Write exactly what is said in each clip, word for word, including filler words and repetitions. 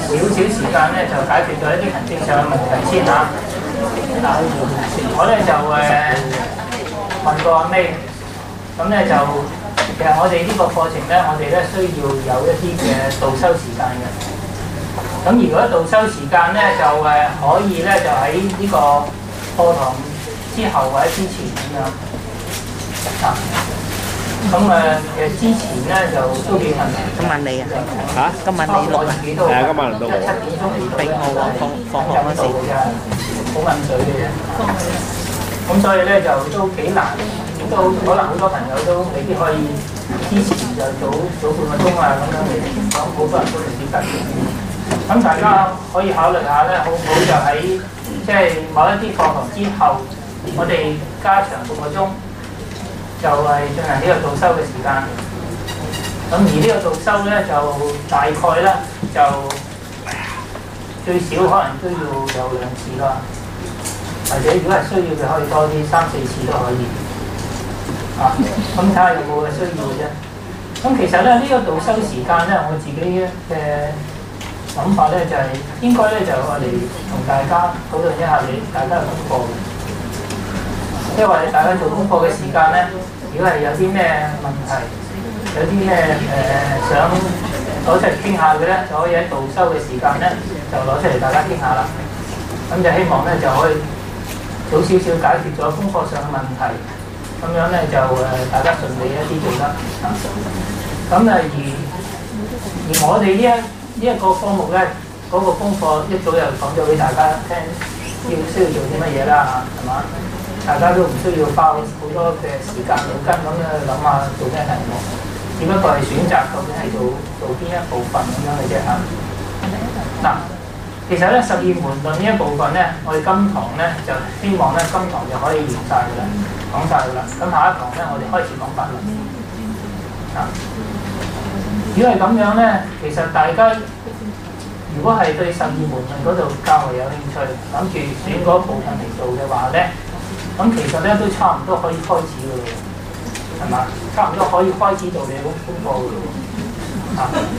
少少時間咧，就解決咗一啲行政上嘅問題先嚇。嗱，我咧就誒問過阿 May，咁咧就其實我哋呢個課程咧，我哋咧需要有一啲嘅導修時間嘅。咁如果導修時間咧，就誒可以咧，就喺呢個課堂之後或者之前咁樣啊。咁誒其實之前咧就都幾問題。 今晚你啊？ 嚇？ 今晚你錄啊？ 係啊，今晚輪到我。 七點鐘嚟到俾我啊，放放學嗰時。 好問水嘅啫。咁所以咧就都幾難，都可能好多朋友都未必可以之前就早早半個鐘啊咁樣嚟講，好多人都未必得嘅。咁大家可以考慮下咧，好唔好就喺即係某一啲課堂之後，我哋加長半個鐘，就係進行呢個導修嘅時間。咁而呢個導修咧，就大概咧就最少可能都要有兩次啦，或者如果係需要嘅，可以多啲三四次都可以。啊，咁睇下有冇嘅需要嘅啫。咁其實咧呢、這個導修時間咧，我自己嘅諗法咧就係、是、應該咧就我哋同大家討論一下你大家嘅功課嘅，即係話你大家做功課嘅時間咧，如果係有啲咩問題，有啲咩誒想攞出嚟傾下嘅咧，就可以喺導修嘅時間咧就攞出嚟大家傾下啦。咁就希望咧就可以早少少解決咗功課上嘅問題，咁樣咧就誒大家順利一啲做得。咁啊而而我哋呢一呢一個科目咧，嗰、那個功課一早就講咗俾大家聽，要需要做啲乜嘢啦嚇，係嘛？大家都唔需要花好多嘅時間腦筋咁樣去諗下做咩題目，只不過係選擇究竟係做做邊一部分咁樣嘅啫嚇。嗱、啊，其實咧十二門論呢一部分咧，我哋今堂咧就希望咧今堂就可以完晒㗎啦，講晒㗎啦。咁下一堂咧，我哋開始講法論。啊，如果係咁樣咧，其實大家如果係對十二門論嗰度較為有興趣，諗住選嗰部分嚟做嘅話咧，咁其實咧都差唔多可以開始㗎喎，係嘛？差唔多可以開始做你嘅功課㗎喎。啊，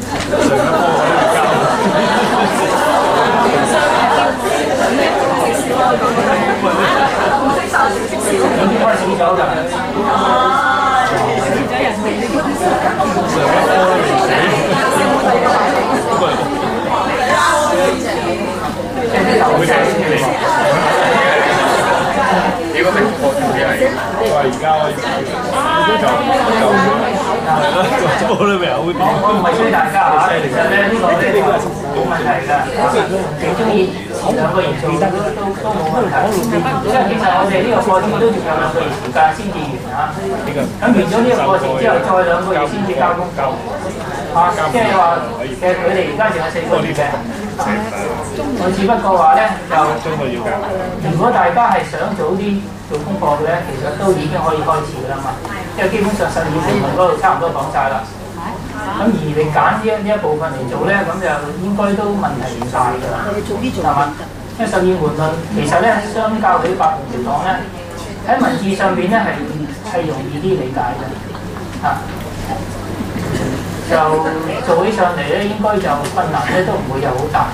已經開始咗㗎。 幾個名課主要係我而家我就做咗未啊？我我唔係追大家嚇，其實咧呢個咧冇問題㗎，幾中意兩個月做得都都都冇問題。因為其實我哋呢個課程都仲有兩個月時間先至完嚇。咁完咗呢個課程之後，再兩個月先至交功課。啊，即係話其實佢哋而家仲有四個月嘅。我只不過話咧就，如果大家係想早啲做功課嘅咧，其實都已經可以開始㗎啦嘛。因為基本上十二門論嗰度差唔多講晒啦。咁而你揀呢一呢一部分嚟做咧，咁就應該都問題唔大㗎啦。係嘛？因為十二門論其實咧，相較起八門嚟講咧，喺文字上邊咧係係容易啲理解嘅。啊，就做起上嚟咧，應該就困難咧都唔會有好大。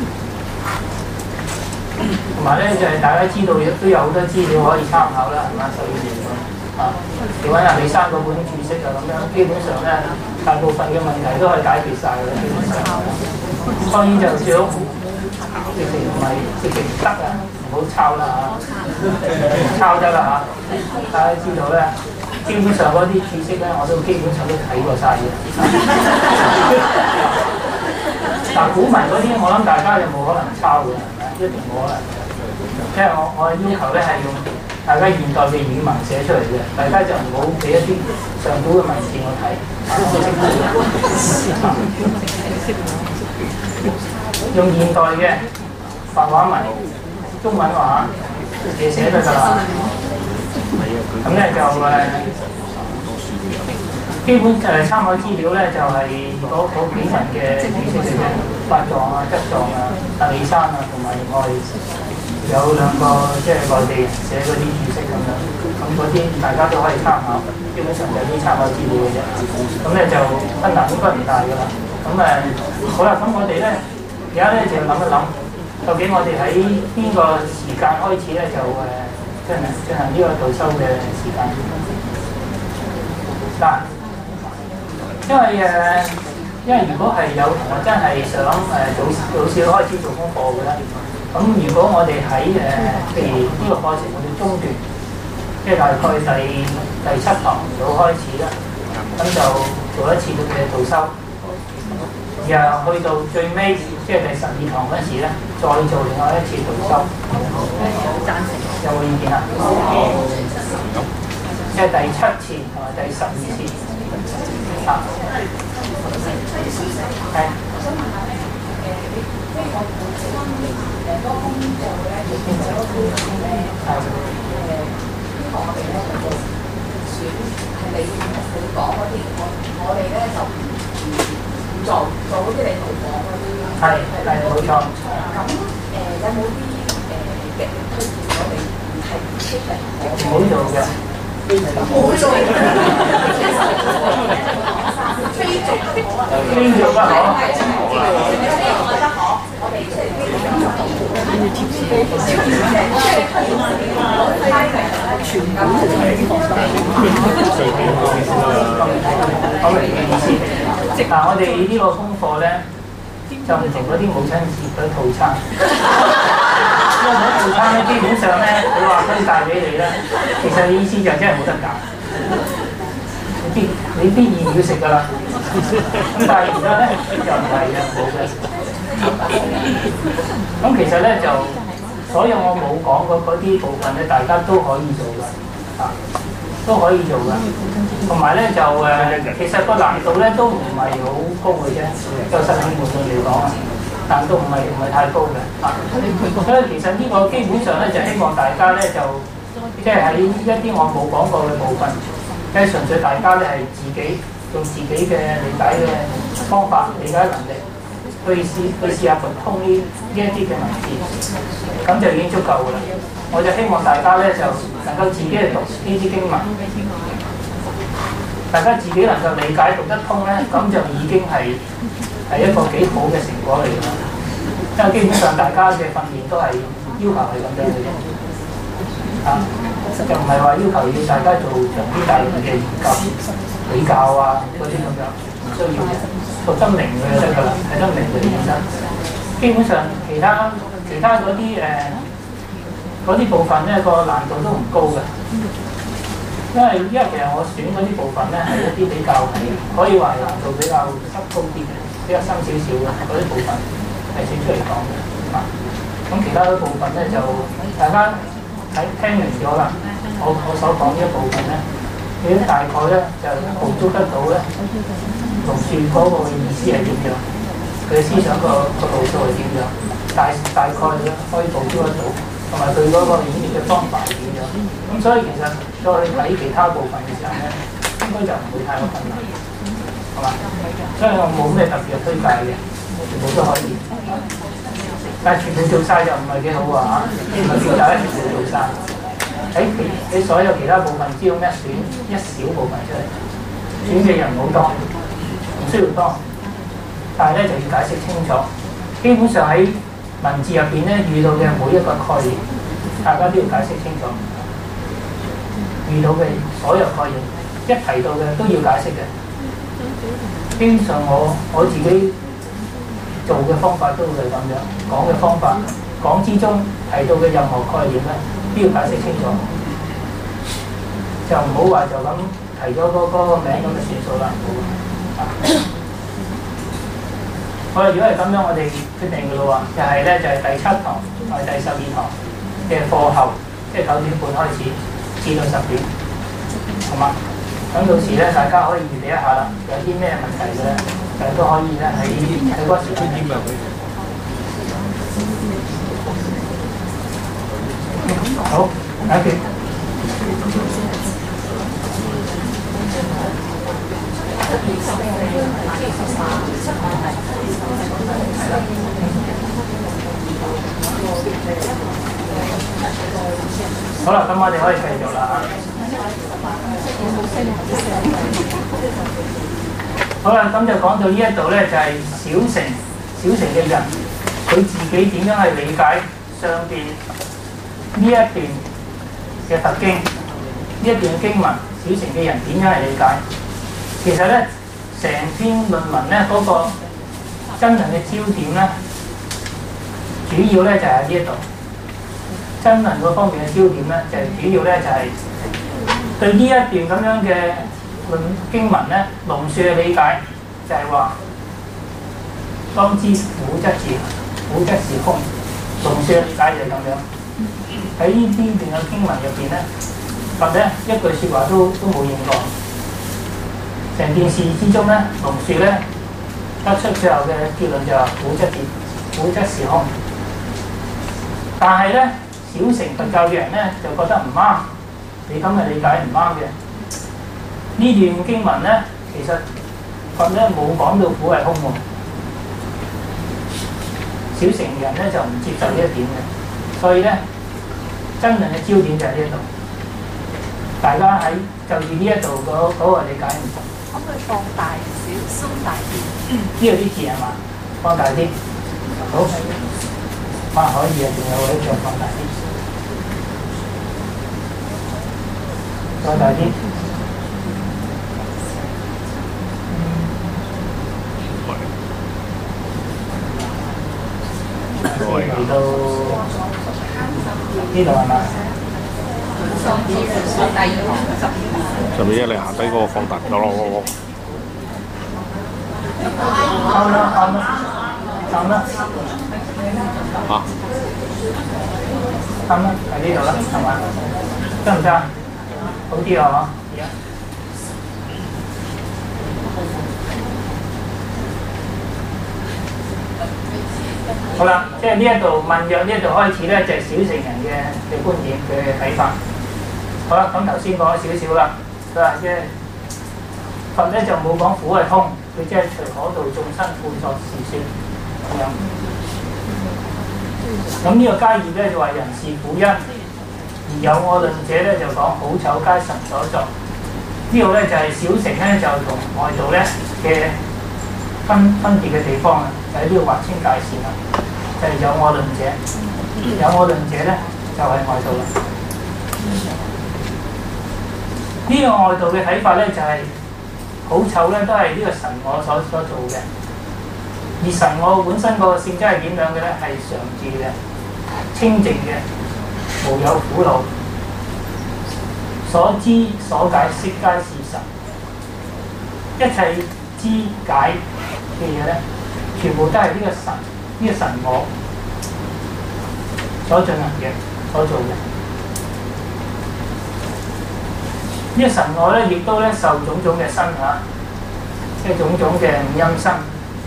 同埋咧就係、是、大家知道都有好多資料可以參考啦，係嘛？十二門論啊，你揾下李生嗰本注釋啊咁樣，基本上咧大部分嘅問題都可以解決晒㗎啦，基本上。當然就最好直情唔係直情唔得啊，唔好抄啦嚇，抄得啦嚇。大家知道咧，基本上嗰啲注釋咧，我都基本上都睇過晒嘅。嗱，古文嗰啲我諗大家就冇可能抄嘅，係咪？一定冇可能。即係我我嘅要求咧係用大家現代嘅語文寫出嚟嘅，大家就唔好俾一啲上古嘅文字我睇。用現代嘅白話文、中文話寫寫得㗎啦。咁咧就誒，基本誒參考資料咧就係嗰嗰幾份嘅注釋嚟嘅，法藏啊、質藏啊、阿里山啊，同埋我哋有兩個即係內地人寫嗰啲注釋咁樣，咁嗰啲大家都可以參考，基本上就係啲參考資料嘅啫。咁咧就困難應該唔大㗎啦。咁誒好啦，咁我哋咧而家咧就諗一諗，究竟我哋喺邊個時間開始咧就誒進行進行呢個導修嘅時間嗱，因為誒、呃，因為如果係有同學真係想誒早早少開始做功課嘅咧，咁如果我哋喺誒譬如呢個課程我哋中段，即係大概第第七堂到開始啦，咁就做一次嘅導修。然後去到最尾，即係第十二堂嗰時咧，再做另外一次導修。贊成。有冇意見啊？即係第七次同埋第十二次。啊。係。我想問下咧，誒，你即係我本身誒嗰個工作咧，其實嗰個標準咧，誒呢個我哋咧就選係你你講嗰啲，我我哋咧就唔做做嗰啲你同講嗰啲，係係冇錯。咁誒有冇啲誒嘅推薦我哋係唔出嚟唔好做嘅？唔好做。非做不可啊！非做不可。係真係我覺得可，我哋即係呢個要貼士，小條嘅，即係我哋拉嘅全咁好明嘅意思。嗱，我哋呢個功課咧，就唔同嗰啲母親節嗰啲套餐。因為嗰套餐咧，基本上咧，佢話推介俾你咧，其實意思就真係冇得揀。你必你必然要食㗎啦。咁但係而家咧就唔係嘅，冇嘅。咁其實咧就，所有我冇講過嗰啲部分咧，大家都可以做㗎，啊，都可以做㗎。同埋咧就誒，其實個難度咧都唔係好高嘅啫，就實際門路嚟講啊，難度唔係唔係太高嘅，啊。所以其實呢個基本上咧就希望大家咧就，即係喺一啲我冇講過嘅部分。即係純粹大家咧係自己用自己嘅理解嘅方法、理解能力去試去試下讀通呢呢一啲嘅文字，咁就已經足夠㗎啦。我就希望大家咧就能夠自己去讀呢啲經文，大家自己能夠理解讀得通咧，咁就已經係係一個幾好嘅成果嚟㗎啦。因為基本上大家嘅訓練都係要求係咁樣嘅啫，啊。就唔係話要求要大家做長篇大論嘅研究、比較啊嗰啲咁樣，唔需要嘅，讀得明嘅就得㗎啦，睇得明嘅就得。基本上其他其他嗰啲誒嗰啲部分咧個難度都唔高嘅，因為因為其實我選嗰啲部分咧係一啲比較可以話係難度比較深高啲嘅，比較深少少嘅嗰啲部分係選出嚟講嘅。啊，咁其他嗰部分咧就大家睇聽明咗啦，我我所講呢一部分咧，你都大概咧就捕捉得到咧，同樹嗰個意思係點樣，佢嘅思想個個路數係點樣，大大概咧可以捕捉得到，同埋佢嗰個演繹嘅方法係點樣。咁所以其實再去睇其他部分嘅時候咧，應該就唔會太過困難，係嘛？所以我冇咩特別嘅推介嘅，全部都可以。但係全部做晒就唔係幾好啊！嚇，唔係叫大家全部做晒。喺你所有其他部分之中咧，選一小部分出嚟，選嘅人唔好多，唔需要多。但係咧就要解釋清楚。基本上喺文字入邊咧遇到嘅每一個概念，大家都要解釋清楚。遇到嘅所有概念，一提到嘅都要解釋嘅。基本上我我自己做嘅方法都係咁樣，講嘅方法，講之中提到嘅任何概念咧，都要解釋清楚，就唔好話就咁提咗嗰嗰個名咁就算數啦。啊，好啦，如果係咁樣，我哋決定嘅咯喎，就係咧就係第七堂同埋第十二堂嘅課後，即係九點半開始至到十點，好嘛？咁到時咧，大家可以預備一下啦，有啲咩問題嘅咧？誒都可以咧喺喺嗰時間點好解決。好啦，咁我哋可以繼續啦嚇。好啦，咁就講到呢一度咧，就係小乘小乘嘅人佢自己點樣去理解上邊呢一段嘅佛經，呢一段嘅經文，小乘嘅人點樣去理解？其實咧，成篇論文咧嗰、那個真論嘅焦點咧，主要咧就係呢一度。真論嗰方面嘅焦點咧，就係、是、主要咧就係、是、對呢一段咁樣嘅論經文咧，龍樹嘅理解就係話，當知苦則是苦則是空。龍樹嘅理解就係咁樣。喺呢邊段嘅經文入邊咧，或者一句説話都都冇應過。成件事之中咧，龍樹咧得出最後嘅結論就係苦則是苦則是空。但係咧，小乘佛教嘅人咧就覺得唔啱，你咁嘅理解唔啱嘅。呢段經文咧，其實佛咧冇講到苦係空喎。小乘人咧就唔接受呢一點嘅，所以咧真正嘅焦點就喺呢一度。大家喺就住呢一度嗰嗰個理解唔同。 可唔可以放大少、鬆大啲？ 呢度啲字係嘛？放大啲。好，啊可以啊，仲有位再放大啲，再大啲。嚟到呢度係嘛？ 上面一你下低嗰個放大咗咯， 啱啦啱啦啱啦嚇啱啦，喺呢度啦，係嘛？得唔得？好啲啊！而家好啦，即係呢一度問約呢一度開始咧，就係、是、小乘人嘅嘅觀點嘅睇法。好啦，咁頭先講咗少少啦，佢話即係佛咧就冇講苦係空，佢即係隨可度眾生故作是說咁樣。咁呢個迦葉咧就話人是苦因，而有我論者咧就講好醜皆神所作。呢度咧就係、是、小乘咧就同外道咧嘅分分別嘅地方啊，就喺呢度劃清界線啦。就係有我論者，有我論者咧就係、是、外道啦。呢、這個外道嘅睇法咧就係、是、好醜咧，都係呢個神我所所做嘅。而神我本身個性質係點樣嘅咧？係常住嘅、清淨嘅、無有苦惱，所知所解悉皆是神。一切知解嘅嘢咧，全部都係呢個神。呢個神我所進行嘅、所做嘅，呢、這個神我咧，亦都咧受種種嘅身嚇，即係種種嘅五陰身。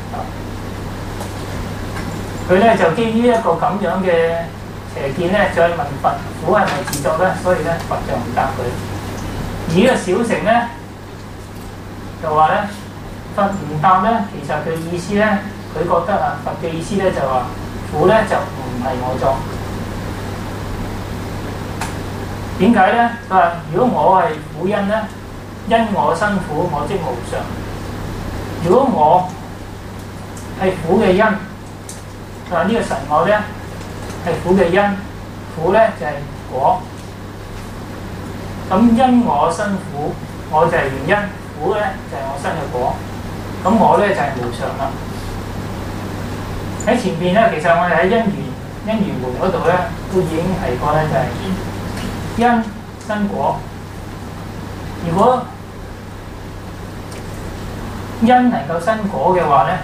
佢咧就基於一個咁樣嘅邪見咧，再問佛苦係咪自作咧？所以咧佛就唔答佢。而呢個小乘咧就話咧，佛唔答咧，其實佢意思咧。佢覺得啊，佛嘅意思咧就話苦咧就唔係我作。點解咧？佢話如果我係苦因咧，因我生苦，我即無常。如果我係苦嘅因，佢話呢個神我咧係苦嘅因，苦咧就係、是、果。咁因我生苦，我就係原因，苦咧就係、是、我生嘅果。咁我咧就係、是、無常啦。喺前邊咧，其實我哋喺因緣因緣門嗰度咧，都已經提過咧，就係、是、因生果。如果因能夠生果嘅話咧，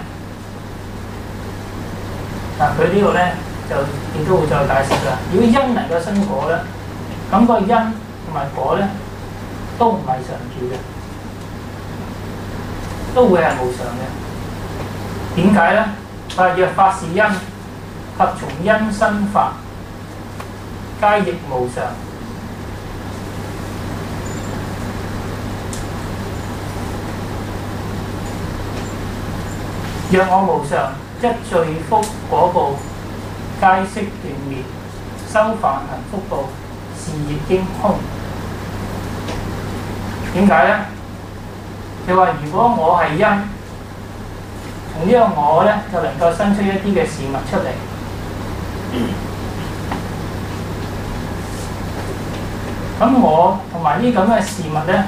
嗱佢呢度咧就亦都會再解釋啦。如果因能夠生果咧，咁、那個因同埋果咧都唔係常住嘅，都會係無常嘅。點解咧？但若法是因，及從因生法，皆亦無常。若我無常，一罪福果報，皆悉斷滅。修梵行福報，是亦應空。點解咧？你話如果我係因， 同呢個我咧就能夠生出一啲嘅事物出嚟。咁我同埋呢咁嘅事物咧，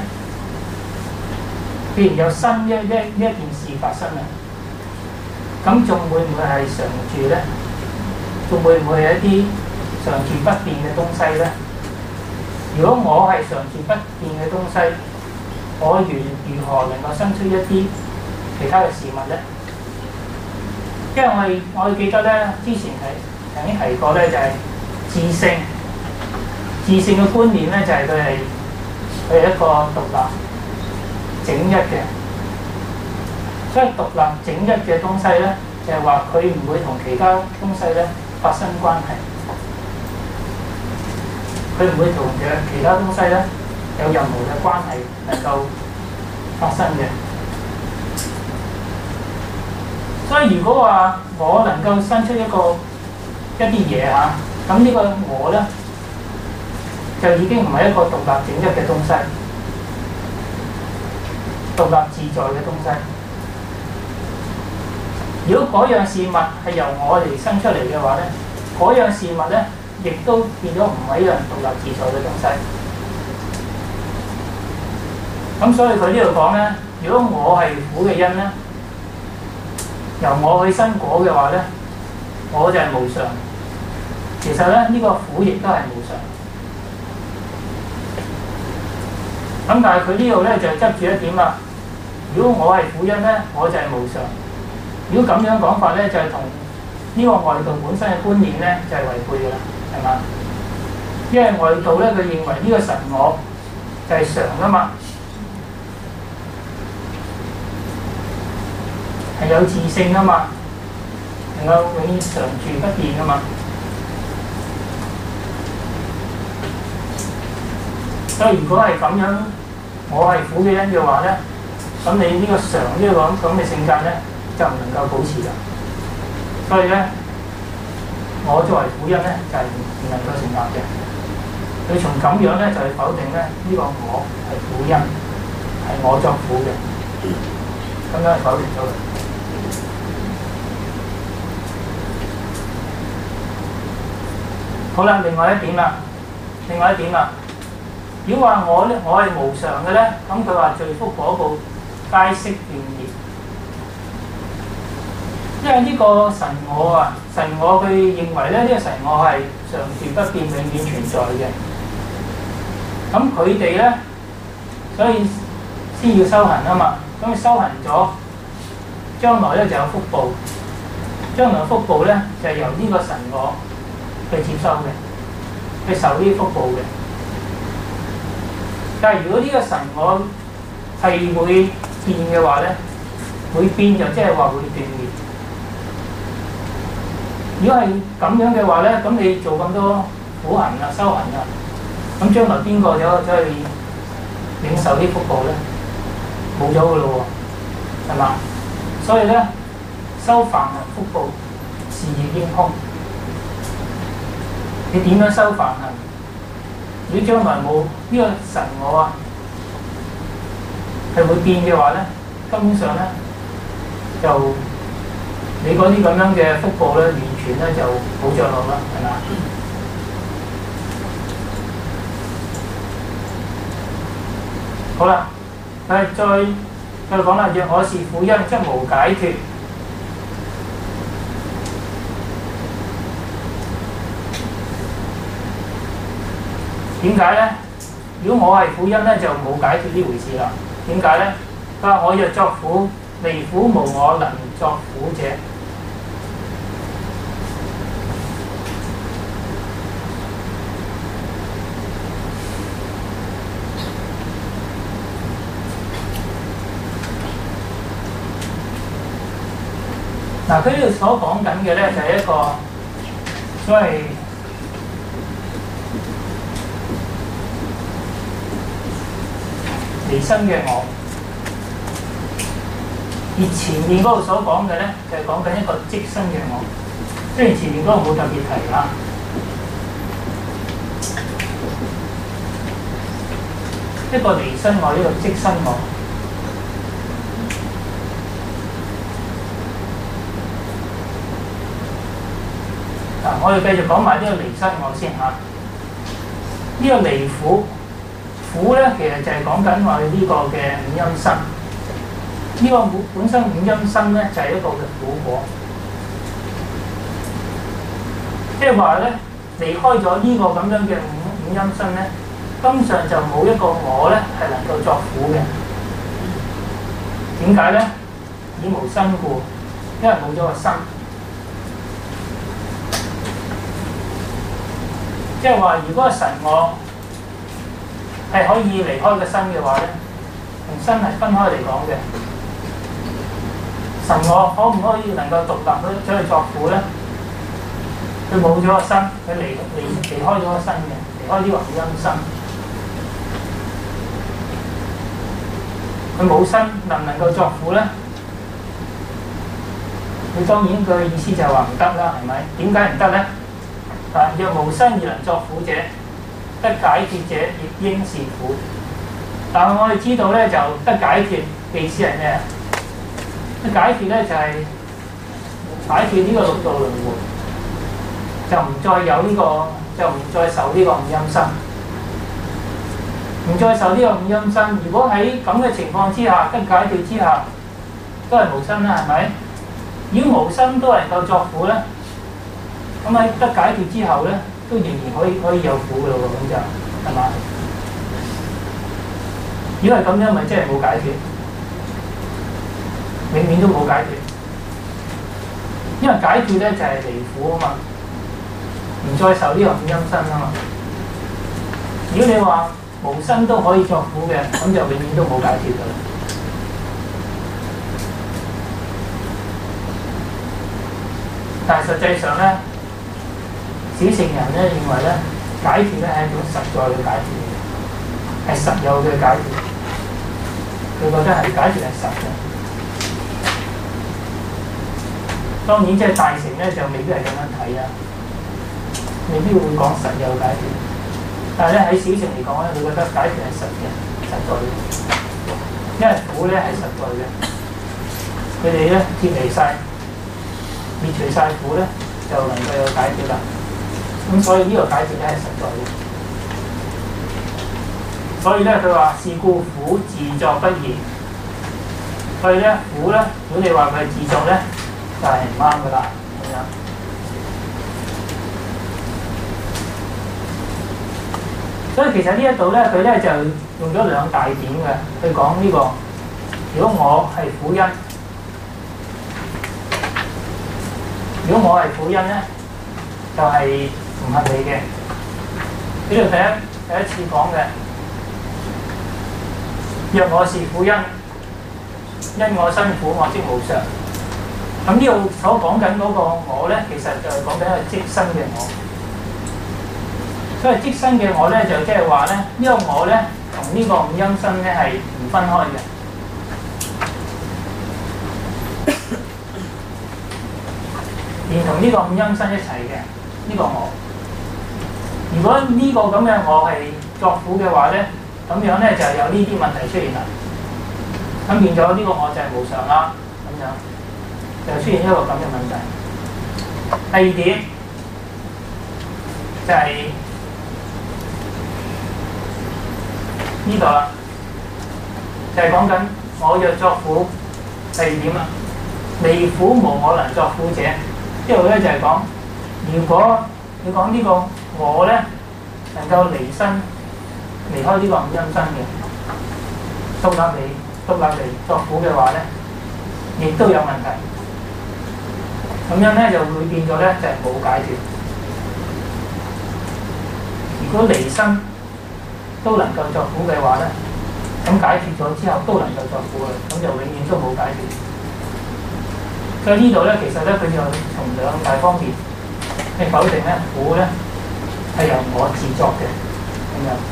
既然有新一一一件事發生啊，咁仲會唔會係常住咧？仲會唔會係一啲常住不變嘅東西咧？如果我係常住不變嘅東西，我如如何能夠生出一啲其他嘅事物咧？因為我哋我哋記得咧，之前係曾經提過咧，就係自性。自性嘅觀念咧，就係佢係佢係一個獨立整一嘅，所以獨立整一嘅東西咧，就係話佢唔會同其他東西咧發生關係，佢唔會同嘅其他東西咧有任何嘅關係能夠發生嘅。所以如果話我能夠生出一個一啲嘢嚇，咁呢個我咧，就已經唔係一個獨立整一嘅東西，獨立自在嘅東西。如果嗰樣事物係由我哋生出嚟嘅話咧，嗰樣事物咧亦都變咗唔係一樣獨立自在嘅東西。咁所以佢呢度講咧，如果我係苦嘅因咧，由我去生果嘅話咧，我就係無常。其實咧，呢、這個苦亦都係無常。咁但係佢呢度咧就執住一點啦。如果我係苦因咧，我就係無常。如果咁樣講法咧，就係同呢個外道本身嘅觀念咧就係違背㗎啦，係嘛？因為外道咧佢認為呢個神我就係常啊嘛，係有自性啊嘛，能夠永遠常住不變啊嘛。所以如果係咁樣，我係苦嘅因嘅話咧，咁你呢個常呢個咁嘅性格咧，就唔能夠保持㗎。所以咧，我作為苦因咧，就係、是、唔能夠成立嘅。佢從咁樣咧，就係否定咧呢、這個我係苦因，係我作苦嘅，咁樣係否定咗佢。好啦，另外一點啦，另外一點啦。如果話我咧，我係無常嘅咧，咁佢話罪福果報皆悉斷滅。因為呢個神我啊，神我佢認為咧，呢、這個神我係常住不變、永遠存在嘅。咁佢哋咧，所以先要修行啊嘛。咁佢修行咗，將來咧就有福報。將來福報咧就係、是、由呢個神我去接收嘅，去受呢啲福報嘅。但係如果呢個神我係會變嘅話咧，會變就即係話會斷滅。如果係咁樣嘅話咧，咁你做咁多苦行啊、修行啊，咁將來邊個走走去領受啲福報咧？冇咗噶咯喎，係嘛？所以咧，修梵行福報是亦應空。你點樣修梵行？如果將來冇呢個神我啊，係會變嘅話咧，根本上咧就你嗰啲咁樣嘅福報咧，完全咧就冇着落啦，係嘛？好啦，誒再再講啦，若我是苦因，則無解脫。點解咧？如果我係苦因咧，就冇解脫呢回事啦。點解咧？佢話我若作苦，離苦無我能作苦者。嗱，佢呢度所講緊嘅咧，就係一個所謂離身嘅我，而前面嗰度所講嘅咧，就係講緊一個即身嘅我。雖然前面嗰個冇特別提啦，一個離身我，一個即身我。 嗱，我哋繼續講埋呢個離失我先嚇。呢、這個離苦，苦咧其實就係講緊我哋呢個嘅五陰身。呢、這個本身五陰身咧就係、是、一個嘅苦果，即係話咧離開咗呢個咁樣嘅五五陰身咧，根本上就冇一個我咧係能夠作苦嘅。點解咧？以無身故，因為冇咗個身。即係話，如果神我係可以離開個身嘅話咧，同身係分開嚟講嘅。神我可唔可以能夠獨立去走去作苦咧？佢冇咗個身，佢離離離開咗個身嘅，離開呢個五陰身。佢冇身，能唔能夠作苦咧？佢當然佢嘅意思就係話唔得啦，係咪？點解唔得咧？但若無身而能作苦者，得解脫者亦應是苦。但係我哋知道咧，就得解脫嘅意思係咩啊？得解脫咧就係、是、解脫呢個六道輪迴，就唔再有呢、這個，就唔再受呢個五陰身，唔再受呢個五陰身。如果喺咁嘅情況之下，得解脫之下，都係無身啦，係咪？如果無身都能夠作苦咧？咁喺得解脫之後咧，都仍然可以可以有苦嘅咯喎，咁就係嘛？如果係咁樣，咪即係冇解脫，永遠都冇解脫。因為解脫咧就係、是、離苦啊嘛，唔再受呢個五陰身啊嘛。如果你話無身都可以作苦嘅，咁就永遠都冇解脫㗎啦。但係實際上咧，小乘人咧認為咧，解脫咧係一種實在嘅解脫嚟嘅，係實有嘅解脫。佢覺得係解脫係實嘅。當然即係大乘咧就未必係咁樣睇啊，未必會講實有解脫。但係咧喺小乘嚟講咧，佢覺得解脫係實嘅、實在嘅，因為苦咧係實在嘅。佢哋咧脫離晒、滅除晒苦咧，就能夠有解脫啦。咁所以呢個解脫咧係實在嘅，所以咧佢話是故苦自作不宜。所以咧苦咧，如果你話佢係自作咧，就係唔啱噶啦咁樣。所以其實呢一度咧，佢咧就用咗兩大點嘅去講呢個。如果我係苦因，如果我係苦因咧，就係、是。唔合理嘅，呢度第一第一次講嘅，若我是苦因，因我生苦，我即無常。咁呢度所講緊嗰個我咧，其實就係講緊一個即身嘅我。所以即身嘅我咧，就即係話咧，呢、這個我咧同呢個五陰身咧係唔分開嘅，連同呢個五陰身一齊嘅呢個我。如果呢個咁嘅我係作苦嘅話咧，咁樣咧就有呢啲問題出現啦。咁變咗呢個我就係無常啦，咁樣就出現一個咁嘅問題。第二點就係呢度啦，就係講緊我若作苦。第二點啦，離苦無我能作苦者。呢度咧就係講，如果你講呢個我咧能夠離身離開呢個五陰身嘅，獨立嚟獨立嚟作苦嘅話咧，亦都有問題。咁樣咧就會變咗咧就係、是、冇解脫。如果離身都能夠作苦嘅話咧，咁解脫咗之後都能夠作苦嘅，咁就永遠都冇解脫。所以呢度咧其實咧佢就從兩大方面去否定咧苦咧係由我自作嘅咁樣。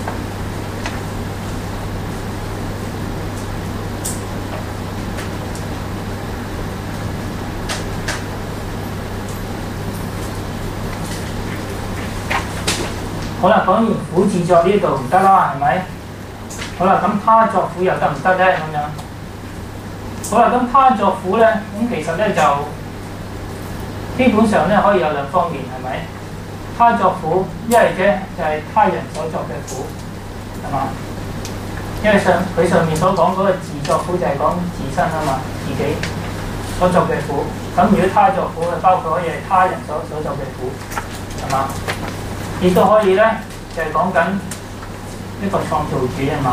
好啦，講完苦自作呢度唔得啦，係咪？好啦，咁他作苦又得唔得咧？咁樣。好啦，咁他作苦咧，咁其實咧就基本上咧可以有兩方面，係咪？他作苦，一係啫就係他人所作嘅苦，係嘛？因為上佢上面所講嗰個自作苦就係講自身啊嘛，自己所作嘅苦。咁如果他作苦，就包括可以係他人所所作嘅苦，係嘛？亦都可以咧，就係講緊一個創造主啊嘛。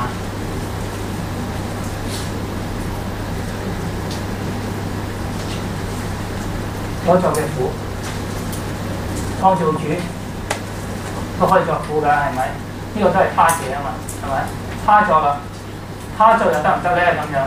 所作嘅苦，創造主都可以作苦㗎，係咪？呢、這個都係他者啊嘛，係咪？他作啦，他作又得唔得咧？咁樣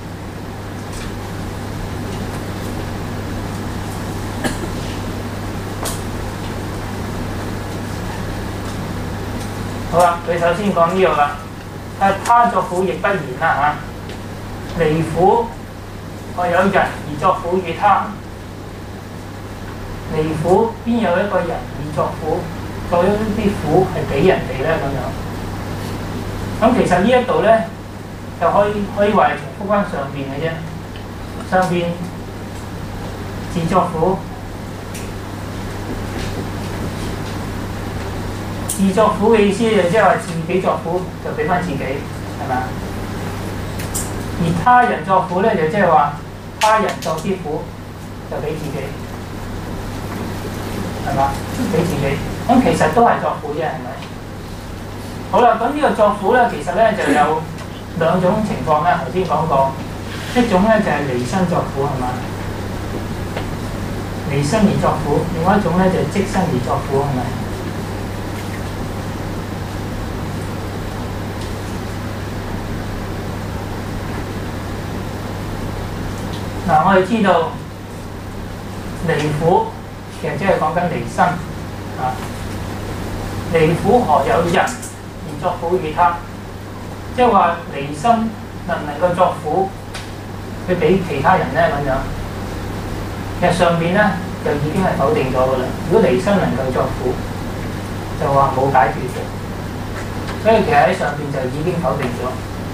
好啦，佢首先講呢個啦，誒他作苦亦不然啦嚇，離苦我有人而作苦與他。離苦邊有一個人而作苦，作咗啲苦係俾人哋咧咁樣。咁其實呢一度咧就可以可以話係重複翻上邊嘅啫。上邊自作苦，自作苦嘅意思就即係話自己作苦就俾翻自己，係咪啊？而他人作苦咧就即係話他人作啲苦就俾自己。係嘛？俾自己，咁其實都係作苦啫，係咪？好啦，咁呢個作苦咧，其實咧就有兩種情況咧。頭先講過，一種咧就係離身作苦，係嘛？離身而作苦，另外一種咧就係即身而作苦，係咪？嗱，我哋知道離苦。其實即係講緊離身啊！離苦何有人而作苦與他？即係話離身能唔能夠作苦，去俾其他人咧咁樣？其實上邊咧就已經係否定咗㗎啦。如果離身能夠作苦，就話冇解決嘅，所以其實喺上邊就已經否定咗。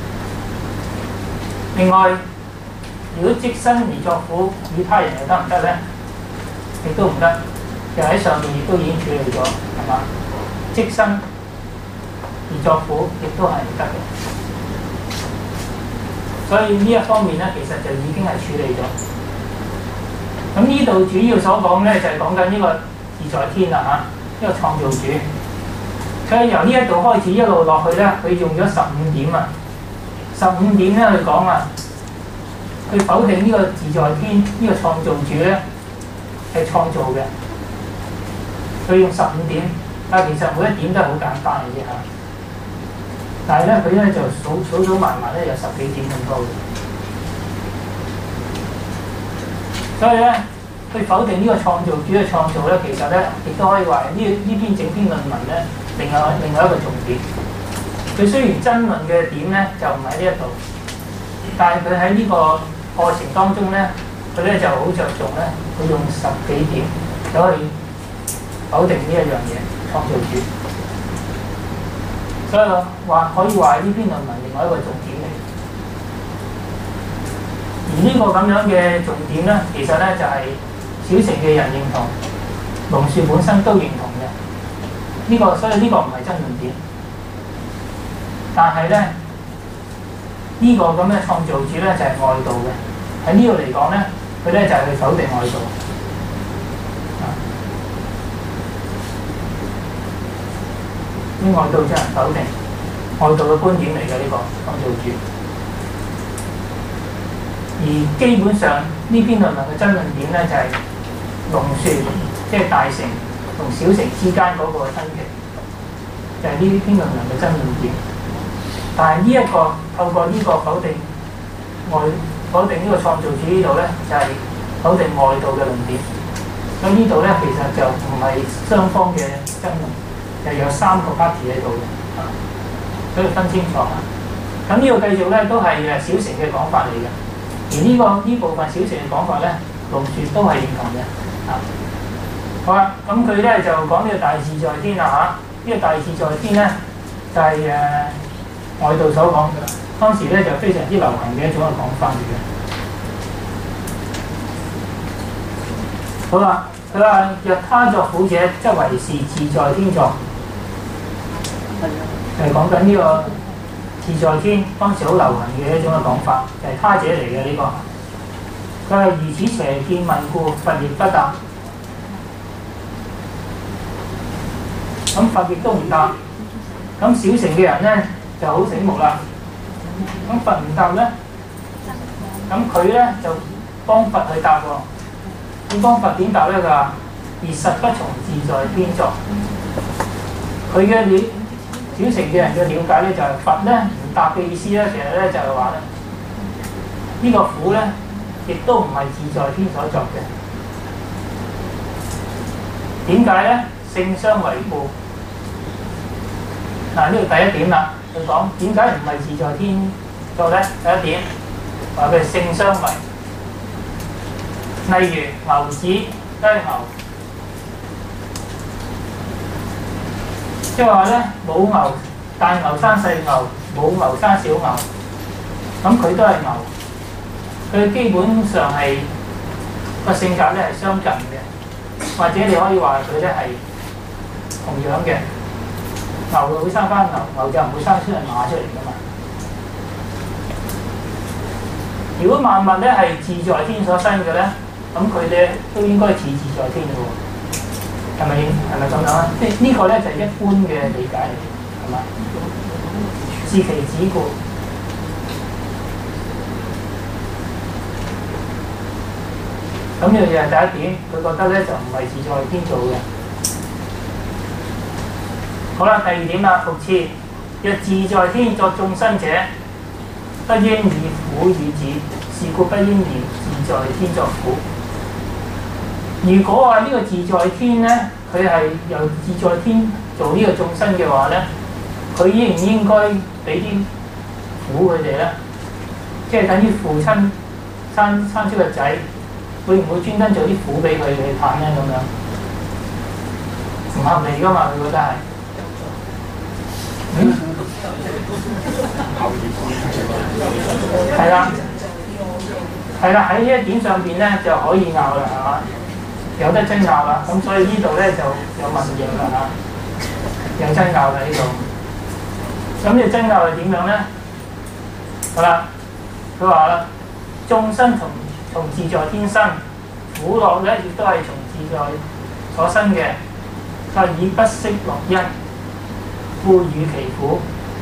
另外，如果即身而作苦與他人又得唔得咧？亦都唔得，就喺上面亦都已經處理咗，係嘛？即身而作苦，亦都係唔得嘅。所以呢一方面咧，其實就已經係處理咗。咁呢度主要所講咧，就係講緊呢個自在天啦嚇，呢、這個創造主。所以由呢一度開始一路落去咧，佢用咗十五點啊，十五點咧去講啊，佢否定呢個自在天呢、這個創造主咧。係創造嘅，佢用十五點，但係其實每一點都係好簡單嘅啫嚇。但係咧，佢咧就數數數埋埋咧有十幾點咁多嘅，所以咧，佢否定呢個創造主嘅創造咧，其實咧亦都可以話呢呢篇整篇論文咧，另外另外一個重點。佢雖然爭論嘅點咧就唔喺呢一度，但係佢喺呢個過程當中咧。佢咧就好着重咧，佢用十幾點就可以否定呢一樣嘢創造主，所以話可以話呢篇論文另外一個重點嚟。而呢個咁樣嘅重點咧，其實咧就係、是、小乘嘅人認同，龍樹本身都認同嘅。呢、這個所以呢個唔係爭論點，但係咧呢、這個咁嘅創造主咧就係、是、外道嘅。喺呢度嚟講咧。佢咧就係、是、去否定外道，啊！啲外道真係否定外道嘅觀點嚟嘅呢個創造主，而基本上呢篇論文嘅爭論點咧就係、是、龍樹即係大乘同小乘之間嗰個分歧，就係、是、呢篇論文嘅爭論點。但係呢一個透過呢個否定外。否定呢個創造主呢度咧，就係、是、否定外道嘅論點。咁呢度咧，其實就唔係雙方嘅爭論，就有三個 party 喺度嘅，啊，所以分清楚啊。咁呢個繼續咧都係誒小乘嘅講法嚟嘅，而呢、這個呢部分小乘嘅講法咧，龍樹都係認同嘅，啊。好啦，咁佢咧就講呢個大自在天啦嚇，呢、啊這個大自在天咧就係、是、誒、呃、外道所講嘅。當時咧就非常之流行嘅一種嘅講法嚟嘅。好啦， 佢話若他作苦者，則為是自在天作。係講緊呢個自在天當時好流行嘅一種嘅講法，就係、是、他者嚟嘅呢個。佢係如此邪見問故，佛亦不答。咁佛亦都唔答。咁小乘嘅人咧就好醒目啦。咁佛唔答咧，咁佢咧就幫佛去答喎。佢幫佛點答咧？佢話：而實不從自在天作。佢嘅了小乘嘅人嘅了解咧，就係佛咧唔答嘅意思咧，其實咧就係話咧，呢、這個苦咧亦都唔係自在天所作嘅。點解咧？性相違故。嗱，呢度第一點啦，佢講點解唔係自在天作咧？第一點話佢性相違。例如牛子雞牛，即係話咧母牛大牛生細牛，母牛生小牛，咁佢都係牛，佢基本上係個性格咧係相近嘅，或者你可以話佢咧係同樣嘅。牛就會生翻牛，牛就唔會生出嚟馬出嚟噶嘛。如果萬物咧係自在天所生嘅咧，咁佢哋都應該似自在天嘅喎，係咪？係咪咁樣啊？即係呢個咧就係一般嘅理解嚟，係嘛？是其子故。咁呢樣嘢係第一點，佢覺得咧就唔係自在天做嘅。好啦，第二點啦，復次，若自在天作眾生者，不應以苦與子，是故不應以自在天作苦。如果話呢個自在天咧，佢係由自在天做呢個眾生嘅話咧，佢應唔應該俾啲苦佢哋咧？即係等於父親生生出個仔，會唔會專登做啲苦俾佢去嘆咧？咁樣唔合理噶嘛？佢覺得係。嗯，係啦，係啦，喺呢一點上邊咧就可以拗啦，係嘛？有得爭拗啦，咁所以呢度咧就有問應啦嚇，有爭拗啦呢度。咁呢個爭拗係點樣咧？好啦，佢話啦，眾生從從自在天生，苦樂咧亦都係從自在所生嘅，佢以不識樂因，故與其苦。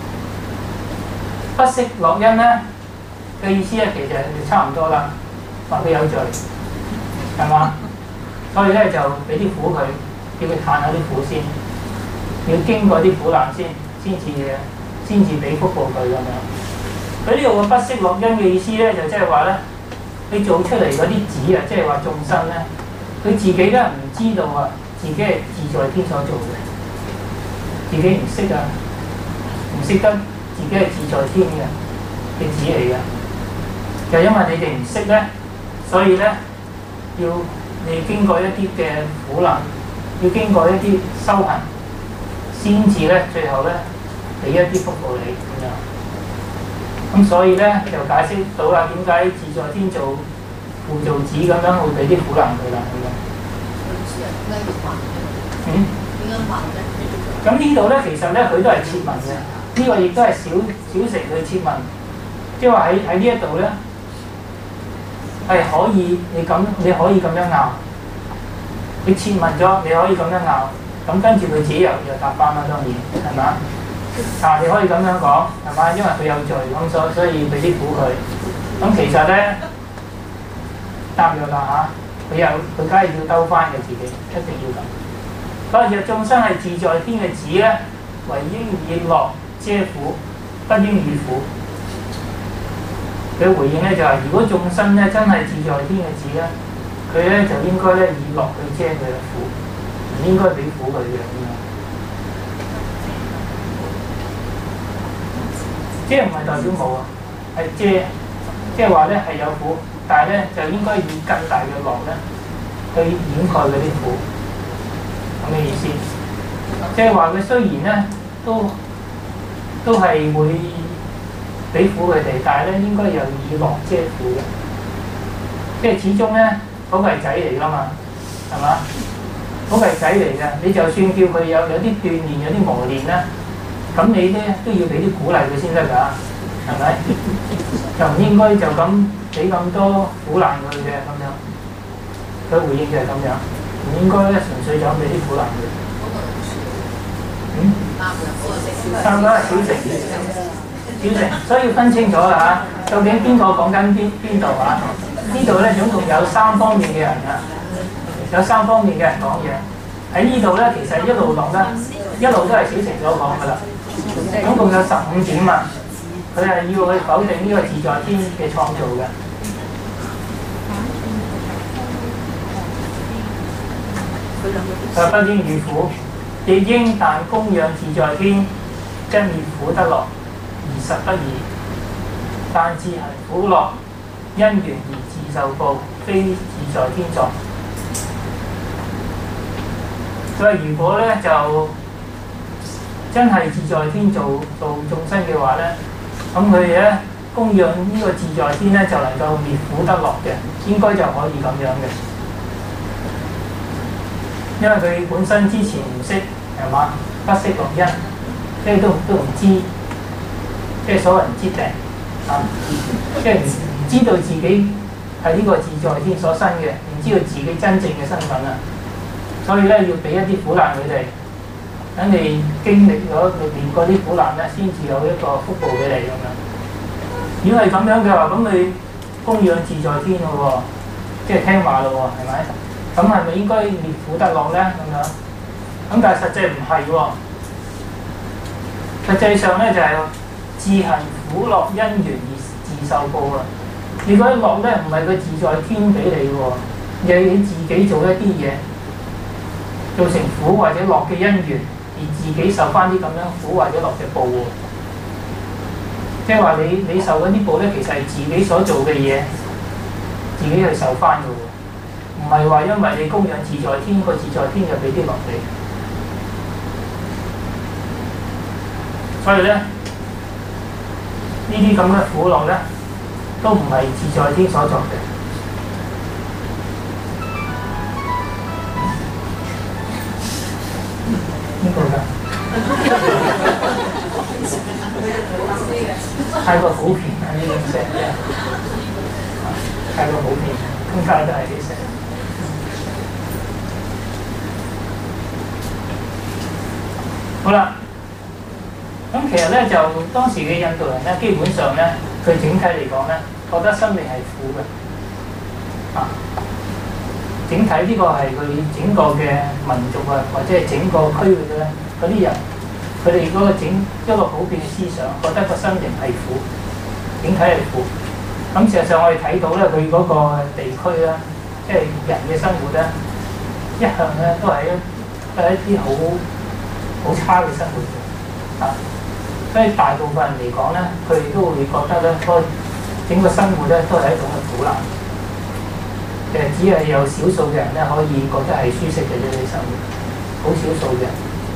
不識樂因咧嘅意思咧，其實就差唔多啦，話佢有罪，係嘛？所以咧就俾啲苦佢，叫佢嘆下啲苦先，要經過啲苦難先，先至先至俾福報佢咁樣。佢呢度嘅不識樂因嘅意思咧，就即係話咧，你做出嚟嗰啲子啊，即係話眾生咧，佢自己咧唔知道啊，自己係自在天所做嘅，自己唔識啊，唔識得自己係自在天嘅嘅子嚟嘅，就因為你哋唔識咧，所以咧要你經過一啲嘅苦難，要經過一啲修行，先至咧最後咧俾一啲福報你咁樣。咁所以咧就解釋到啦，點解自在天做父做子咁樣會俾啲苦難佢啦咁樣。嗯？點樣還啫？咁呢度咧其實咧佢都係設問嘅，呢、這個亦都係小小乘去設問，即係話喺喺呢一度咧。係可以，你咁你可以咁樣拗，你設問咗，你可以咁樣拗，咁跟住佢自己又又答翻啦，當然係嘛？但係你可以咁樣講係嘛？因為佢有罪，咁所所以俾啲苦佢。咁其實咧答咗啦嚇，佢又佢梗係要兜翻嘅自己，一定要咁。所以若眾生係自在天嘅子咧，唯應以樂遮苦，不應以苦。佢回應咧就係、是：如果眾生咧真係自在天嘅子咧，佢咧就應該咧以樂去遮佢嘅苦，唔應該俾苦佢嘅咁樣。遮唔係代表冇啊，係遮，即係話咧係有苦，但係咧就應該以更大嘅樂咧去掩蓋嗰啲苦，咁嘅意思。即係話佢雖然咧都都係會俾苦佢哋，但係咧應該又以樂遮苦嘅，即係始終咧嗰個係仔嚟㗎嘛， 係嘛？嗰個係仔嚟嘅，你就算叫佢有有啲鍛鍊、有啲磨練啦，咁你咧都要俾啲鼓勵佢先得㗎，係咪？就唔應該就咁俾咁多苦難佢嘅咁樣。佢回應就係咁樣，唔應該咧純粹就咁俾啲苦難佢。嗯？三個係小乘，小乘，所以要分清楚啦嚇。究竟邊個講緊邊邊度啊？呢度咧總共有三方面嘅人啊，有三方面嘅人講嘢。喺呢度咧，其實一路落咧，一路都係小乘所講㗎啦。總共有十五點啊，佢係要去否定呢個自在天嘅創造嘅。佢不應遇苦，亦應但供養自在天，則滅苦得樂，而實不異。但自行苦樂，因緣而自受報，非自在天作。所以如果咧就真係自在天做做眾生嘅話咧，咁佢哋咧供養呢個自在天咧就能夠滅苦得樂嘅，應該就可以咁樣嘅。因為佢本身之前唔識係嘛，不識六因，即係都都唔知，即係所謂唔知定啊，即係唔唔知道自己係呢個自在天所生嘅，唔知道自己真正嘅身份啊，所以咧要俾一啲苦難佢哋，等你經歷咗歷練過啲苦難咧，先至有一個福報俾你咁樣。如果係咁樣嘅話，咁你供養自在天咯喎，即係聽話咯喎，係咪？咁係咪應該滅苦得樂咧？咁樣，咁但係實際唔係喎。實際上咧就係、是、自行苦樂因緣而自受報啊！你嗰啲樂咧唔係佢自在天俾你喎，而係你自己做一啲嘢，造成苦或者樂嘅因緣，而自己受翻啲咁樣苦或者樂嘅報喎。即係話你你受嗰啲報咧，其實係自己所做嘅嘢，自己去受翻嘅喎。唔係話因為你供養自在天，個自在天就俾啲樂你，所以咧呢啲咁嘅苦樂咧，都唔係自在天所作嘅。邊個㗎？太過普遍啊！呢種聲嘅，太過普遍，通街都係啲聲。好啦，咁其實咧就當時嘅印度人咧，基本上咧，佢整體嚟講咧，覺得生命係苦嘅，啊，整體呢個係佢整個嘅民族啊，或者係整個區域嘅嗰啲人，佢哋嗰個整一個普遍嘅思想，覺得個生命係苦，整體係苦。咁事實上我哋睇到咧，佢嗰個地區咧，即係人嘅生活咧，一向咧都係一都係一啲好好差嘅生活嘅，啊，所以大部分人嚟講咧，佢哋都會覺得咧，個整個生活咧都係一種嘅苦難。誒，只係有少數嘅人咧可以覺得係舒適嘅啫，啲生活，好少數嘅。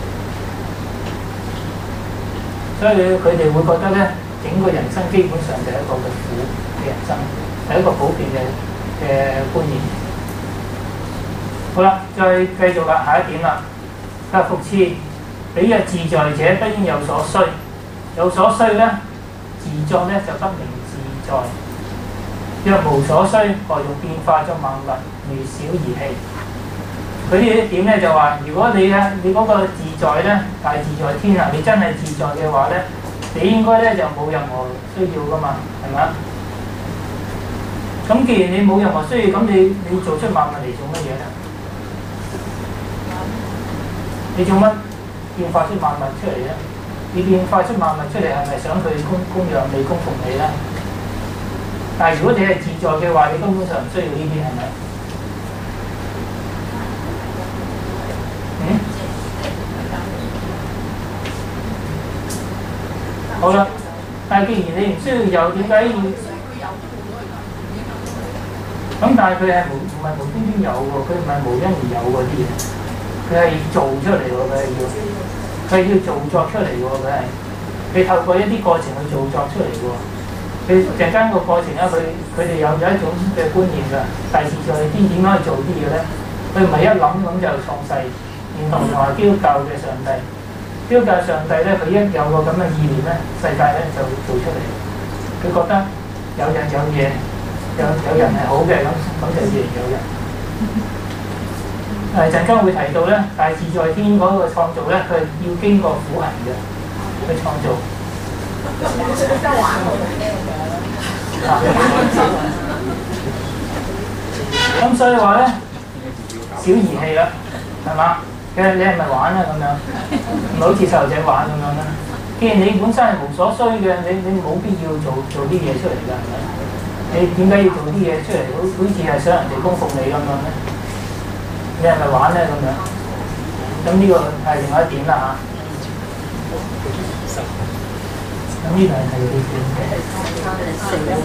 所以佢哋會覺得咧，整個人生基本上就係一個嘅苦嘅人生，係一個普遍嘅嘅觀念。好啦，再繼續啦，下一點啦，佢話復次，彼嘅自在者不應有所需，有所需咧，自作咧就不名自在。若無所需，何用變化作萬物，如小兒戲？佢呢一點咧就話，如果你咧你嗰個自在咧，大自在天啊，你真係自在嘅話咧，你應該咧就冇任何需要噶嘛，係咪？咁既然你冇任何需要，咁你你做出萬物嚟做乜嘢咧？你做乜變化出萬物出嚟咧？你變化出萬物出嚟係咪想佢供供養你、供奉你咧？但係如果你係自在嘅話，你根本上唔需要呢啲，係咪？嗯？好啦，但係既然你唔需要有，點解要？咁但係佢係無唔係無端端有喎？佢唔係無因而有嗰啲嘢，佢係做出嚟喎，佢係要，佢係要做作出嚟喎，佢係，你透過一啲過程去做作出嚟喎。佢陣間個過程咧，佢佢哋有有一種嘅觀念㗎，大自在天點樣去做啲嘢咧？ 佢唔係一諗咁就創世，唔同同埋基督教嘅上帝。基督教上帝咧，佢一有個咁嘅意念咧，世界咧就做出嚟。佢覺得有人有嘢，有有人係好嘅，咁咁就自然有人。誒陣間會提到咧，大自在天嗰個創造咧，佢係要經過苦行嘅去創造。咁所以話咧，小兒戲啦，係嘛？其實你係咪玩啊咁樣？唔係好似細路仔玩咁樣啦。既然你本身係無所需嘅，你你冇必要做做啲嘢出嚟㗎，係咪？你點解要做啲嘢出嚟？好好似係想人哋供奉你咁樣咧？你係咪玩咧咁樣？咁呢個係另外一點啦嚇。咁呢度係第四點，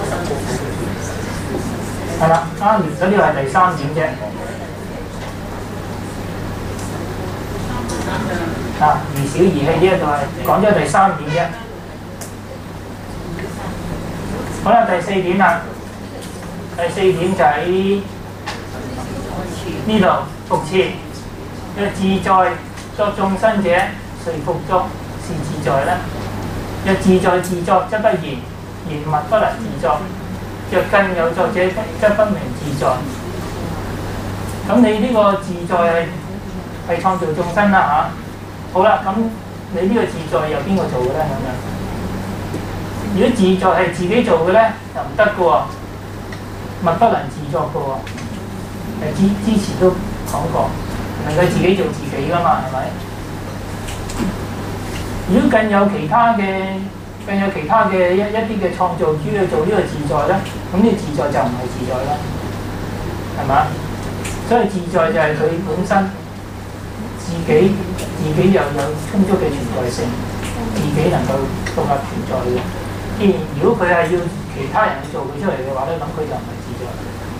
係啦，啱完咗呢個係第三點啫。啊，如小兒戲呢一度係講咗第三點啫。好啦，第四點啦。第四點就喺呢度復次嘅自在作眾生者，誰復作是自在呢？若自在自作則不然，然物不能自作；若更有作者則不名自在。咁你呢個自在係係創造眾生啦嚇。好啦，咁你呢個自在由邊個做嘅咧？咁樣，如果自在係自己做嘅咧，就唔得嘅喎，物不能自作嘅喎。誒之之前都講過，能夠自己做自己噶嘛，係咪？如果更有其他嘅，更有其他嘅一一啲嘅創造主去做呢個自在咧，咁呢個自在就唔係自在啦，係咪？所以自在就係佢本身自己自己又有充足嘅存在性，自己能夠獨立存在嘅。既然如果佢係要其他人去做佢出嚟嘅話咧，咁佢就唔係自在。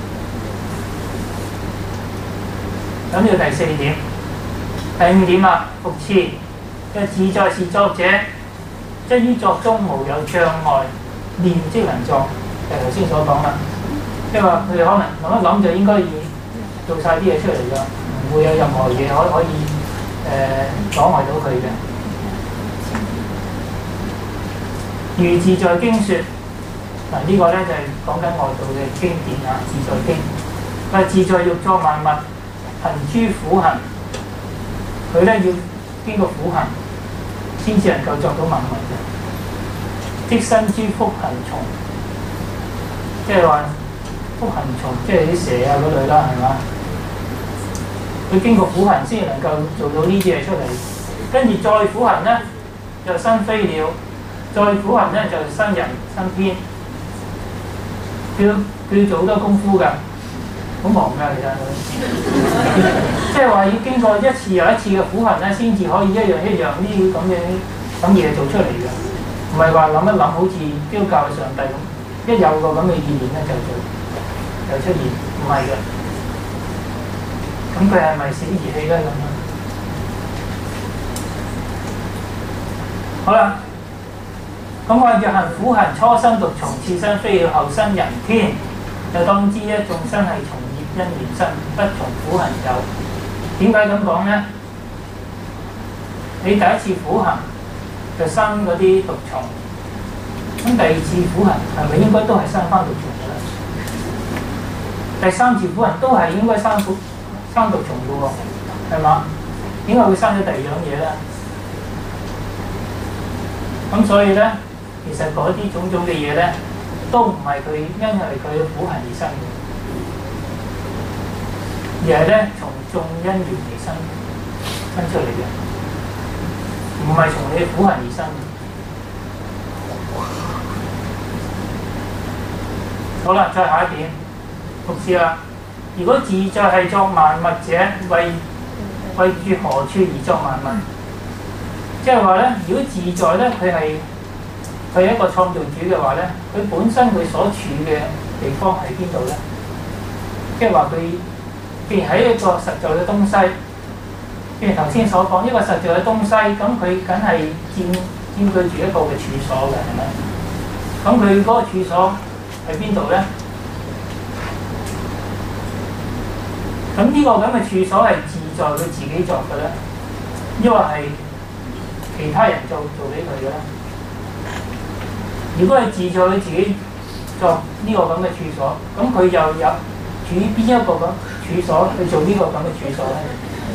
咁呢個第四點，第五點啊，復次嘅自在是作者，即於作中無有障礙，念即能作。就頭先所講啦，即係話佢哋可能諗一諗就應該要做晒啲嘢出嚟㗎，唔會有任何嘢可可以誒、呃、阻礙到佢嘅。如自在經說，嗱、這個、呢個咧就係、是、講緊外道嘅經典啊，自在經。佢自在欲作萬物，行諸苦行，佢咧要經過苦行，先至能夠作到萬物嘅。即身諸福行蟲，即係話福行蟲，即係啲蛇啊嗰類啦，係嘛？佢經過苦行先能夠做到呢啲嘢出嚟，跟住再苦行咧就生飛鳥，再苦行咧就生人生天，佢佢要做好多功夫㗎。好忙㗎，其實佢，即係話要經過一次又一次嘅苦行咧，先至可以一樣一樣呢啲咁嘅咁嘢做出嚟嘅，唔係話諗一諗好似基督教嘅上帝咁，一有個咁嘅意念咧就做就出現，唔係嘅。咁佢係咪小兒戲咧咁樣？好啦，咁我若行苦行，初生毒蟲，次生飛鳥，後生人天，就當知咧眾生係從因緣生，不從苦行有。點解咁講咧？你第一次苦行就生嗰啲毒蟲，咁第二次苦行係咪應該都係生翻毒蟲嘅咧？第三次苦行都係應該生苦生毒蟲嘅喎，係嘛？點解會生咗第二樣嘢咧？咁所以咧，其實嗰啲種種嘅嘢咧，都唔係佢因為佢嘅苦行而生嘅。而係咧從眾因緣而生生出嚟嘅，唔係從你嘅苦行而生嘅。好啦，再下一點，復次啦。如果自在係作萬物者，為為住何處而作萬物？即係話咧，如果自在咧，佢係佢係一個創造主嘅話咧，佢本身佢所處嘅地方喺邊度咧？即係話佢。既然喺一個實在嘅東西，譬如頭先所講一個實在嘅東西，咁佢梗係佔佔據住一個嘅處所嘅，係咪？咁佢嗰個處所喺邊度咧？ 咁呢個咁嘅處所係自在佢自己作嘅咧，抑或係其他人做做俾佢嘅咧？如果係自在佢自己作呢個咁嘅處所，咁佢又有處於邊一個咁處所去做呢個咁嘅處所咧？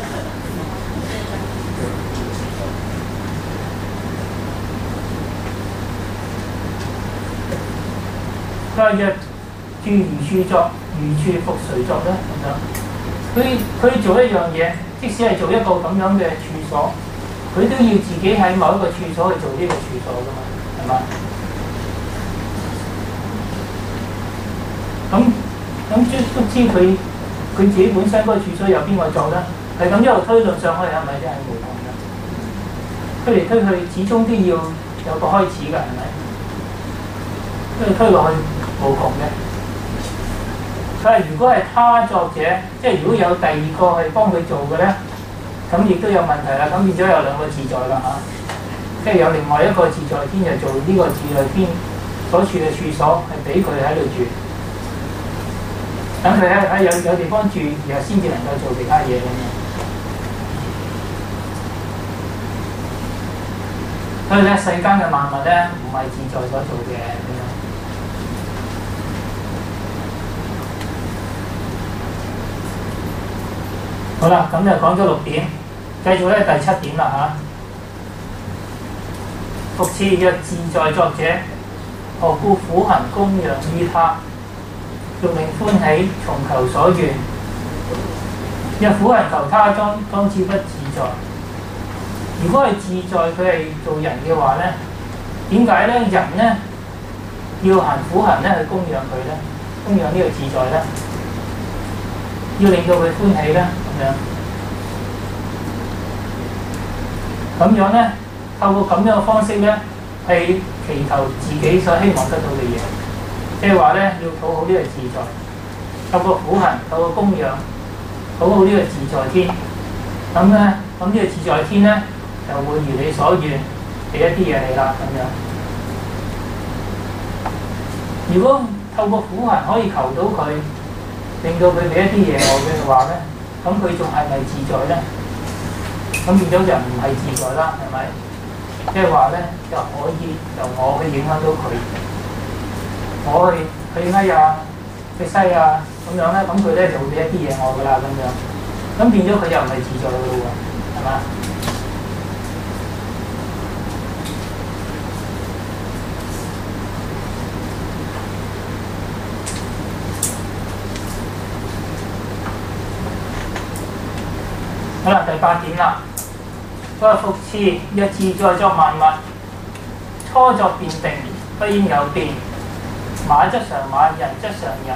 佢話若住如處作，如處復誰作咧？咁樣，佢佢做一樣嘢，即使係做一個咁樣嘅處所，佢都要自己喺某一個處所去做呢個處所噶嘛，係嘛？咁咁都知佢佢自己本身嗰個處所有邊個作咧？係咁一路推論上去，係咪真係無窮嘅？推嚟推去，始終都要有個開始㗎，係咪？跟住推落去無窮嘅。但係如果係他作者，即係如果有第二個係幫佢做嘅咧，咁亦都有問題啦。咁變咗有兩個自在啦嚇，即係有另外一個自在天就做呢個自在天所處嘅處所，係俾佢喺度住。等佢喺喺有有地方住，然後先至能夠做其他嘢咁樣。所以咧，世間嘅萬物咧，唔係自在所做嘅咁樣。好啦，咁就講咗六點，繼續咧第七點啦嚇。復次，若自在作者，何故苦行供養於他？欲令歡喜，從求所願。若苦行求他，當當知不自在。如果係自在，佢係做人嘅話咧，點解咧人咧要行苦行咧去供養佢咧？供養呢個自在咧，要令到佢歡喜咧，咁樣。咁樣咧，透過咁樣嘅方式咧，係祈求自己所希望得到嘅嘢。即係話咧，要討好呢個自在，透過苦行，透過供養，討好呢個自在天。咁咧，咁呢個自在天咧，就會如你所願，俾一啲嘢你啦。咁樣，如果透過苦行可以求到佢，令到佢俾一啲嘢我嘅話咧，咁佢仲係咪自在咧？咁變咗就唔係自在啦，係咪？即係話咧，就可以由我去影響到佢。我去去西啊，去西啊，咁樣咧，咁佢咧就會俾一啲嘢我噶啦，咁樣，咁變咗佢又唔係自在噶咯喎，係嘛？好啦，第八點啦，佢話復次，若自在作萬物，初作便定，不應有變。馬則常馬，人則常人。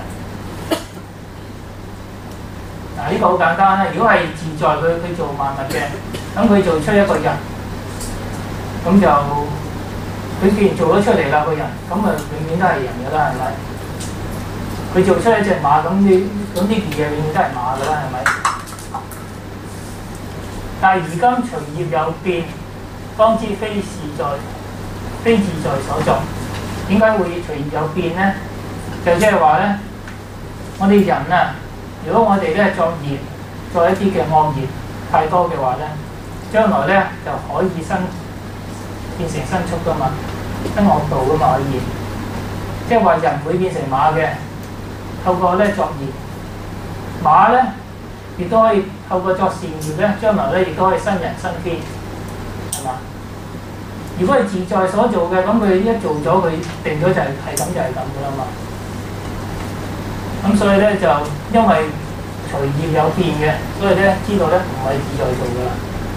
嗱、啊，呢、這個好簡單啦。如果係自在佢佢做萬物嘅，咁佢做出一個人，咁就佢既然做咗出嚟啦個人，咁啊永遠都係人㗎啦，係咪？佢做出一隻馬，咁呢咁呢件嘢永遠都係馬㗎啦，係咪？但係而今隨業有變，當知非自在，非自在所作。點解會隨業有變咧？就即係話咧，我哋人啊，如果我哋咧作業，作一啲嘅惡業太多嘅話咧，將來咧就可以生變成牲畜噶嘛，生惡道噶嘛可以。即係話人會變成馬嘅，透過咧作業，馬咧亦都可以透過作善業咧，將來咧亦都可以生人生天，係嘛？如果係自在所做嘅，咁佢一做咗，佢定咗就係係咁就係咁噶啦嘛。咁所以咧就因為隨業有變嘅，所以咧知道咧唔係自在做噶啦。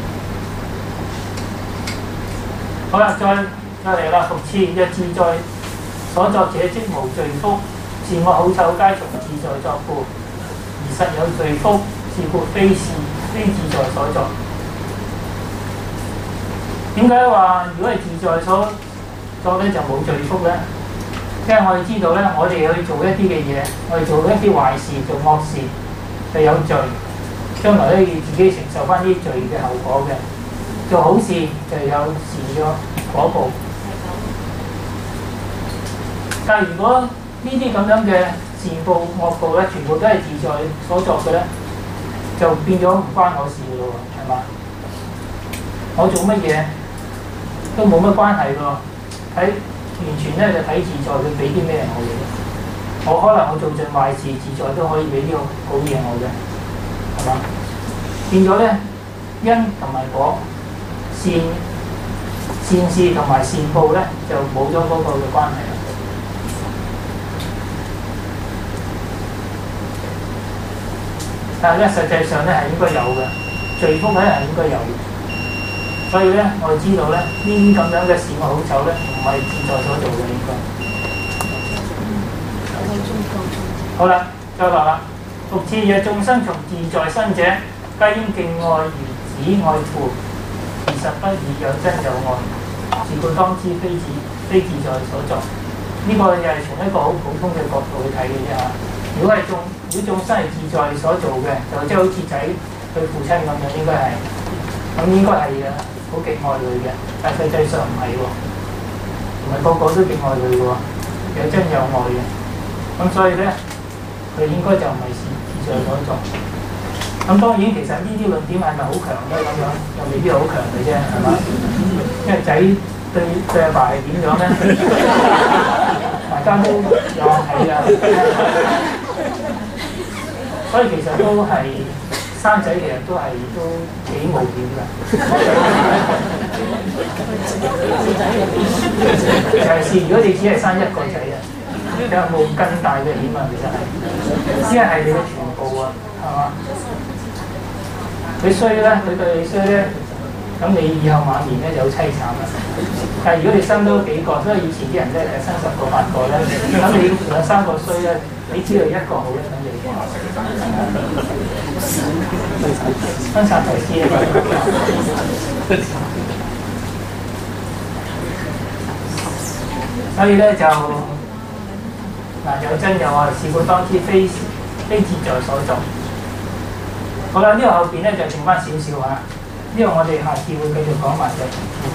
好啦，再再嚟啦，復次，若自在所作者即無罪福，善惡好醜皆從自在作故，而實有罪福，是故非是非自在所作。點解話如果係自在所作咧就冇罪福咧？因為我哋知道咧，我哋去做一啲嘅嘢，我哋做一啲壞事、做惡事就有罪，將來咧要自己承受翻啲罪嘅後果嘅。做好事就有善嘅果報。但係如果呢啲咁樣嘅善報惡報咧，全部都係自在所作嘅咧， 就變咗唔關我事咯喎，係嘛？我做乜嘢都冇乜關係喎，睇完全咧就睇自在，佢俾啲咩我嘅。我可能我做盡壞事，自在都可以俾啲好嘢我嘅，係嘛？變咗咧因同埋果，善善事同埋善報咧就冇咗嗰個嘅關係啦。但係咧，實際上咧係應該有嘅，罪福咧係應該有嘅。所以咧，我哋知道咧，呢啲咁樣嘅善惡好醜咧，唔係自在所做嘅應該。好啦，再話啦。復次若眾生從自在生者，皆應敬愛如子愛父，而實不異有真有愛，是故當知非自非自在所作。呢、這個又係從一個好普通嘅角度去睇嘅啫嚇。如果係眾如果眾生係自在所做嘅，就即係好似仔對父親咁樣，應該係咁應該係嘅，好敬愛佢嘅。但實際上唔係喎，唔係個個都敬愛佢嘅喎，有真有愛嘅。咁所以咧，佢應該就唔係自自在所作。咁當然其實呢啲論點係咪好強咧？咁樣又未必好強嘅啫，係嘛？因為仔對對阿爸係點樣咧？大家都有睇啊。所以其實都係生仔，其實都係都幾冒險㗎。尤其是如果你只係生一個仔啊，有冇更大嘅險啊？其實係，只係係你嘅全部啊，係嘛？佢衰咧，佢對你衰咧，咁你以後晚年咧就好凄慘啦。但係如果你生多幾個，所以以前啲人咧係生十個八個咧，咁你兩三個衰咧，你只要一個好咧，咁你分散投資啊！所以咧就嗱有真有愛，是故當知非非自在所作。好啦，呢、這個後邊咧就剩翻少少嚇，呢、這個我哋下次會繼續講埋嘅。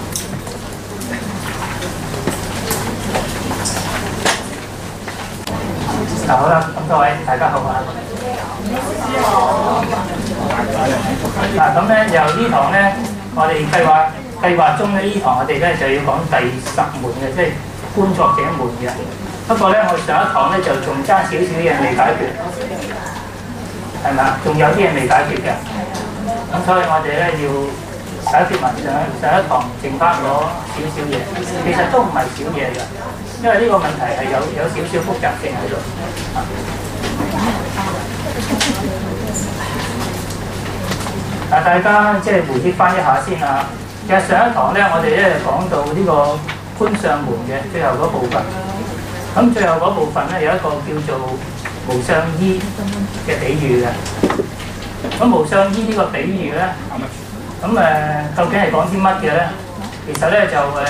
嗱好啦，咁各位大家好啊！嗱咁咧由呢堂咧，我哋計劃計劃中咧呢堂我哋咧就要講第十門嘅，即係觀作者門嘅。不過咧，我上一堂咧就仲爭少少嘢未解決，係咪啊？仲有啲嘢未解決嘅，咁所以我哋咧要解決埋上上一堂剩翻嗰少少嘢，其實都唔係少嘢嘅，因為呢個問題係有有少少複雜性喺度。嗱，大家即係回憶翻一下先啊！其實上一堂咧，我哋咧講到呢個觀相門嘅最後嗰部分。咁最後嗰部分咧有一個叫做無相依嘅比喻嘅。咁無相依呢個比喻咧，咁誒、呃、究竟係講啲乜嘅咧？其實咧就誒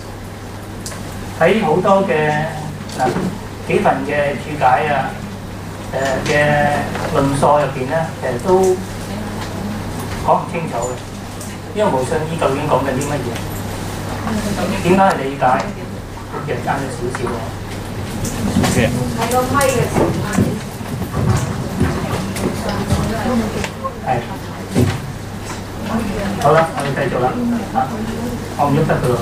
喺好多嘅嗱、呃、幾份嘅注解啊，誒嘅論述入邊咧，其實都講唔清楚嘅。呢個無相依究竟講緊啲乜嘢？點解去理解？其實爭咗少少喎。係個批嘅時間。係。好啦，我哋繼續啦。啊，我唔喐得佢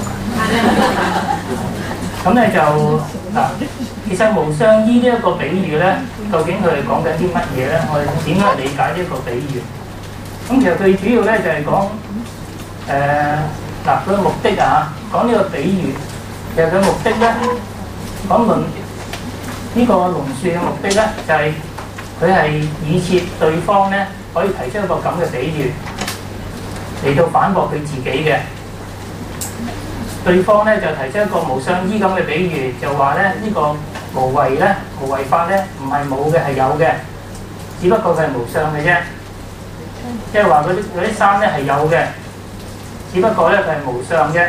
喎。咁咧就嗱，其實無相依呢一個比喻咧，究竟佢係講緊啲乜嘢咧？我哋點樣理解呢一個比喻？咁其實最主要咧就係講誒嗱，佢嘅目的啊，講呢個比喻，其實佢目的咧講論呢個龍樹嘅目的咧，就係佢係以設對方咧可以提出一個咁嘅比喻嚟到反駁佢自己嘅。對方咧就提出一個無相依咁嘅比喻，就話咧呢個無為咧無為法咧唔係冇嘅，係有嘅，只不過佢係無相嘅啫。即係話嗰啲嗰啲衫咧係有嘅，只不過咧佢係無相啫。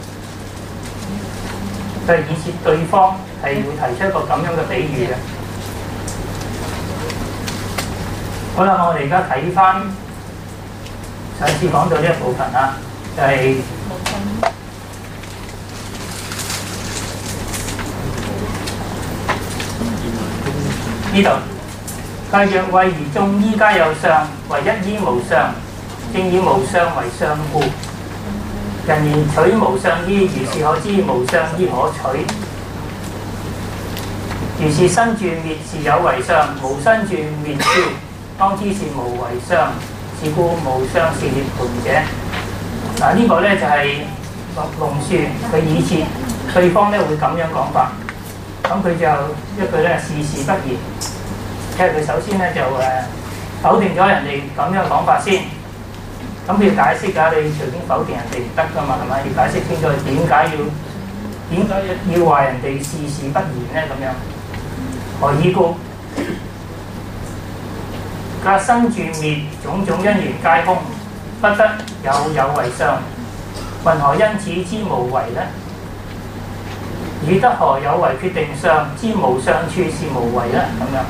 佢係以設對方係會提出一個咁樣嘅比喻嘅。好啦，我哋而家睇翻上次講到呢一部分啊，就係、是、呢度佢若謂而眾醫皆有相，唯一醫無相，正以無相為相故。人言取無相醫，如是可知無相醫可取。如是生住滅是有為相，無生住滅處，當知是無為相。是故無相是涅槃者。嗱，呢個咧就係龍樹佢以前對方咧會咁樣講法，咁佢就一句咧事事不然，即係佢首先咧就誒否定咗人哋咁樣講法先，咁佢要解釋㗎，你隨便否定人哋唔得㗎嘛，係咪？要解釋清楚點解要點解要話人哋事事不然咧咁樣？何以故？佢生住滅種種因緣皆空，不得有有為相。云何因此知無為呢？以得何有為決定相，知無相處是無為呢？咁樣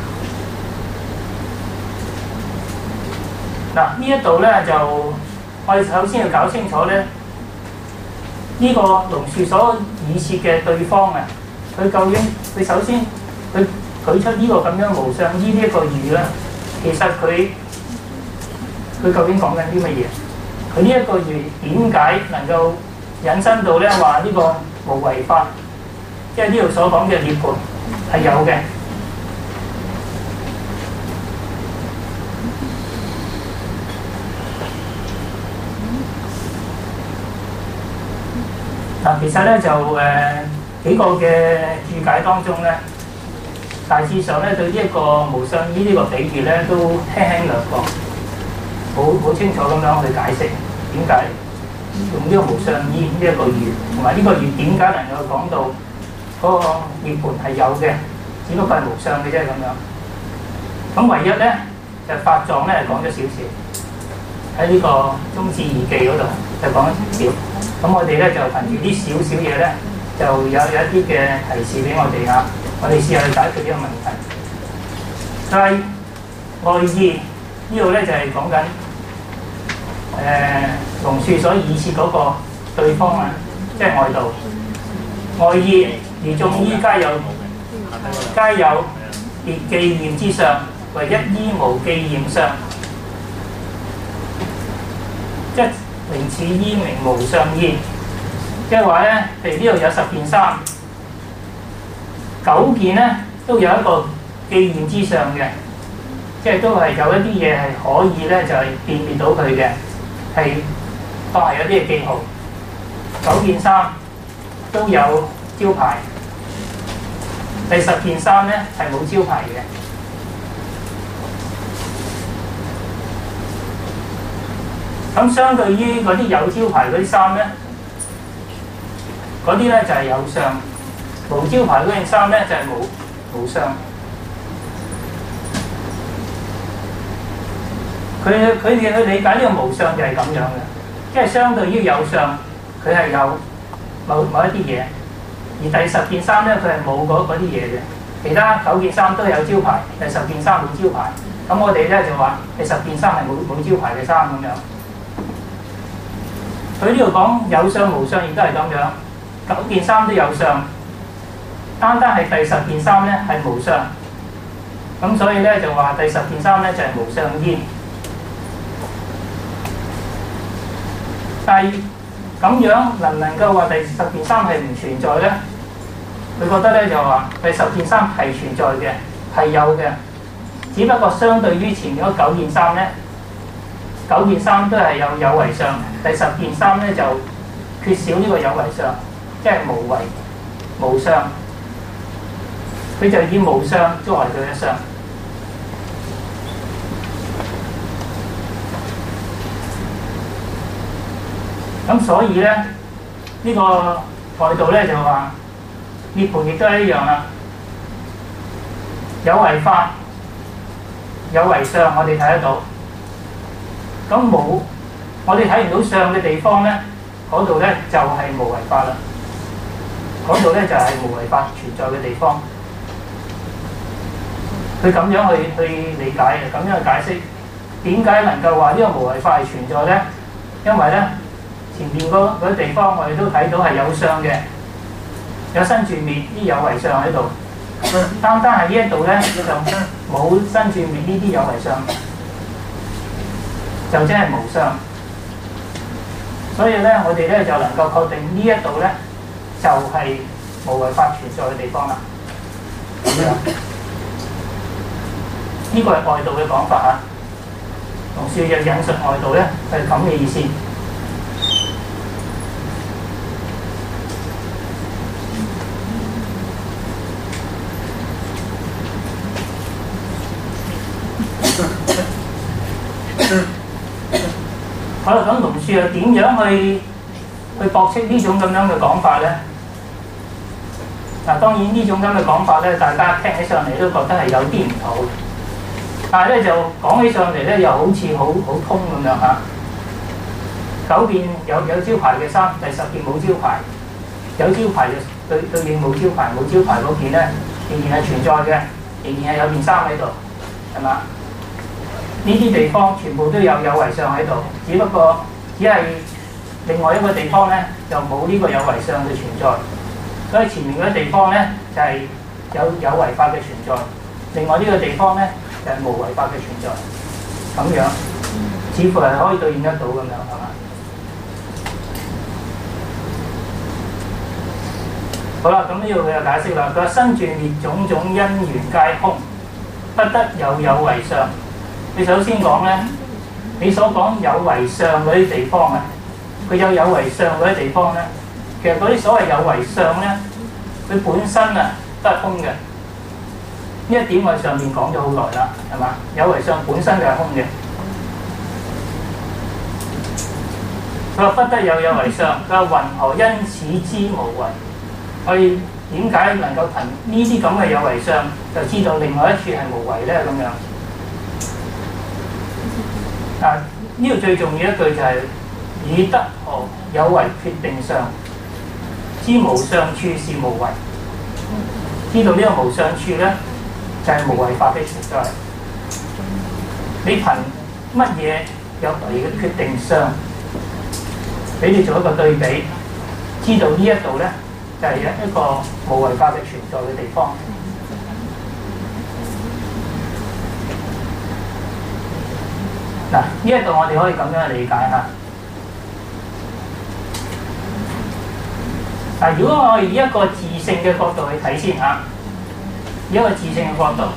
嗱，呢一度咧就我哋首先要搞清楚咧，呢、這個龍樹所以設嘅對方啊，佢究竟佢首先佢舉出呢個咁樣無相依呢一個語咧，其實佢佢究竟講緊啲乜嘢？佢呢一個語點解能夠引申到咧話呢個無為法，即係呢度所講嘅涅槃係有嘅。嗱，其實咧就誒、呃、幾個嘅注解當中咧，大致上咧對呢一個無相依呢個比喻咧都輕輕略過，好好清楚咁樣去解釋點解用呢個無相依呢一個語，同埋呢個語點解能夠講到嗰個涅槃係有嘅，只不過係無相嘅啫咁樣。咁唯一咧就法藏咧講咗少少喺呢個中智二記嗰度就講咗少少。咁我哋咧就憑住啲少少嘢咧，就有有一啲嘅提示俾我哋啊，我哋試下去解決呢個問題。就係外意呢度咧就係講緊誒龍樹所以設嗰個對方啊，即係外道。外意而眾醫皆有皆有別記驗之相，唯一醫無記驗相，即係名此醫名無相醫，即係話咧，譬如呢度有十件衫，九件咧都有一個記驗之相嘅，即係都係有一啲嘢係可以咧就係、是、辨別到佢嘅，係當係有啲嘅記號。九件衫都有招牌，第十件衫咧係冇招牌嘅。咁相對於嗰啲有招牌嗰啲衫咧，嗰啲咧就係有相；無招牌嗰件衫咧就係冇無相。佢佢哋去理解呢個無相就係咁樣嘅，即係相對於有相，佢係有某某一啲嘢；而第十件衫咧，佢係冇嗰啲嘢嘅。其他九件衫都有招牌，第十件衫冇招牌。咁我哋咧就話第十件衫係冇冇招牌嘅衫咁樣。佢呢度講有相無相，亦都係咁樣。九件衫都有相，單單係第十件衫咧係無相。咁所以咧就話第十件衫咧就係無相醫。但係咁樣能唔能夠話第十件衫係唔存在咧？佢覺得咧就話第十件衫係存在嘅，係有嘅，只不過相對於前面嗰九件衫咧。九件衫都係有有為相，第十件衫咧就缺少呢個有為相，即係無為無相。佢就以無相作為佢嘅相。咁所以咧，呢、這個外道咧就話涅槃亦都係一樣啦，有為法、有為相，我哋睇得到。咁冇，我哋睇唔到相嘅地方咧，嗰度咧就係、是、無為法啦。嗰度咧就係、是、無為法存在嘅地方。佢咁樣去去理解嘅，咁樣去解釋點解能夠話呢個無為法係存在咧？因為咧前面嗰嗰啲地方我哋都睇到係有相嘅，有生住滅啲有為相喺度。單單係呢一度咧就冇生住滅呢啲有為相，就真係無相。所以咧，我哋咧就能夠確定呢一度咧就係、是、無為法存在嘅地方啦。咁樣，呢、這個係外道嘅講法嚇。龍樹嘅引述外道咧係咁嘅意思。好啦，咁龍樹又點樣去去駁斥呢種咁樣嘅講法咧？嗱，當然呢種咁嘅講法咧，大家聽起上嚟都覺得係有啲唔妥，但係咧就講起上嚟咧，又好似好好通咁樣嚇。九件有有招牌嘅衫，第十件冇招牌，有招牌就對對應冇招牌，冇招牌嗰件咧仍然係存在嘅，仍然係有件衫喺度，係嘛？呢啲地方全部都有有為相喺度，只不過只係另外一個地方咧就冇呢個有為相嘅存在，所以前面嗰啲地方咧就係、是、有有為法嘅存在，另外呢個地方咧就係、是、無為法嘅存在，咁樣似乎係可以對應得到咁樣，係嘛？好啦，咁呢度佢就解釋啦，佢話生住滅種種因緣皆空，不得有有為相。你首先講咧，你所講有為相嗰啲地方啊，佢有有為相嗰啲地方咧，其實嗰啲所謂有為相咧，佢本身啊都係空嘅。呢一點我哋上面講咗好耐啦，係嘛？有為相本身就係空嘅。佢話不得有有為相，佢話云何因此知無為？所以點解能夠憑呢啲咁嘅有為相，就知道另外一處係無為咧？咁樣。嗱，呢度最重要一句就係、是、以得何有為決定相，知無相處是無為。知道呢個無相處咧，就係、是、無為法嘅存在。你憑乜嘢有為嘅決定相？俾你做一個對比，知道呢一度咧就係、是、一個無為法嘅存在嘅地方。嗱，呢一度我哋可以咁樣理解嚇。嗱，如果我哋以一個自性嘅角度去睇先嚇，以一個自性嘅角度，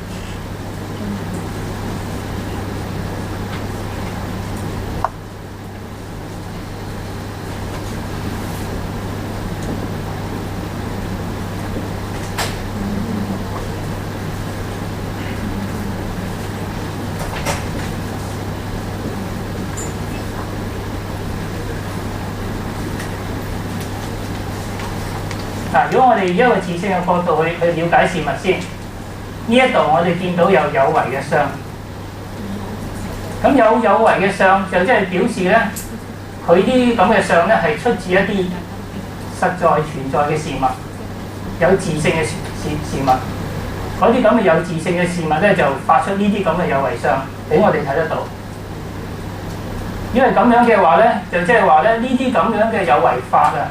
如果我哋以一個自性嘅角度去去了解事物先，呢一度我哋見到有有為嘅相，咁有有為嘅相就即係表示咧，佢啲咁嘅相咧係出自一啲實在存在嘅事物，有自性嘅事事事物，嗰啲咁嘅有自性嘅事物咧就發出呢啲咁嘅有為相俾我哋睇得到。因為咁樣嘅話咧，就即係話咧呢啲咁樣嘅有為法啊。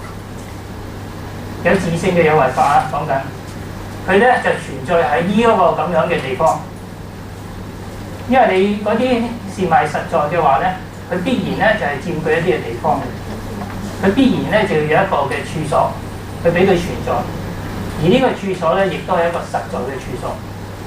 有自性嘅有為法啊，講緊佢咧就存在喺呢一個咁樣嘅地方，因為你嗰啲事物實在嘅話咧，佢必然咧就係、是、佔據一啲嘅地方嘅，佢必然咧就要有一個嘅處所去俾佢存在，而呢個處所咧亦都係一個實在嘅處所。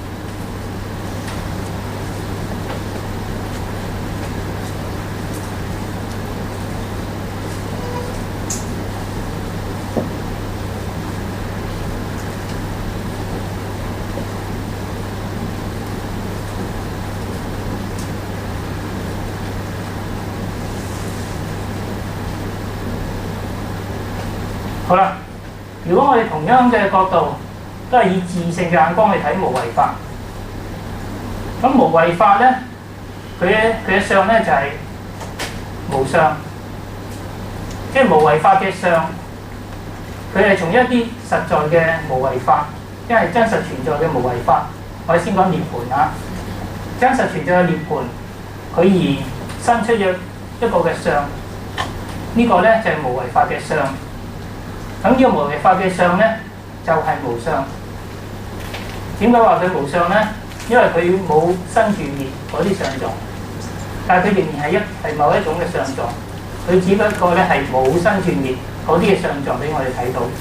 好啦，如果我哋同樣嘅角度都係以自性嘅眼光去睇無為法，咁無為法咧，佢嘅佢嘅相咧就係、是、無相，即係無為法嘅相，佢係從一啲實在嘅無為法，因為真實存在嘅無為法，我哋先講涅槃啊，真實存在嘅涅槃，佢而生出咗一個嘅相，這個、呢個咧就係、是、無為法嘅相。咁呢個無為法嘅相咧，就係、是、無相。 點解話佢無相咧？因為佢冇生住滅嗰啲相狀，但係佢仍然係一係某一種嘅相狀，佢只不過咧係冇生住滅嗰啲嘅相狀俾我哋睇到。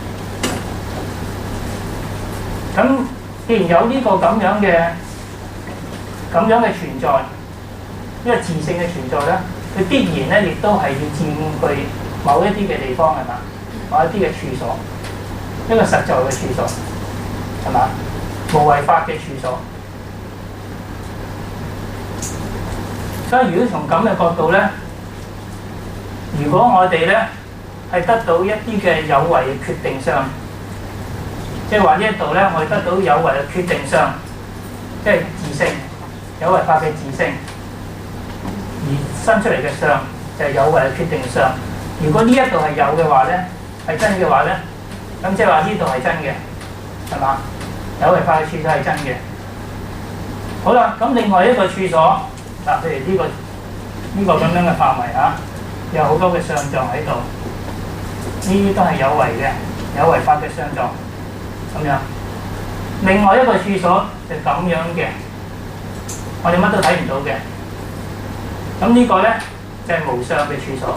咁既然有呢個咁樣嘅咁樣嘅存在，呢個自性嘅存在咧，佢必然咧亦都係要佔據某一啲嘅地方係嘛，某一啲嘅處所，一個實在嘅處所係嘛，無為法嘅處所。所以如果從咁嘅角度咧，如果我哋咧係得到一啲嘅有為嘅決定相，即係話呢一度咧，我哋得到有為嘅決定相，即係自性有為法嘅自性，而生出嚟嘅相就係有為嘅決定相。如果呢一度係有嘅話咧，係真嘅話咧，咁即係話呢度係真嘅，係嘛？有為法嘅處所係真嘅。好啦，咁另外一個處所。嗱，譬如呢、這個呢、這個咁樣嘅範圍嚇，有好多嘅相狀喺度，呢啲都係有為嘅，有為法嘅相狀咁樣。另外一個處所就咁樣嘅，我哋乜都睇唔到嘅。咁呢個咧就係、是、無相嘅處所。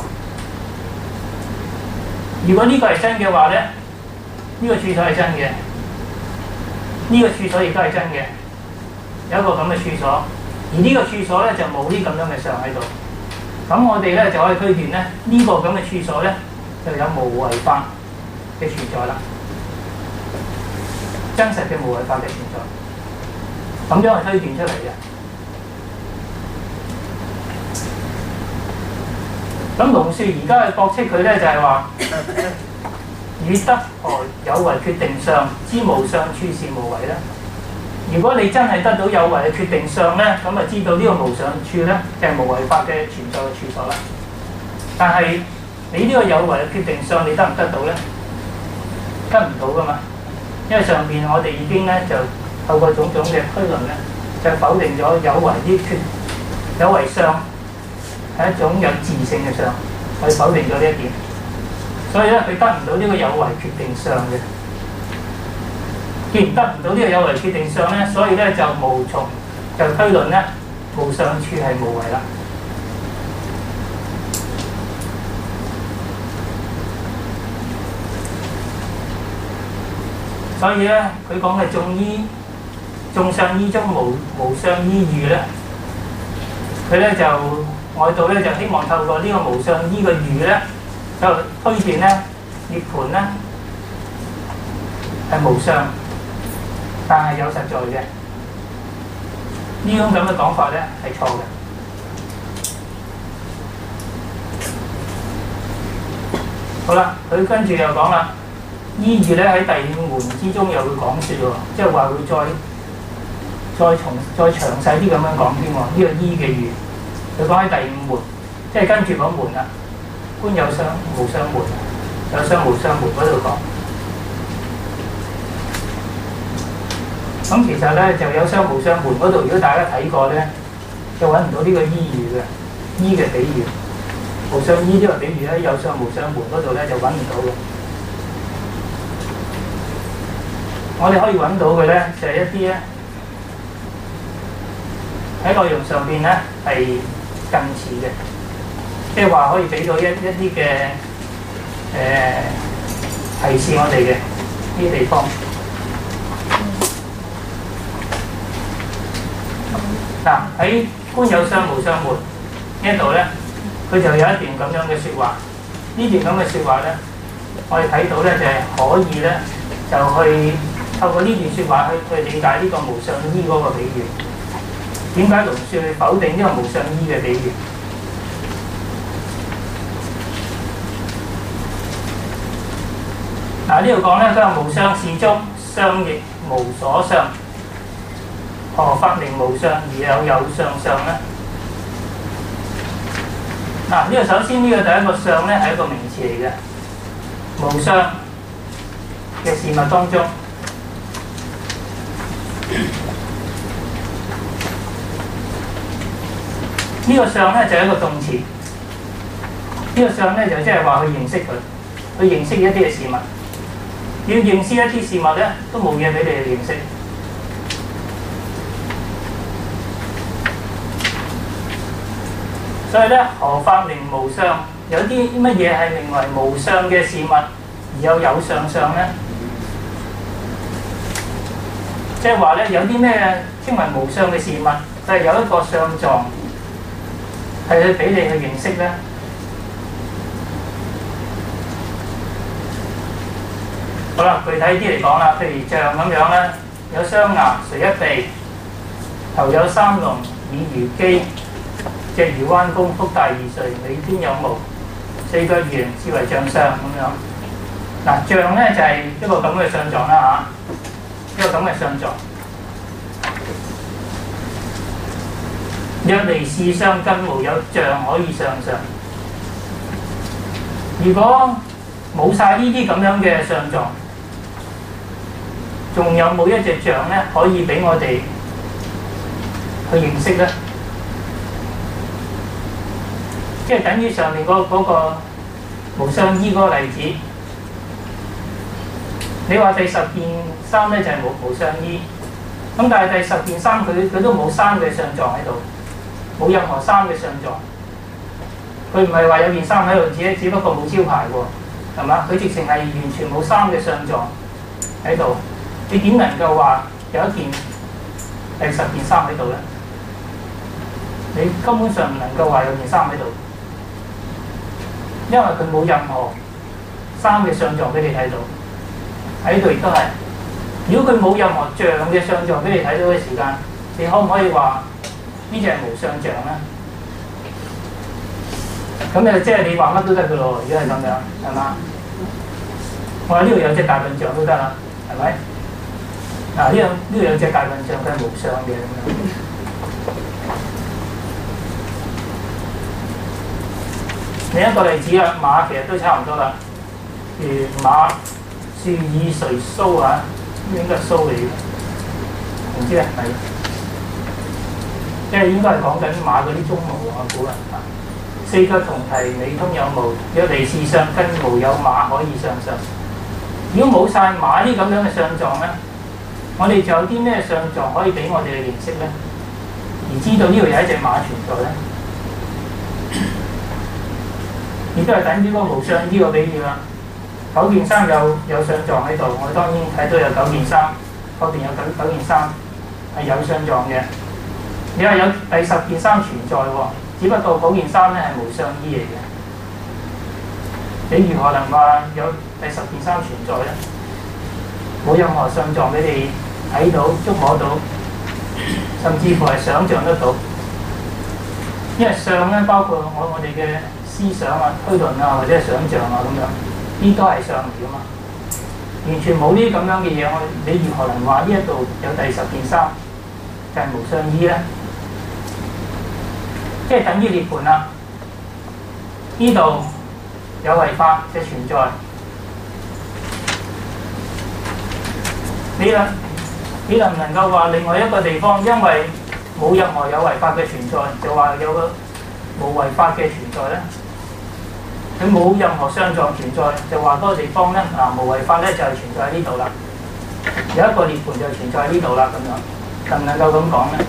如果呢個係真嘅話咧，呢、這個處所係真嘅，呢、這個處所亦都係真嘅，有一個咁嘅處所。而呢個處所咧就冇啲咁樣嘅相喺度，咁我哋咧就可以推斷咧呢、這個咁嘅處所咧就有無為法嘅存在啦，真實嘅無為法嘅存在，咁樣係推斷出嚟嘅。咁龍樹而家嘅駁斥佢咧就係話，與得何有為決定相之無相處是無為咧？如果你真係得到有為嘅決定相咧，咁就知道呢個無相處咧就係、是、無為法嘅存在嘅處所啦。但係你呢個有為嘅決定相，你得唔得到咧？得唔到噶嘛？因為上邊我哋已經咧就透過種種嘅推論咧，就否定咗有為啲決有為相係一種有自性嘅相，我哋否定咗呢一點。所以咧，佢得唔到呢個有為決定相嘅。既然得唔到呢個有為決定相咧，所以咧就無從就推論咧無相處係無為啦。所以咧，佢講嘅眾依眾相依中無無相依喻咧，佢咧就外道咧就希望透過呢個無相依嘅喻咧，就推斷咧涅槃咧係無相。但係有實在嘅，呢種咁嘅講法咧係錯嘅。好啦，佢跟住又講啦，依喻咧喺第五門之中又會講説喎，即係話會再再從再詳細啲咁樣講添喎。呢、這個依嘅喻，佢講喺第五門，即係跟住嗰門啦，觀有相無相門，有相無相門嗰度講。咁其實咧就有相無相門嗰度，如果大家睇過咧，就揾唔到呢個依喻嘅依嘅比喻，無相依呢個比喻咧，有相無相門嗰度咧就揾唔到嘅。我哋可以揾到嘅咧就係、是、一啲咧喺內容上邊咧係近似嘅，即係話可以俾到一一啲嘅誒提示我哋嘅呢啲地方。嗱，喺觀有相無相門呢一度咧，佢就有一段咁樣嘅説話。呢段咁嘅説話咧，我哋睇到咧就係、是、可以咧，就去透過呢段説話去去理解呢個無相依嗰個比喻。點解龍樹去否定呢個無相依嘅比喻？嗱，呢度講咧，佢話無相事中，相亦無所相。何法名無相而有有相相咧？嗱，呢個首先呢個第一個相咧係一個名詞嚟嘅，無相嘅事物當中，呢、這個相咧就係一個動詞，呢、這個相咧就即係話去認識佢，去認識一啲嘅事物。要認識一啲事物咧，都冇嘢俾你去認識。 所以咧，何法名無相？有啲乜嘢係名為無相嘅事物，而又有相相咧？即係話咧，有啲咩稱為無相嘅事物，就係、是、有一個相狀，係去俾你去認識咧。好啦，具體啲嚟講啦，譬如像咁樣咧，有雙牙，垂一臂，頭有三龍，耳如機，隻如彎弓，腹大而垂，尾端有毛，四腳圓，是為象相咁樣。嗱，象咧就係、是、一個咁嘅相狀啦嚇，一個咁嘅相狀。若離是相，更無有象可以相上。如果冇晒呢啲咁樣嘅相狀，仲有冇一隻象咧可以俾我哋去認識咧？即係等於上面嗰、那、嗰個無相依嗰個例子。你話第十件衫咧就係、是、無無相依，咁但係第十件衫佢佢都冇衫嘅相狀喺度。冇任何衫嘅相狀，佢唔係話有件衫喺度，只只不過冇招牌喎，係嘛？佢直情係完全冇衫嘅相狀喺度，你點能夠話有一件第十件衫喺度咧？你根本上唔能夠話有件衫喺度，因為佢冇任何衫嘅相狀俾你睇到，喺度亦都係。如果佢冇任何像嘅相狀俾你睇到嘅時間，你可唔可以話呢隻係無相象咧？咁誒，即係你話乜都得嘅咯。如果係咁樣，係嘛？我話呢度有隻大笨象都得啦，係咪？嗱，呢度呢度有隻大笨象，佢係無相嘅咁樣。另一個例子啊，馬其實都差唔多啦。如馬樹以垂鬚啊，應該係鬚嚟嘅，唔知係咪？即係應該係講緊馬嗰啲鬃毛啊，我估啊。四腳同蹄，尾通有毛，若離是相，更無有馬可以相上。如果冇晒馬呢咁樣嘅相狀咧，我哋仲有啲咩相狀可以俾我哋去認識咧？而知道呢度有一隻馬存在咧，亦都係等於嗰個無相呢個比喻啦。九件衫有有相狀喺度，我當然睇到有九件衫，後邊有九九件衫係有相狀嘅。你話有第十件衫存在喎，只不過嗰件衫咧係無相依嚟嘅。你如何能話有第十件衫存在咧？冇任何相狀俾你睇到、觸摸到，甚至乎係想像得到。因為相咧包括我我哋嘅思想啊、推論啊，或者係想像啊咁樣，呢都係相嚟噶嘛。完全冇呢啲咁樣嘅嘢，我你如何能話呢一度有第十件衫就係無相依咧？即係等於涅槃啦，呢度有為法嘅存在，你能你能唔能夠話另外一個地方因為冇任何有為法嘅存在，就話有個無為法嘅存在咧？佢冇任何相狀存在，就話嗰個地方咧嗱無為法咧就係存在喺呢度啦，有一個涅槃就存在喺呢度啦，咁樣能唔能夠咁講咧？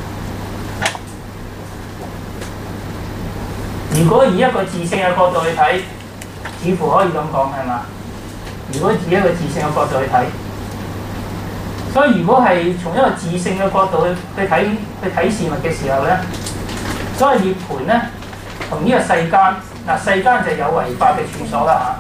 如果以一個自性嘅角度去睇，似乎可以咁講，係嘛？如果以一個自性嘅角度去睇，所以如果係從一個自性嘅角度去去睇去睇事物嘅時候咧，所謂涅槃咧，同呢個世間嗱世間就有為法嘅處所啦嚇，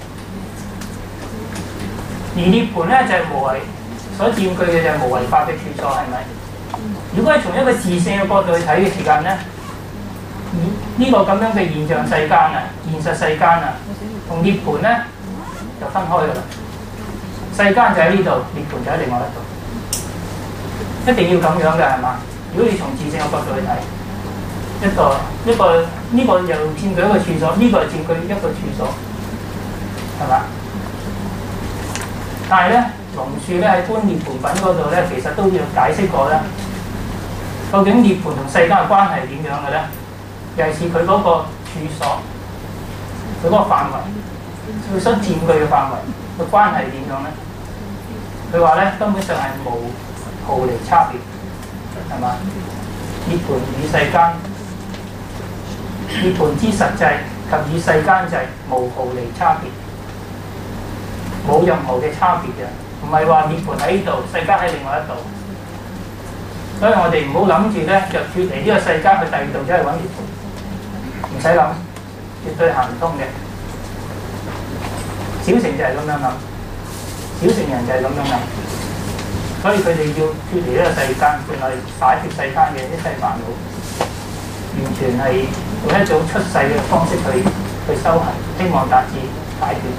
而涅槃咧就係、是、無為所佔據嘅就係無為法嘅處所，係咪？如果係從一個自性嘅角度去睇嘅時間咧，呢、這個咁樣嘅現象世間啊，現實世間啊，同涅槃咧就分開㗎啦。世間就喺呢度，涅槃就喺另外一度，一定要咁樣嘅係嘛？如果你從自性嘅角度去睇，一個一個呢、這個又佔據一個處所，呢、這個又佔據一個處所，係嘛？但係咧，龍樹咧喺觀涅槃品嗰度咧，其實都要解釋過咧，究竟涅槃同世間嘅關係係點樣嘅咧？尤其是佢嗰個處所，佢嗰個範圍，佢所佔據嘅範圍，個關係點樣咧？佢話咧根本上係無毫釐差別，係嘛？涅槃與世間涅槃之實際及與世間際無毫釐差別，冇任何嘅差別嘅，唔係話涅槃喺呢度，世間喺另外一度。所以我哋唔好諗住咧就脫離呢個世間去第二度走去揾涅槃，唔使諗，絕對行唔通嘅。小乘就係咁樣諗，小乘人就係咁樣諗，所以佢哋要脫離呢個世間，盡係解決世間嘅一切煩惱，完全係用一種出世嘅方式去去修行，希望達至解決。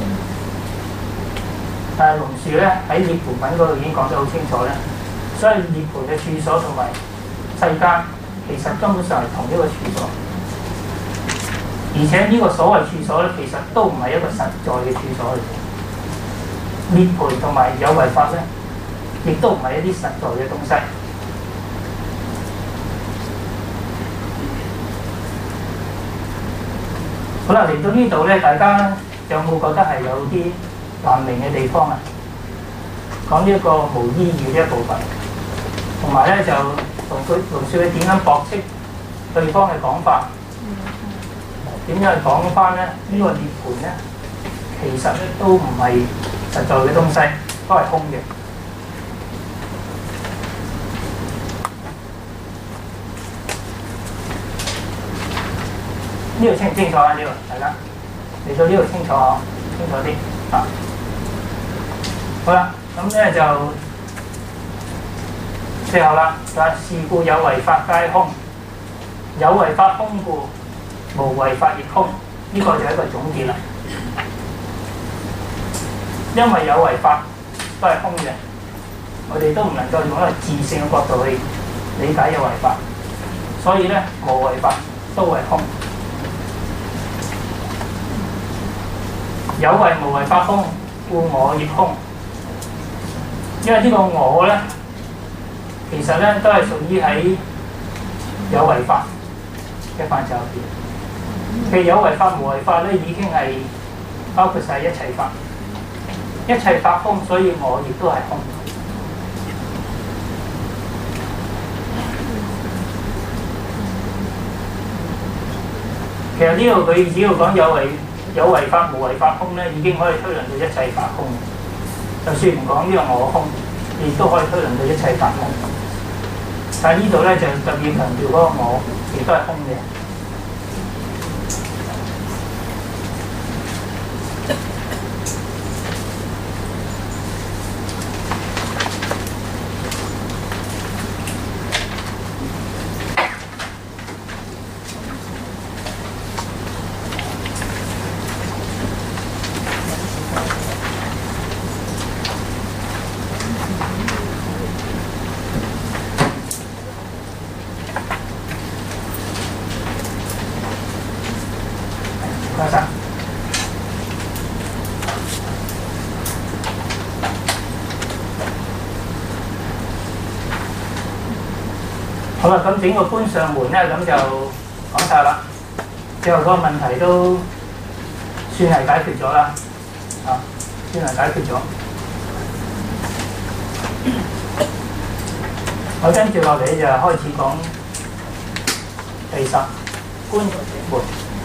但係龍樹咧喺涅槃品嗰度已經講得好清楚咧，所以涅槃嘅處所同埋世間其實根本上係同一個處所，而且呢個所謂處所咧，其實都唔係一個實在嘅處所嚟嘅。涅槃同埋有為法咧，亦都唔係一啲實在嘅東西。好啦，嚟到呢度咧，大家有冇覺得係有啲難明嘅地方啊？講呢一個無依義呢一部分，同埋咧就同佢龍樹佢點樣駁斥對方嘅講法，點樣去講翻咧？呢、這個涅槃咧，其實咧都唔係實在嘅東西，都係空嘅。呢度清唔清楚啊？呢度大家嚟到呢度清楚啊，清楚啲啊！好啦，咁咧就最後啦，就係是故有為法皆空，有為法空故，無為法亦空。呢、這個就係一個總結啦。因為有為法都係空嘅，我哋都唔能夠用一個自性嘅角度去理解有為法，所以咧無為法都係空。有為無為法空，故我亦空。因為呢個我咧，其實咧都係屬於喺有為法嘅範疇入邊。其實有為法、無為法咧，已經係包括晒一切法，一切法空，所以我亦都係空。其實呢度佢只要講有為。有為法、無為法空咧，已經可以推論到一切法空。就算唔講呢個我空，亦都可以推論到一切法空。但係呢度咧就特別強調嗰個我，亦都係空嘅。好啦，咁整個觀上門咧，咁就講晒啦。最後嗰個問題都算係解決咗啦，啊，算係解決咗。我跟住落嚟就開始講第十觀門。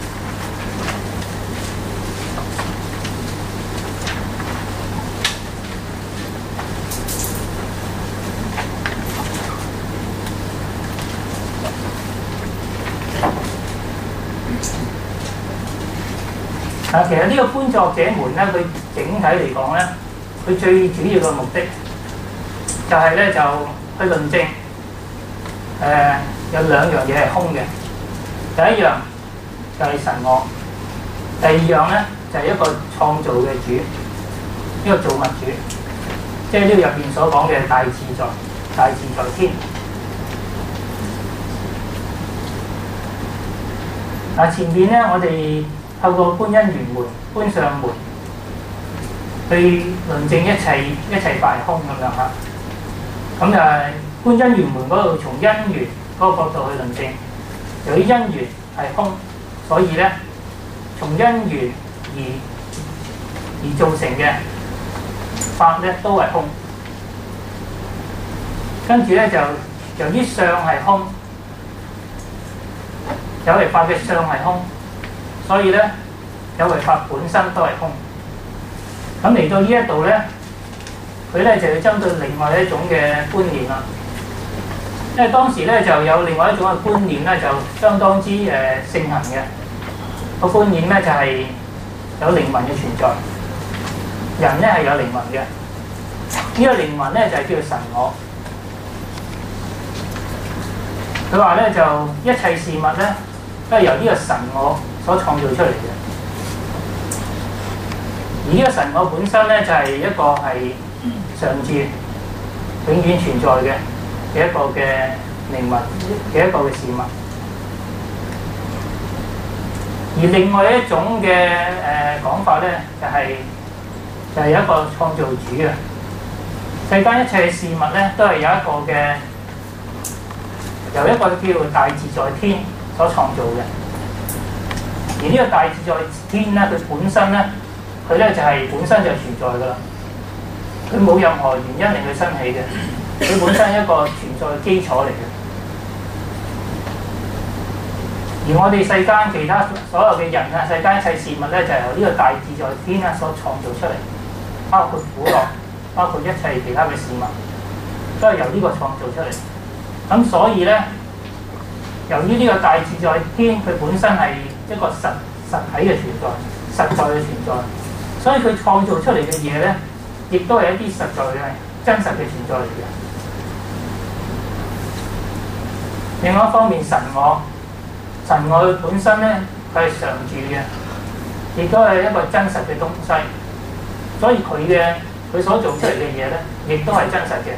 啊，其實呢個觀作者門咧，佢整體嚟講咧，佢最主要嘅目的就係咧就去論證，誒、呃、有兩樣嘢係空嘅。第一樣就係神我，第二樣咧就係、是、一個創造嘅主，一個造物主，即係呢個入邊所講嘅大自在，大自在天。嗱，前面咧我哋透過觀因緣門、觀相門去論證一切一切法係空咁樣嚇。咁就係觀因緣門嗰度，從因緣嗰個角度去論證，由於因緣係空，所以咧從因緣而而造成嘅法咧都係空。跟住咧就由於相係空， 有為法嘅相係空，所以咧有為法本身都係空。咁嚟到呢一度咧，佢咧就要針對另外一種嘅觀念啦。因為當時咧就有另外一種嘅觀念咧，就相當之誒、呃、盛行嘅個觀念咧，就係、是、有靈魂嘅存在，人咧係有靈魂嘅。呢、這個靈魂咧就係、是、叫做神我。佢話咧就一切事物咧都係由呢個神我所創造出嚟嘅。而呢個神我本身咧就係、是、一個係常住、永遠存在嘅嘅一個嘅靈魂嘅一個嘅事物。而另外一種嘅誒講法咧，就係、是、就係、是、一個創造主嘅。世間一切事物咧，都係有一個嘅由一個叫做大自在天所創造嘅。而呢個大自在天咧，佢本身咧，佢咧就係、是、本身就存在㗎啦。佢冇任何原因令佢生起嘅，佢本身係一個存在嘅基礎嚟嘅。而我哋世間其他所有嘅人啊，世間一切事物咧，就係、是、由呢個大自在天啊所創造出嚟，包括苦樂，包括一切其他嘅事物，都係由呢個創造出嚟。咁所以咧，由於呢個大自在天佢本身係一個實實體嘅存在，實在嘅存在，所以佢創造出嚟嘅嘢咧，亦都係一啲實在嘅真實嘅存在嚟嘅。另外一方面，神我。神我本身咧，佢係常住嘅，亦都係一個真實嘅東西，所以佢嘅佢所做出嚟嘅嘢咧，亦都係真實嘅。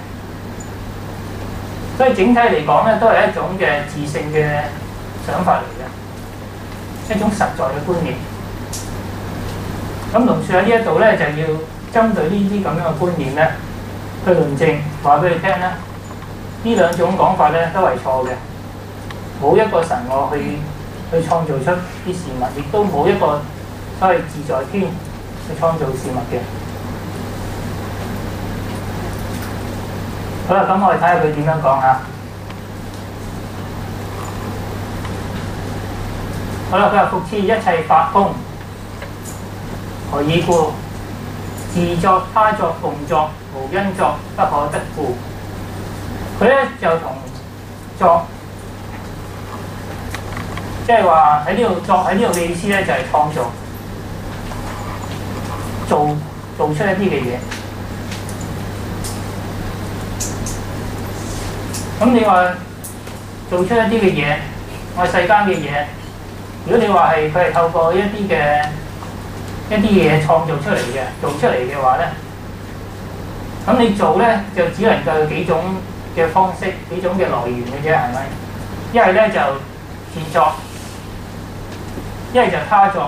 所以整體嚟講咧，都係一種嘅自性嘅想法嚟嘅，一種實在嘅觀念。咁龍樹喺呢一度咧，就要針對呢啲咁樣嘅觀念咧，去論證話俾你聽咧，呢兩種講法咧都係錯嘅。冇一個神我去去創造出啲事物，亦都冇一個所謂自在天去創造事物嘅。好啦，咁我哋睇下佢點樣講嚇。好啦，佢話復次一切法空，何以故？自作他作共作，無因作，不可得故。佢咧就同作。即係話喺呢度作喺呢度嘅意思咧，就係、是、創造、做做出一啲嘅嘢。咁你話做出一啲嘅嘢，我係世間嘅嘢。如果你話係佢係透過一啲嘅一啲嘢創造出嚟嘅，做出嚟嘅話咧，咁你做咧就只能夠有幾種嘅方式、幾種嘅來源嘅啫，係咪？一係咧就自作。一係就他作，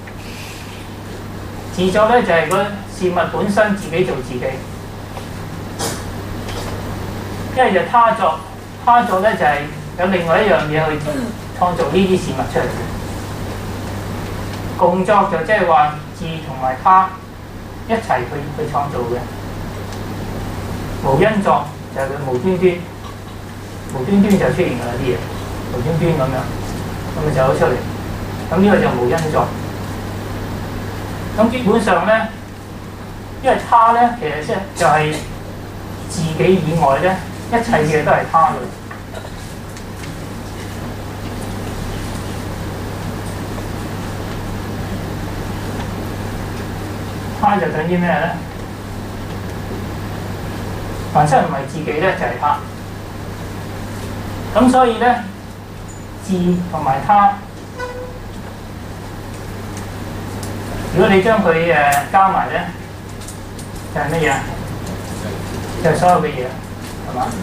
自作咧就係、是、個事物本身自己做自己；一係就他作，他作咧就係、是、有另外一樣嘢去創造呢啲事物出嚟。共作就即係話自同埋他一齊去去創造嘅。無因作就係佢無端端，無端端就出現㗎啦啲嘢，無端端咁樣，咁咪走咗出嚟。咁呢個就無因作。咁基本上咧，因為他咧其實即係就係自己以外咧，一切嘅都係他嘅。他就等於咩咧？凡係唔係自己咧，就係、是、他。咁所以咧，自同埋他。如果你將佢誒加埋咧，就係乜嘢？就係、是、所有嘅嘢，係嘛？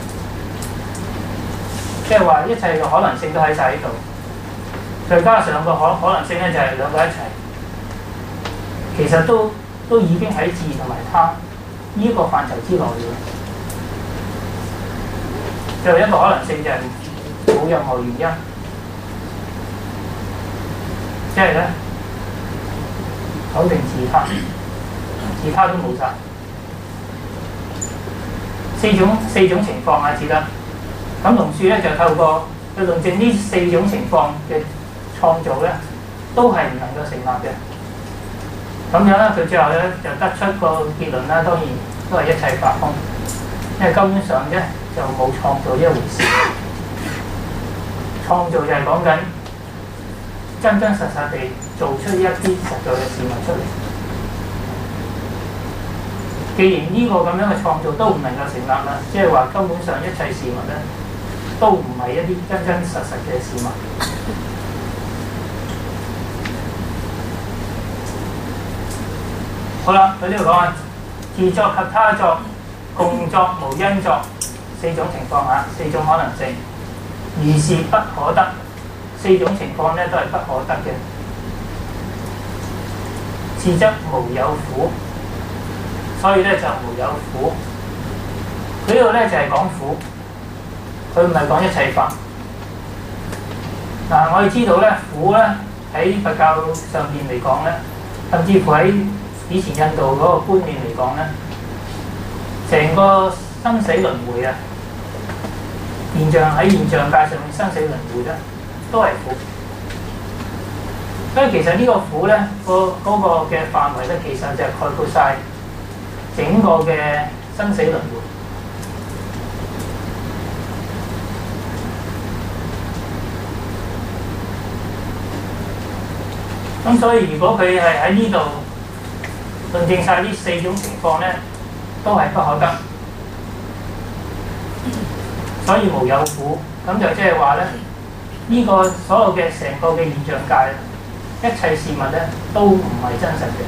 即係話一切嘅可能性都喺晒呢度，再加上個可可能性咧，就係兩個一齊，其實都都已經喺自同埋他呢個範疇之內嘅。最後一個可能性就係冇任何原因，即係咧。否定自他，自他都冇晒。四種四種情況啊，只得。咁龍樹咧就透過去論證呢四種情況嘅創造咧，都係唔能夠成立嘅。咁樣咧，佢最後咧就得出個結論啦。當然都係一切法空，因為根本上咧就冇創造呢一回事。創造就係講緊真真實實地做出一啲實在嘅事物出嚟。既然呢個咁樣嘅創造都唔能夠成立啦，即係話根本上一切事物咧都唔係一啲真真實實嘅事物。好啦，佢呢度講啊，自作及他作，共作無因作，四種情況嚇，四種可能性。如是不可得，四種情況咧都係不可得嘅。次則無有苦，所以咧就無有苦。佢呢度咧就係講苦，佢唔係講一切法。嗱，我哋知道咧苦咧喺佛教上邊嚟講咧，甚至乎喺以前印度嗰個觀念嚟講咧，成個生死輪迴啊，現象喺現象界上面生死輪迴咧，都係苦。所以其實呢個苦咧，個嗰個嘅範圍咧，其實就係概括晒整個嘅生死輪迴。咁所以如果佢係喺呢度論證晒呢四種情況咧，都係不可得，所以無有苦。咁就即係話咧，呢、這個所有嘅成個嘅現象界，一切事物咧都唔係真實嘅。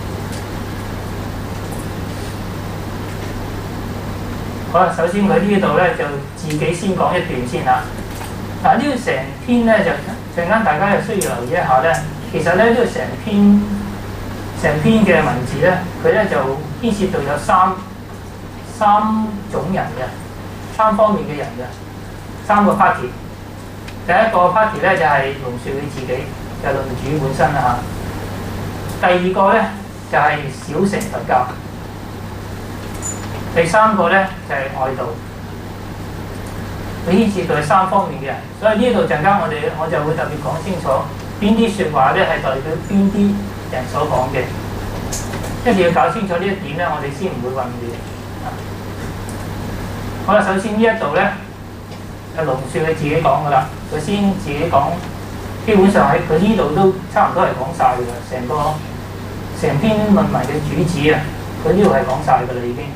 好啦，首先佢呢度咧就自己先講一段先啦。嗱，呢個成篇咧就陣間大家又需要留意一下咧。其實咧呢個成篇成篇嘅文字咧，佢咧就牽涉到有三三種人嘅，三方面嘅人嘅，三個 party。第一個 party 咧就係龍樹佢自己，就係論主本身啦嚇。第二個咧就係小乘佛教。第三個咧就係外道。佢牽涉到係三方面嘅人，所以呢度陣間我哋我就會特別講清楚邊啲説話咧係代表邊啲人所講嘅，一定要搞清楚呢一點咧，我哋先唔會混亂。好啦，首先呢一度咧，阿龍樹佢自己講噶啦，佢先自己講，基本上喺佢呢度都差唔多係講晒㗎啦，成個成篇論文嘅主旨啊，佢呢度係講晒㗎啦已經。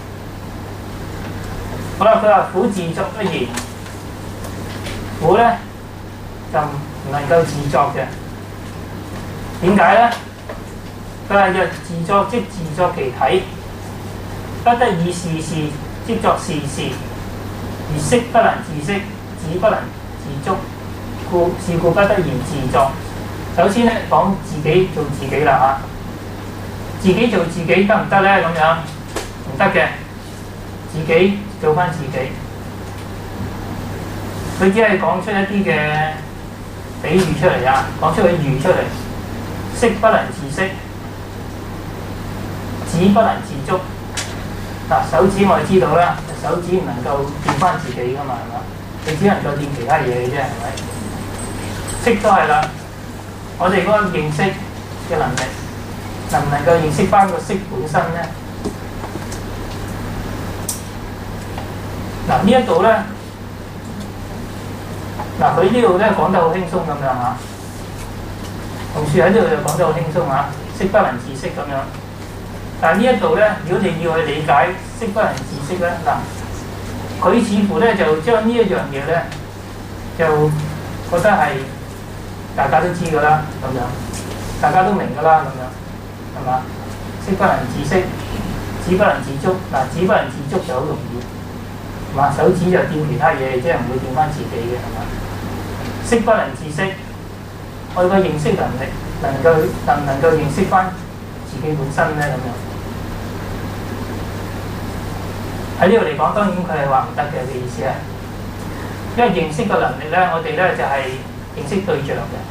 好啦，佢話苦自作不然，苦咧就唔能夠自作嘅。點解咧？佢話若自作即自作其體，不得以事事即作事事，而色不能自色，止不能自觸，故是故不得言自作。首先咧講自己做自己啦嚇，自己做自己得唔得咧？咁樣唔得嘅，自己做翻自己。佢只係講出一啲嘅比喻出嚟啊，講出個喻出嚟。色不能自色，指不能自觸。嗱，手指我哋知道啦，手指唔能夠掂翻自己噶嘛，係嘛？你只能夠掂其他嘢嘅啫，係咪？色都係啦，我哋嗰個認識嘅能力，能唔能夠認識翻個色本身咧？嗱，呢一度咧，嗱佢呢度咧講得好輕鬆咁樣嚇。龍樹喺呢度就講得好輕鬆嚇，色不能自色咁樣。但係呢一度咧，如果你要去理解色不能自色咧，嗱，佢似乎咧就將呢一樣嘢咧，就覺得係大家都知㗎啦，咁樣，大家都明㗎啦，咁樣，係嘛？色不能自色，指不能自觸。嗱，指不能自觸就好容易，係嘛？手指就掂其他嘢，即係唔會掂翻自己嘅，係嘛？色不能自色。我哋個認識能力能夠能唔能夠認識翻自己本身咧？咁樣喺呢度嚟講，當然佢係話唔得嘅嘅意思係，因為認識嘅能力咧，我哋咧就係、是、認識對象嘅。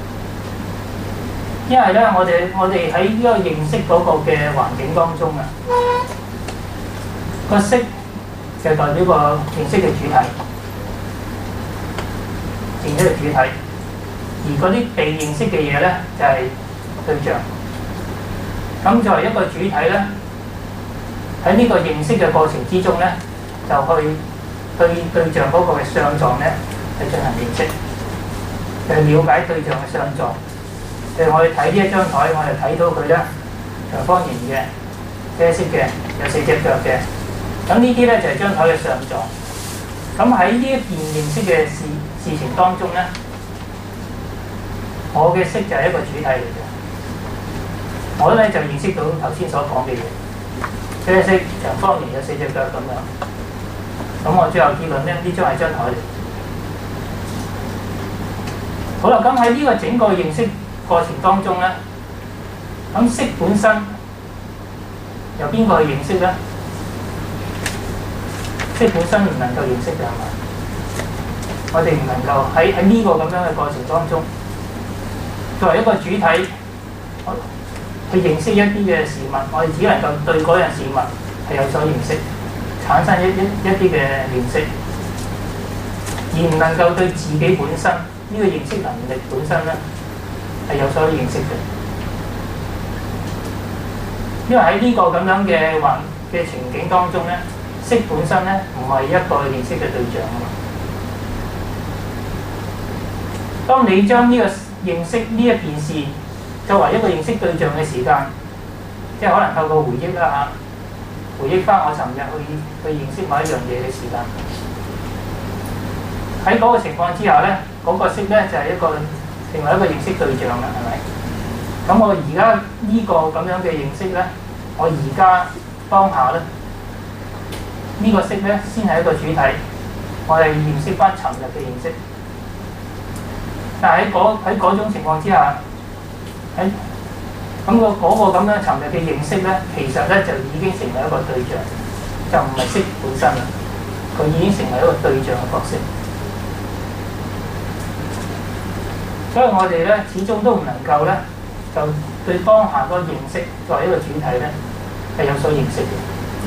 因為咧，我哋我哋喺呢個認識嗰個嘅環境當中啊，個色就代表個認識嘅主體，認識嘅主體。而嗰啲被認識嘅嘢咧就係、是、對象。咁作為一個主體咧，喺呢個認識嘅過程之中咧，就去對對象嗰個嘅相狀咧係進行認識，去了解對象嘅相狀。譬如我哋睇呢一張台，我哋睇到佢咧長方形嘅、啡色嘅、有四隻腳嘅，咁呢啲咧就係、是、張台嘅相狀。咁喺呢一件認識嘅事事情當中咧，我嘅識就係一個主體嚟嘅。我咧就認識到頭先所講嘅嘢，啡色、長方形、有四隻腳咁樣。咁我最後結論咧，呢張係張台嚟。好啦，咁喺呢個整個認識過程當中咧，咁識本身由邊個去認識咧？識本身唔能夠認識嘅係咪？我哋唔能夠喺喺呢個咁樣嘅過程當中，作為一個主體，去認識一啲嘅事物，我哋只能夠對嗰樣事物係有所認識，產生一一一啲嘅認識，而唔能夠對自己本身呢個認識能力本身咧係有所認識嘅。因為喺呢個咁樣嘅環嘅情景當中咧，識本身咧唔係一個認識嘅對象啊嘛。當你將呢個認識呢一件事作為一個認識對象嘅時間，即係可能透過回憶啦嚇，回憶翻我尋日去去認識某一樣嘢嘅時間。喺嗰個情況之下咧，嗰、嗰個識咧就係、係、一個成為一個認識對象啦，係咪？咁我而家呢個咁樣嘅認識咧，我而家當下咧，呢、呢個識咧先係一個主體，我哋認識翻尋日嘅認識。但係喺嗰喺嗰種情況之下，喺咁個嗰個咁樣尋日嘅認識咧，其實咧就已經成為一個對象，就唔係識本身啦。佢已經成為一個對象嘅角色。所以我哋咧始終都唔能夠咧，就對當下嗰個認識作為一個主體咧係有所認識嘅。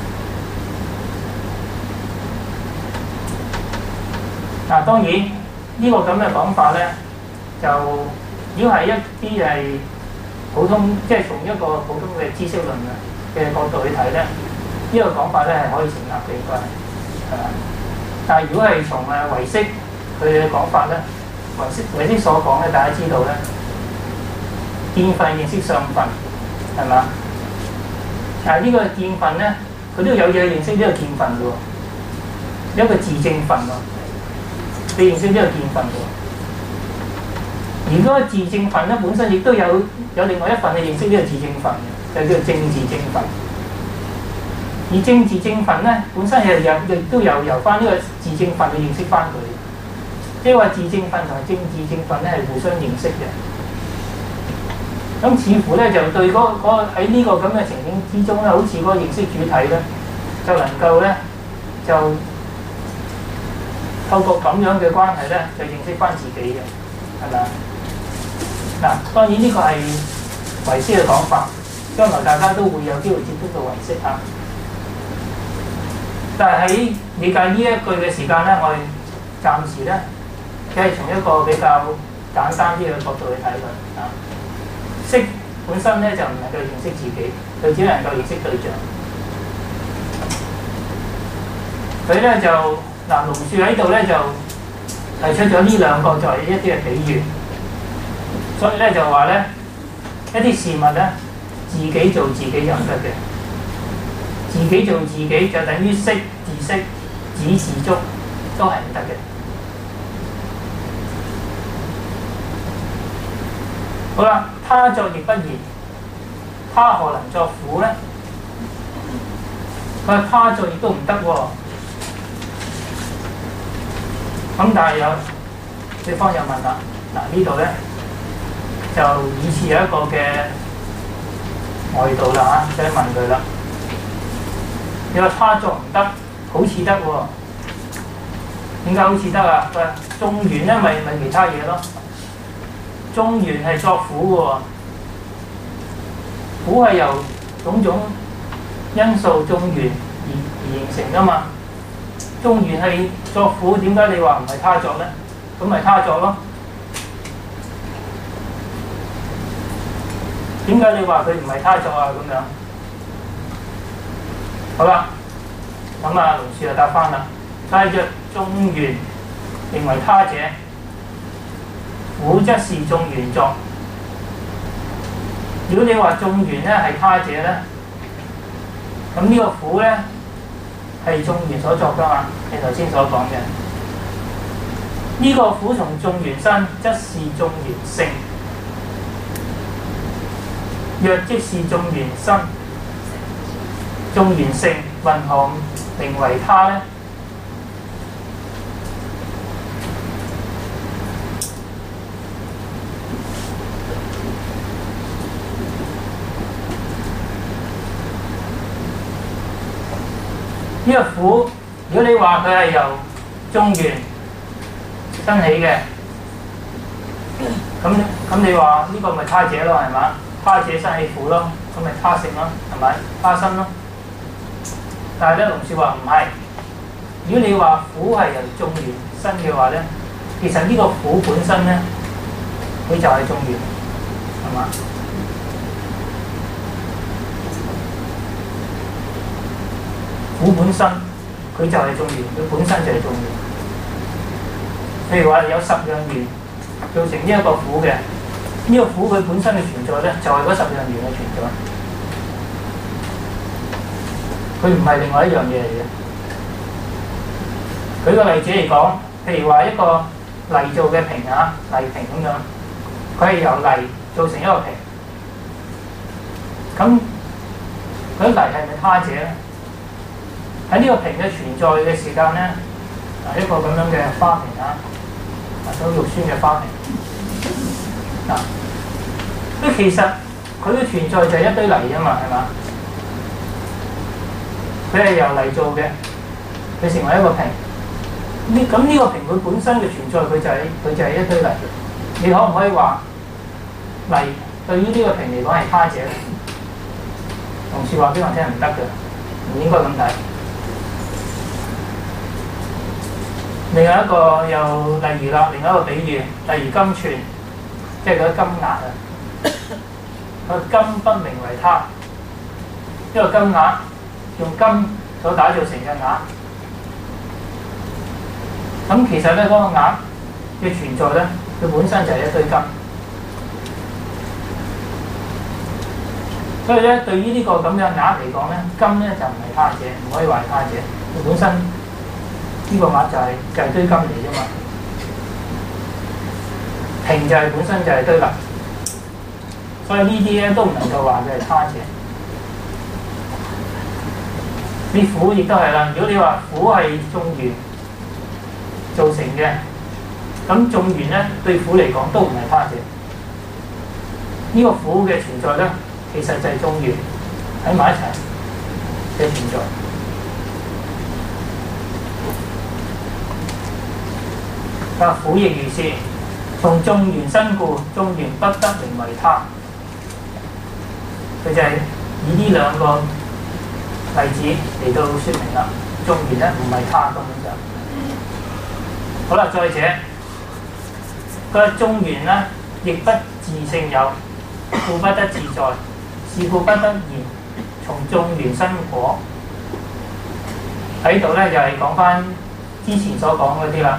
嗱，當然呢個咁嘅講法咧，就如果係一啲係普通，即係從一個普通嘅知識論嘅角度去睇咧，呢個講法咧係可以成立嘅，應該係係嘛？但係如果係從誒唯識佢嘅講法咧，唯識唯識所講咧，大家知道咧，見分認識相分係嘛？但係呢個見分咧，佢都有嘢認識呢個見分嘅喎，有一個自證分喎，你認識呢個見分嘅喎。而嗰個自證分咧，本身亦都有有另外一份去認識呢個自證分嘅，就叫做正自證分。而正自證分咧，本身係有亦都有由翻呢個自證分去認識翻佢，即係話自證分同埋正自證分咧係互相認識嘅。咁似乎咧就對嗰嗰喺呢個咁嘅情景之中咧，好似嗰個認識主體咧，就能夠咧就透過咁樣嘅關係咧，就認識翻自己嘅，係咪啊？嗱，當然呢個係唯識嘅講法，將來大家都會有機會接觸到唯識嚇。但係喺理解呢一句嘅時間咧，我哋暫時咧，只係從一個比較簡單啲嘅角度去睇佢啊。識本身咧就唔能夠認識自己，佢只能夠認識對象。佢咧就嗱，龍樹喺度咧就提出咗呢兩個作為一啲嘅比喻，所以咧就話咧一啲事物咧自己做自己就唔得嘅，自己做自己就等於識自識、止自足都係唔得嘅。好啦，他作亦不然，他何能作苦咧？佢話他作亦都唔得喎。咁但係有對方又問啦，嗱呢度咧就以次有一個嘅外道啦嚇，就問佢啦。你話他作唔得，好似得喎？點解好似得啊？佢話眾緣咧，咪咪其他嘢咯。眾緣係作苦嘅喎，苦係由種種因素眾緣而而形成㗎嘛。眾緣係作苦，點解你話唔係他作咧？咁咪他作咯。 點解你話佢唔係他作啊？咁樣好啦，咁啊龍樹就答翻啦。但若眾緣認為他者，苦則是眾緣作。如果你話眾緣咧係他者咧，咁呢個苦咧係眾緣所作噶嘛？你頭先所講嘅呢個苦從眾緣生，則是眾緣性。若即是眾緣生，眾緣性，云何名為他呢？呢個苦，如果你話佢係由眾緣生起嘅，咁咁你話呢個咪他者咯，係嘛？他者生起苦咯，咁咪他性咯，係咪？他身咯。但係咧，龍樹話唔係。如果你話苦係由眾緣生嘅話咧，其實呢個苦本身咧，佢就係眾緣，係嘛？苦本身佢就係眾緣，佢本身就係眾緣。譬如話有十樣緣造成呢一個苦嘅。呢個苦佢本身嘅存在咧，就係嗰十樣緣嘅存在，佢唔係另外一樣嘢嚟嘅。舉個例子嚟講，譬如話一個泥做嘅瓶啊，泥瓶咁樣，佢係由泥造成一個瓶，咁嗰泥係咪他者咧？喺呢個瓶嘅存在嘅時間咧，啊一個咁樣嘅花瓶啊，啊好肉酸嘅花瓶。嗱，咁其實佢嘅存在就係一堆泥啫嘛，係嘛？佢係由泥做嘅，佢成為一個瓶。呢咁呢個瓶佢本身嘅存在，佢就係、是、佢就係一堆泥。你可唔可以話泥對於呢個瓶嚟講係他者咧？同事話俾我聽唔得嘅，唔應該咁睇。另外一個又例如啦，另外一個比喻，例如金串。即係嗰啲金額啊，個金不名為他，因為金額用金所打造成嘅額，咁其實咧嗰、那個額嘅存在咧，佢本身就係一堆金，所以咧對於呢個咁嘅額嚟講咧，金咧就唔係他者，唔可以話係他者，佢本身呢個額就係、是、就係、是、堆金嚟啫嘛。瓶就係本身就係堆泥，所以呢啲咧都唔能夠話佢係他者。啲苦亦都係啦。如果你話苦係眾緣造成嘅，咁眾緣咧對苦嚟講都唔係他者。呢、這個苦嘅存在咧，其實就係眾緣喺埋一齊嘅存在。啊，苦亦如是。從眾緣生故，眾緣不得名為他。佢就係以呢兩個例子嚟到説明啦。眾緣咧唔係他根本就。好啦，再者，佢話眾緣咧亦不自性有，故不得自在，是故不得言從眾緣生果。喺度咧又係講翻之前所講嗰啲啦。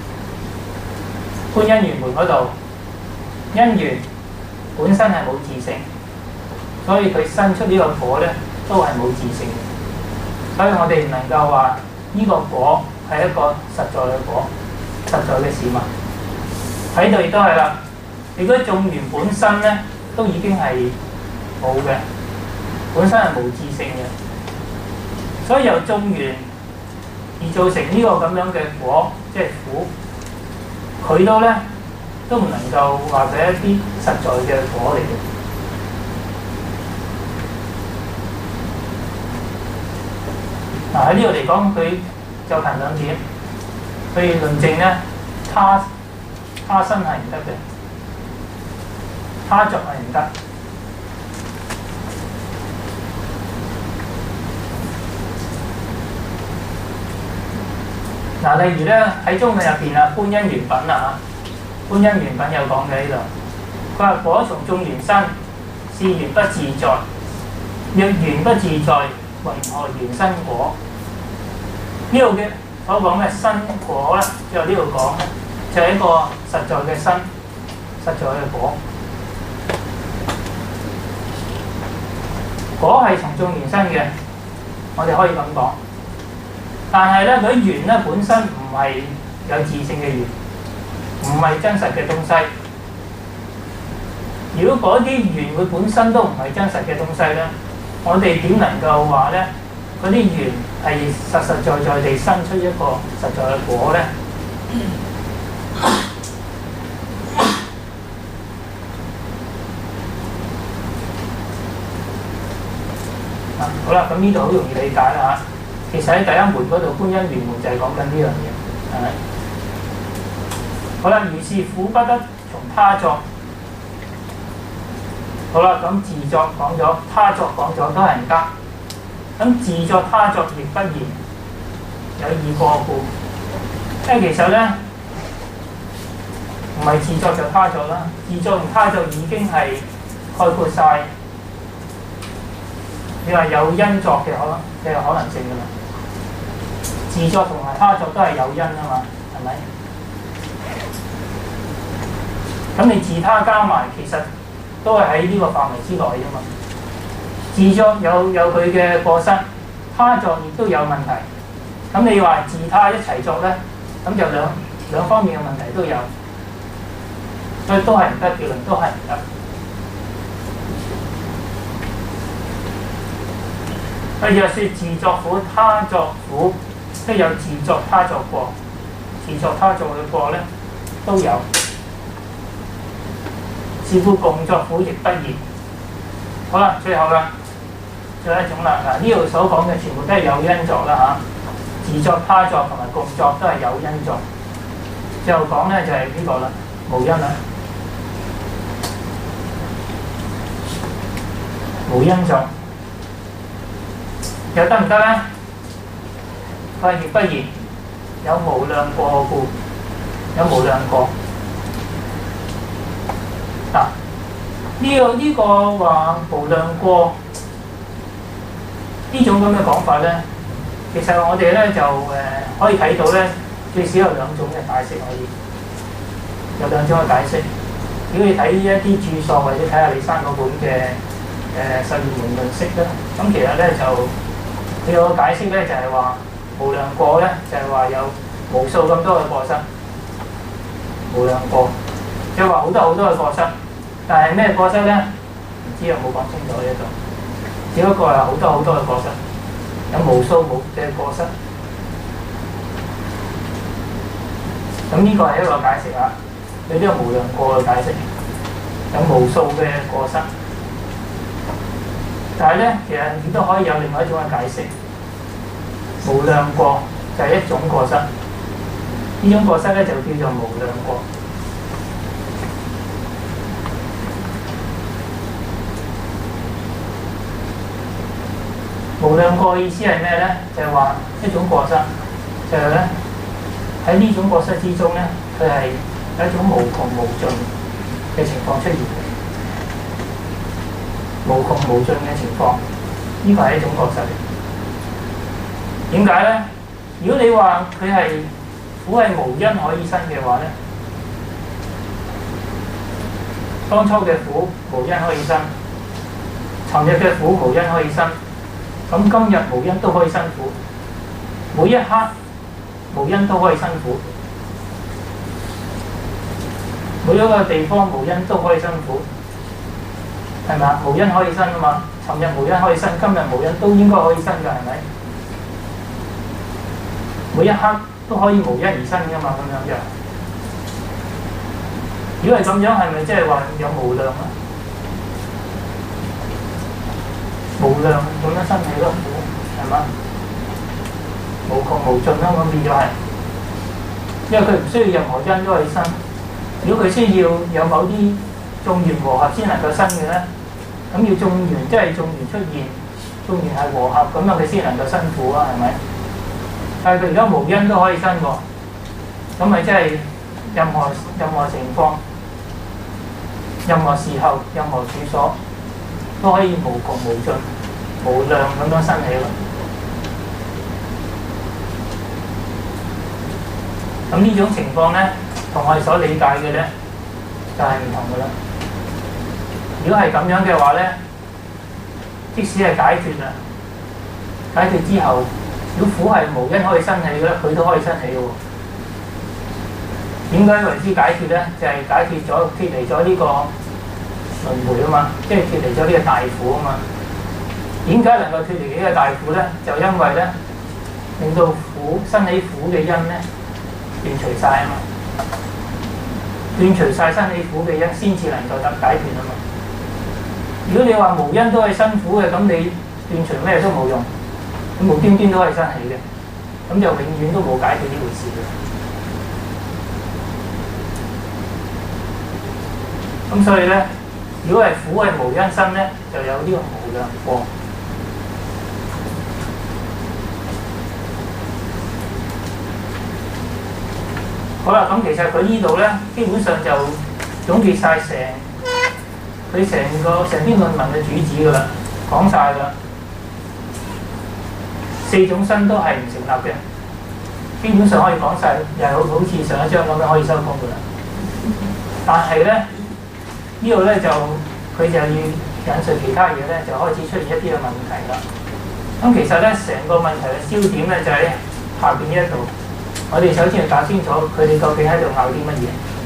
觀因緣門嗰度，因緣本身係冇自性，所以佢生出呢個果咧都係冇自性嘅。所以我哋唔能夠話呢個果係一個實在嘅果，實在嘅事物。喺度亦都係啦。如果眾緣本身咧都已經係冇嘅，本身係無自性嘅，所以由眾緣而造成呢個咁樣嘅果，即係苦。佢都咧都唔能夠話佢一啲實在嘅果嚟嘅。嗱喺呢度嚟講，佢就憑兩點，去論證咧，他他身係唔得嘅，他作係唔得。嗱，例如咧喺中文入邊啊，觀因緣品啊，觀因緣品有講嘅呢度。佢話果從眾緣生， 是緣不自在。若緣不自在，為何緣生果？呢度嘅所講嘅生果咧，最後呢度講咧，就係一個實在嘅生，實在嘅果。果係從眾緣生嘅，我哋可以咁講。但係咧，嗰啲緣咧本身唔係有自性嘅緣，唔係真實嘅東西。如果嗰啲緣佢本身都唔係真實嘅東西咧，我哋點能夠話咧嗰啲緣係實實在在地生出一個實在嘅果咧？啊，好啦，咁呢度好容易理解啦嚇。其實喺第一門嗰度觀因緣門就係講緊呢樣嘢，係咪？好啦，如是苦不得從他作。好啦，咁自作講咗，他作講咗都係唔得。咁自作他作亦不然，有異過故。因為其實咧唔係自作就他作啦，自作同他作已經係概括晒。你話有因作嘅可能嘅可能性㗎啦。自作同埋他作都係有因啊嘛，係咪？咁你自他加埋，其實都係喺呢個範圍之內啫嘛。自作有有佢嘅過失，他作亦都有問題。咁你話自他一齊作咧，咁就兩兩方面嘅問題都有，所以都係唔得，結論都係唔得。第二說自作苦，他作苦，都有自作他作過，自作他作嘅過咧都有。是故共作苦亦不然。好啦，最後啦，最後一種啦。嗱，呢度所講嘅全部都係有因作啦嚇，自作他作同埋共作都係有因作。最後講咧就係呢個啦，無因啦，無因作。又得唔得咧？佢話亦不然，有無量過故，有無量過。嗱、啊，呢、這個呢、這個話無量過呢種咁嘅講法咧，其實我哋咧就誒、呃、可以睇到咧，最少有兩種嘅解釋可以，有兩種嘅解釋。如果你睇一啲注疏或者睇下李生嗰本嘅誒、呃、十二門論釋咧，咁其實咧就佢有個解釋咧，就係、是、話無量過咧，就係、是、話有無數咁多嘅過失，無量過。即係話好多好多嘅過失，但係咩過失咧？唔知有冇講清楚呢度？只不過係好多好多嘅過失，有無數無嘅過失。咁呢個係一個解釋啊，對呢個無量過嘅解釋，有無數嘅過失。但係咧，其實亦都可以有另外一種嘅解釋。無量過就係一種過失，呢種過失咧就叫做無量過。無量過意思係咩咧？就係、是、話一種過失，就係咧喺呢種過失之中咧，佢係有一種無窮無盡嘅情況出現嘅，無窮無盡嘅情況，呢個係一種過失。點解咧？如果你話佢係苦係無因可以生嘅話咧，當初嘅苦無因可以生，尋日嘅苦無因可以生。咁今日無因都可以辛苦，每一刻無因都可以辛苦，每一個地方無因都可以辛苦，係咪啊？無因可以生啊嘛，尋日無因可以生，今日無因都應該可以生㗎，係咪？每一刻都可以無因而生㗎嘛，咁樣嘅。如果係咁樣，係咪即係話有無量啊？無量咁樣生起咯，係嘛？無窮無盡啦，咁變咗係，因為佢唔需要任何因都可以生。如果佢需要有某啲眾緣和合先能夠生嘅咧，咁要眾緣即係眾緣出現，眾緣係和合，咁樣佢先能夠辛苦啊，係咪？但係佢而家無因都可以生喎，咁咪即係任何任何情況、任何時候、任何處所。 都可以無窮無盡、無量咁樣生起咯。咁呢種情況咧，同我哋所理解嘅咧就係、是、唔同嘅啦。如果係咁樣嘅話咧，即使係解脫啦，解脫之後，如果苦係無因可以生起嘅咧，佢都可以生起嘅喎。點解為之解脫咧？就係、是、解脫咗、脫離咗呢個輪迴啊嘛，即係脫離咗呢個大苦啊嘛。點解能夠脫離呢個大苦咧？就因為咧，令到苦生起苦嘅因咧斷除晒啊嘛，斷除晒生起苦嘅因，先至能夠得解脫啊嘛。如果你話無因都係辛苦嘅，咁你斷除咩都冇用，咁無端端都係生起嘅，咁就永遠都冇解決呢回事嘅。咁所以咧，如果係苦係無因生咧，就有呢個無量過。好啦，咁其實佢呢度咧，基本上就總結晒成佢成個成篇論文嘅主旨噶啦，講晒噶啦。四種身都係唔成立嘅，基本上可以講晒，又係好好似上一章咁樣可以收工噶啦。但係咧，呢度咧就佢就要引述其他嘢咧，就開始出現一啲嘅問題啦。咁其實咧，成個問題嘅焦點咧就喺下邊呢一度。我哋首先要搞清楚佢哋究竟喺度拗啲乜嘢。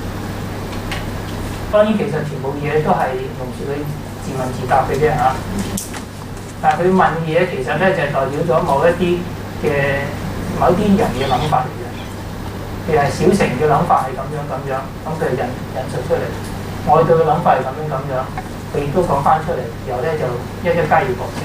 當然其實全部嘢都係同住佢自問自答嘅啫嚇。但係佢問嘢其實咧就係代表咗某一啲嘅某啲人嘅諗法嚟嘅。譬如係小乘嘅諗法係咁樣咁樣，咁佢引引述出嚟。外道嘅諗法係咁樣咁樣，佢亦都講翻出嚟，然後咧就一一加以駁斥。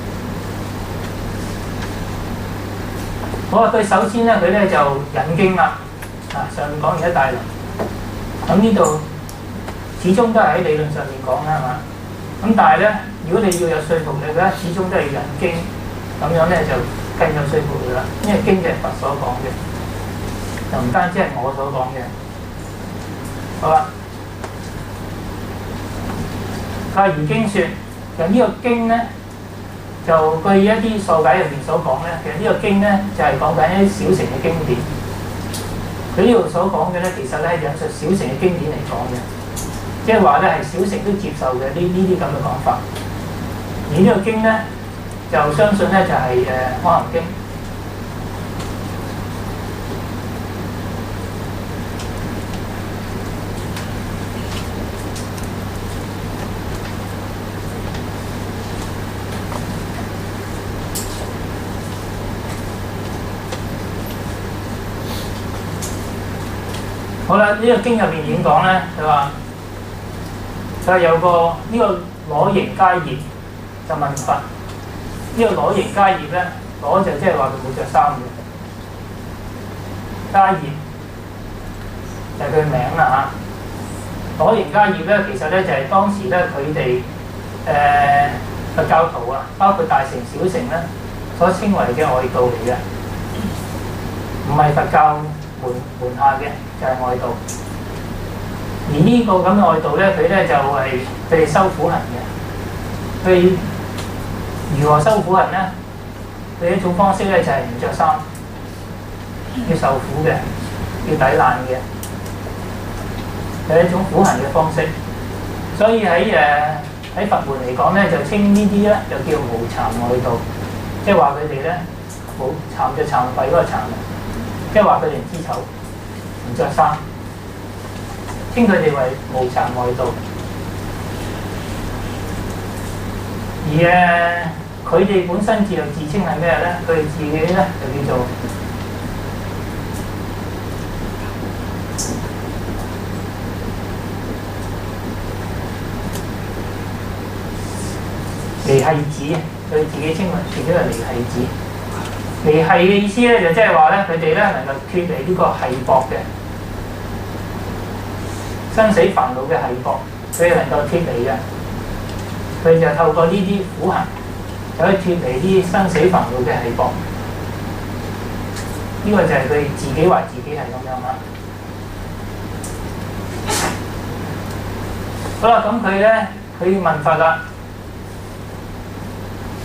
好啊，佢首先咧，佢咧就引經啦，啊上面講完一大輪，咁呢度始終都係喺理論上面講啦，係嘛？咁但係咧，如果你要有說服力咧，始終都係要引經，咁樣咧就更有說服力啦。因為經就係佛所講嘅，就唔單止係我所講嘅。好啦，佢如經說，其實呢個經咧。就據一啲疏解入面所講咧，其實呢個經咧就係講緊一啲小乘嘅經典。佢呢度所講嘅咧，其實咧係引述小乘嘅經典嚟講嘅，即係話咧係小乘都接受嘅呢呢啲咁嘅講法。而呢個經咧就相信咧就係誒《阿含經》。好啦，呢、這個經入邊點講咧？佢話佢係有個呢、這個裸形迦葉就問佛，呢、這個裸形迦葉咧，裸就即係話佢冇着衫嘅，迦葉就係佢名啦嚇。裸形迦葉咧，其實咧就係、是、當時咧佢哋誒佛教徒啊，包括大乘小乘咧，所稱為嘅外道嚟嘅，唔係佛教門門下嘅。就係外道，而呢個咁嘅外道咧，佢咧就係佢哋修苦行嘅。佢如何修苦行咧？佢一種方式咧就係唔着衫，要受苦嘅，要抵難嘅，係一種苦行嘅方式。所以喺誒喺佛門嚟講咧，就稱呢啲咧就叫無慚外道，即係話佢哋咧冇慚就慚愧嗰個慚，即係話佢哋唔知醜。唔着衫，稱佢哋為無慚外道。而誒佢哋本身自又自稱係咩咧？佢哋自己咧就叫做離繫子，佢哋自己稱為自己係離繫子。離繫嘅意思咧，就即係話咧，佢哋咧能夠脫離呢個繫縛嘅生死煩惱嘅繫縛，佢哋能夠脫離嘅，佢就透過呢啲苦行，就可以脫離啲生死煩惱嘅繫縛。呢、這個就係佢哋自己話自己係咁樣啦。好啦，咁佢咧，佢問佛啦，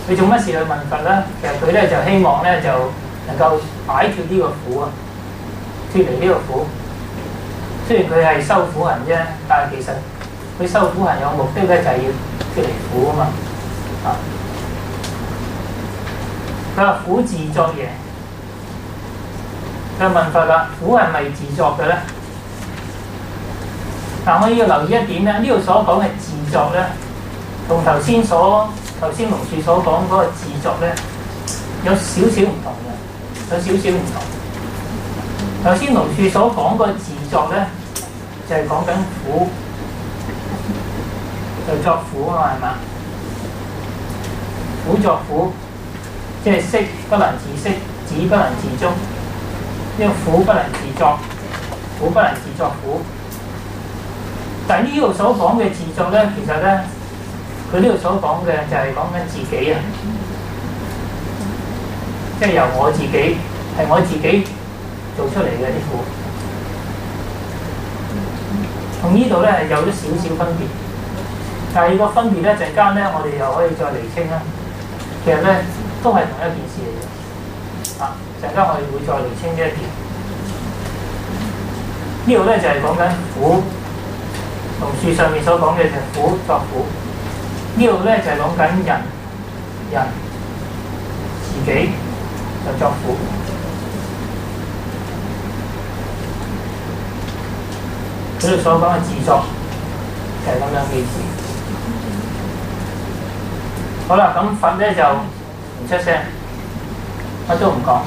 佢做乜事去問佛咧？其實佢咧就希望咧就能夠擺脱呢個苦啊，脱離呢個苦。雖然佢係修苦行啫，但係其實佢修苦行有目的咧就係要脱離苦啊嘛。啊，佢話苦自作耶。佢問佛啦，苦係咪自作嘅咧？但我要留意一點咧，呢度所講嘅自作咧，同頭先所頭先龍樹所講嗰個自作咧，有少少唔同嘅，有少少唔同。頭先龍樹所講嗰個自作咧，就係講緊苦，就作苦啊嘛，係嘛？苦作苦，即係色不能自色，止不能自終。呢個苦不能自作，苦不能自作苦。但係呢度所講嘅自作咧，其實咧，佢呢度所講嘅就係講緊自己啊，即係由我自己，係我自己做出嚟嘅啲苦。同呢度咧係有咗少少分別，但係個分別咧陣間咧，我哋又可以再釐清啦。其實咧都係同一件事嚟嘅，啊，陣間我哋會再釐清呢一點。呢度咧就係講緊苦。龍樹上面所講嘅就係苦作苦，呢度咧就係講緊人人自己就作苦。佢哋所講嘅自作就係咁樣嘅意思。好啦，咁佛咧就唔出聲，乜都唔講。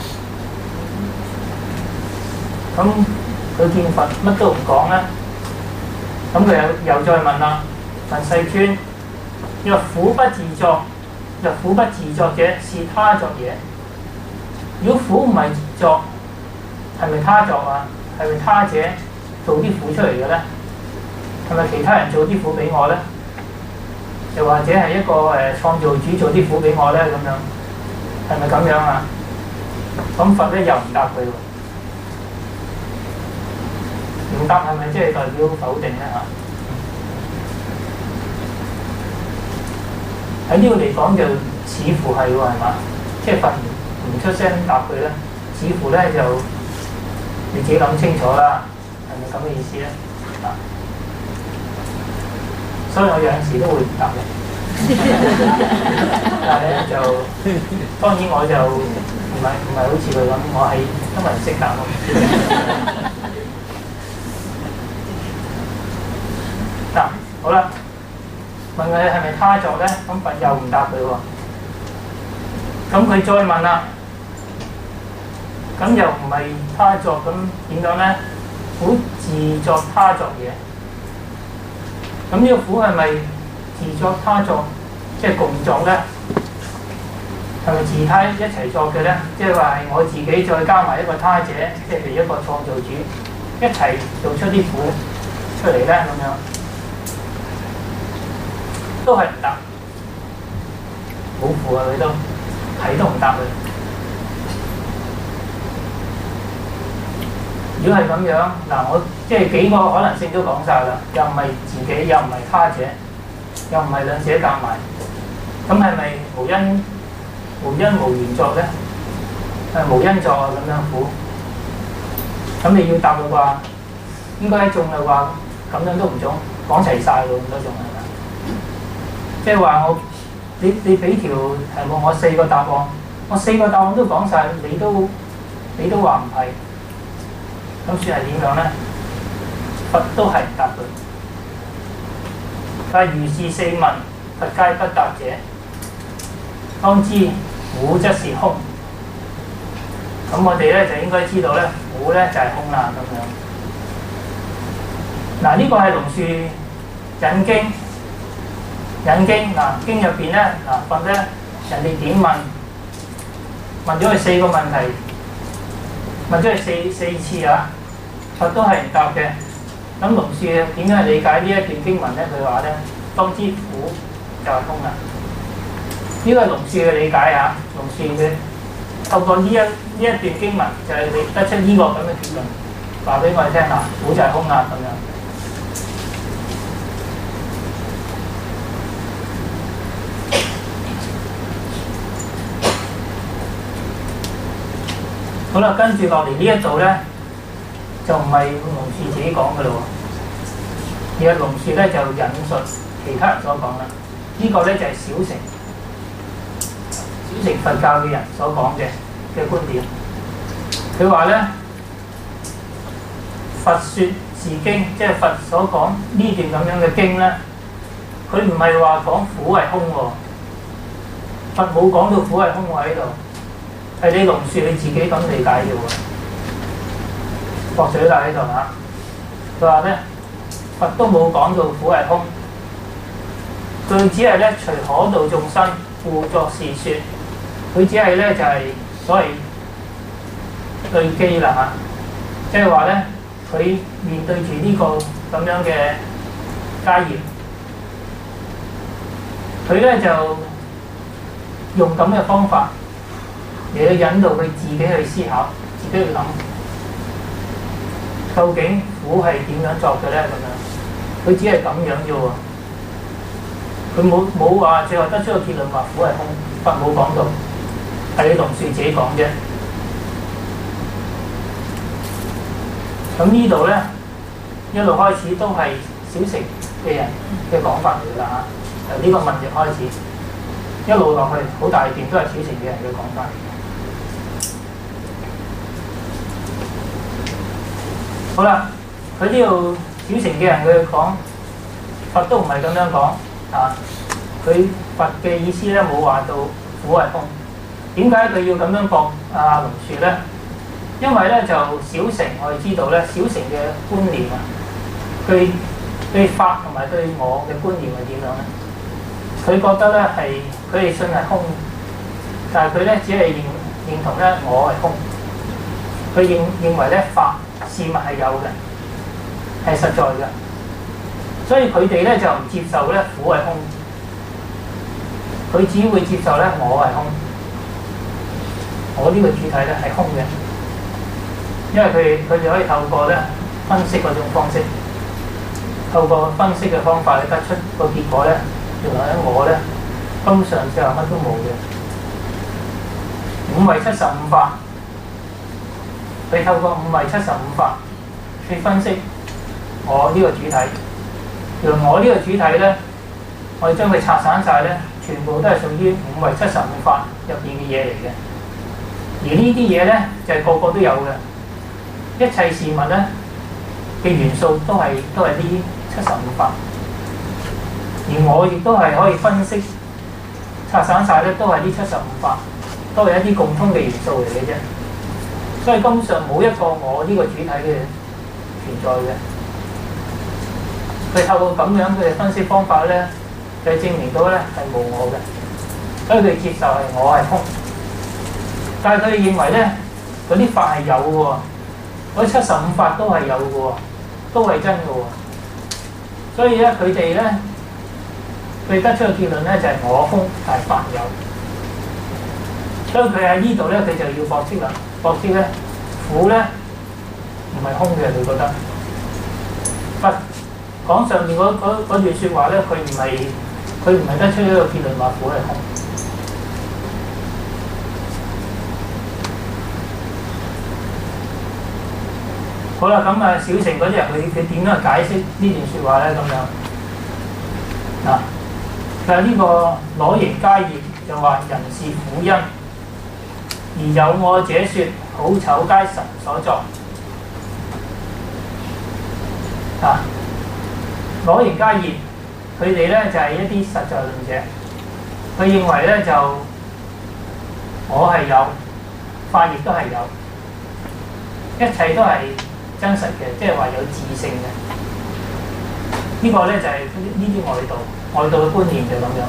咁佢見佛乜都唔講咧。咁佢又又再問啦，問世尊：若苦不自作，若苦不自作者，是他作耶？如果苦唔係自作，係咪他作啊？係咪他者做啲苦出嚟嘅咧？係咪其他人做啲苦俾我咧？又或者係一個誒、呃、創造主做啲苦俾我咧？咁樣係咪咁樣啊？咁佛咧又唔答佢喎。唔答係咪即係代表否定咧嚇？喺呢個地方就似乎係喎，係嘛？即係佛唔出聲答佢咧，似乎咧就你自己諗清楚啦，係咪咁嘅意思咧？啊！所以我有陣時都會唔答嘅，但係咧就當然我就唔係唔係好似佢咁，我係因為唔識答咯。嗱，好啦，問佢係咪他作咧？咁佛又唔答佢喎。咁佢再問啦，咁又唔係他作，咁點樣咧？苦自作他作嘢。咁呢個苦係咪自作他作，即係共作咧？係咪自他一齊作嘅咧？即係話係我自己再加埋一個他者，即係譬如一個創造主，一齊做出啲苦出嚟咧咁樣。都係唔答，冇符啊！佢都係都唔答佢。如果係咁樣，嗱，我即係幾個可能性都講晒啦，又唔係自己，又唔係他者，又唔係兩者夾埋，咁係咪無因無因無緣作咧？係無因作啊！咁樣苦，咁你要答嘅話，應該一中嘅話，咁樣都唔中，講齊晒喎，咁多種係咪？即係話我，你你俾條題目我四個答案，我四個答案都講晒，你都你都話唔係，咁算係點樣咧？佛都係唔答佢。但係如是四問，佛皆不答者，當知苦則是空。咁我哋咧就應該知道咧，苦咧就係空啦咁樣。嗱，呢個係龍樹引經。引經嗱，經入邊咧嗱，佛咧人哋點問？問咗佢四個問題，問咗佢四四次啊，佛都係唔答嘅。咁龍樹點樣理解呢一段經文咧？佢話咧，當知苦就係空啦。呢個係龍樹嘅理解啊，龍樹嘅透過呢一呢一段經文就係你得出呢個咁嘅結論，話俾我哋聽嗱，苦就係空啦咁樣。 好啦，跟住落嚟呢一度咧，就唔係龍樹自己講嘅咯喎，而係龍樹咧就引述其他人所講啦。呢、這個咧就係小乘小乘佛教嘅人所講嘅嘅觀點。佢話咧，佛說是經，即係佛所講呢段咁樣嘅經咧，佢唔係話講苦係空喎，佛冇講到苦係空喎喺度。係你龍樹你自己咁理解嘅喎，駁嘴啦喺度嚇。佢話咧，佛都冇講到苦係空，佢只係咧隨可度眾生，故作是説。佢只係咧就係、是、所謂對機啦嚇，即係話咧佢面對住呢個咁樣嘅迦葉，佢咧就用咁嘅方法。你要引導佢自己去思考，自己去諗，究竟苦係點樣作嘅咧？咁樣，佢只係咁樣啫喎，佢冇冇話最後得出個結論話苦係空，佛冇講到，係你龍樹自己講啫。咁呢度咧，一路開始都係小乘嘅人嘅講法嚟㗎嚇，由呢個問譯開始，一路落去好大段都係小乘嘅人嘅講法。好啦，佢呢度小乘嘅人佢講佛都唔係咁樣講啊，佢佛嘅意思咧冇話到苦係空。點解佢要咁樣駁啊龍樹咧？因為咧就小乘我哋知道咧，小乘嘅觀念啊，佢對法同埋對我嘅觀念係點樣咧？佢覺得咧係佢哋信係空，但係佢咧只係認認同咧我係空，佢認認為咧法事物係有嘅，係實在嘅，所以佢哋咧就唔接受咧苦係空，佢只會接受咧我係空，我呢個主體咧係空嘅，因為佢佢哋可以透過咧分析嗰種方式，透過分析嘅方法咧得出個結果咧，原來咧我咧根本上就乜都冇嘅，五位七十五法。佢透過五位七十五法去分析我呢個主體，原來我呢個主體咧，我哋將佢拆散晒咧，全部都係屬於五位七十五法入邊嘅嘢嚟嘅。而呢啲嘢咧就係、是、個個都有嘅，一切事物咧嘅元素都係都係呢七十五法。而我亦都係可以分析拆散晒咧，都係呢七十五法，都係一啲共通嘅元素嚟嘅啫。所以根本上冇一個我呢個主體嘅存在嘅。佢透過咁樣嘅分析方法咧，就證明到咧係冇我嘅。所以佢接受係我係空，但係佢哋認為咧嗰啲法係有嘅喎，嗰七十五法都係有嘅喎，都係真嘅喎。所以咧佢哋咧佢得出嘅結論咧就係我空，但係法有。所以佢喺呢度咧，佢就要駁斥啦。駁斥咧，苦咧唔係空嘅，佢覺得。佛講上面嗰嗰嗰段説話咧，佢唔係佢唔係得出一個結論話苦係空。好啦，咁啊，小乘嗰啲人佢佢點樣解釋呢段説話咧？咁樣嗱，但係呢個裸形迦葉就話人是苦因。而有我者說，好醜皆神所作。啊，裸形迦葉，佢哋咧就係、是、一啲實在論者，佢認為咧就我係有，法亦都係有，一切都係真實嘅，即係話有自性嘅。這個、呢個咧就係呢啲外道，外道嘅觀念就咁樣。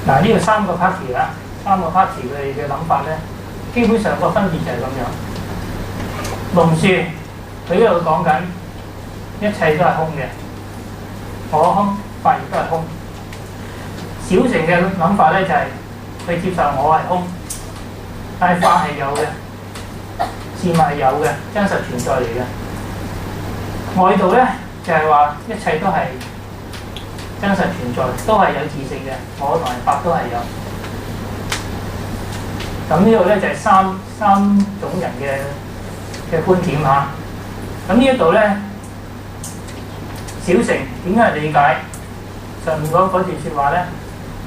嗱，呢個三個 party 啊，三個 party 佢哋嘅諗法咧，基本上個分別就係咁樣。龍樹佢呢度講緊一切都係空嘅，我空，法亦都係空。小乘嘅諗法咧就係、是、佢接受我係空，但係法係有嘅，事物係有嘅，真實存在嚟嘅。外道咧就係、是、話一切都係真實存在，都係有自性嘅，我同埋法都係有。咁呢度咧就係、是、三三種人嘅嘅觀點嚇。咁呢一度咧，小乘點樣理解上面嗰嗰段説話咧？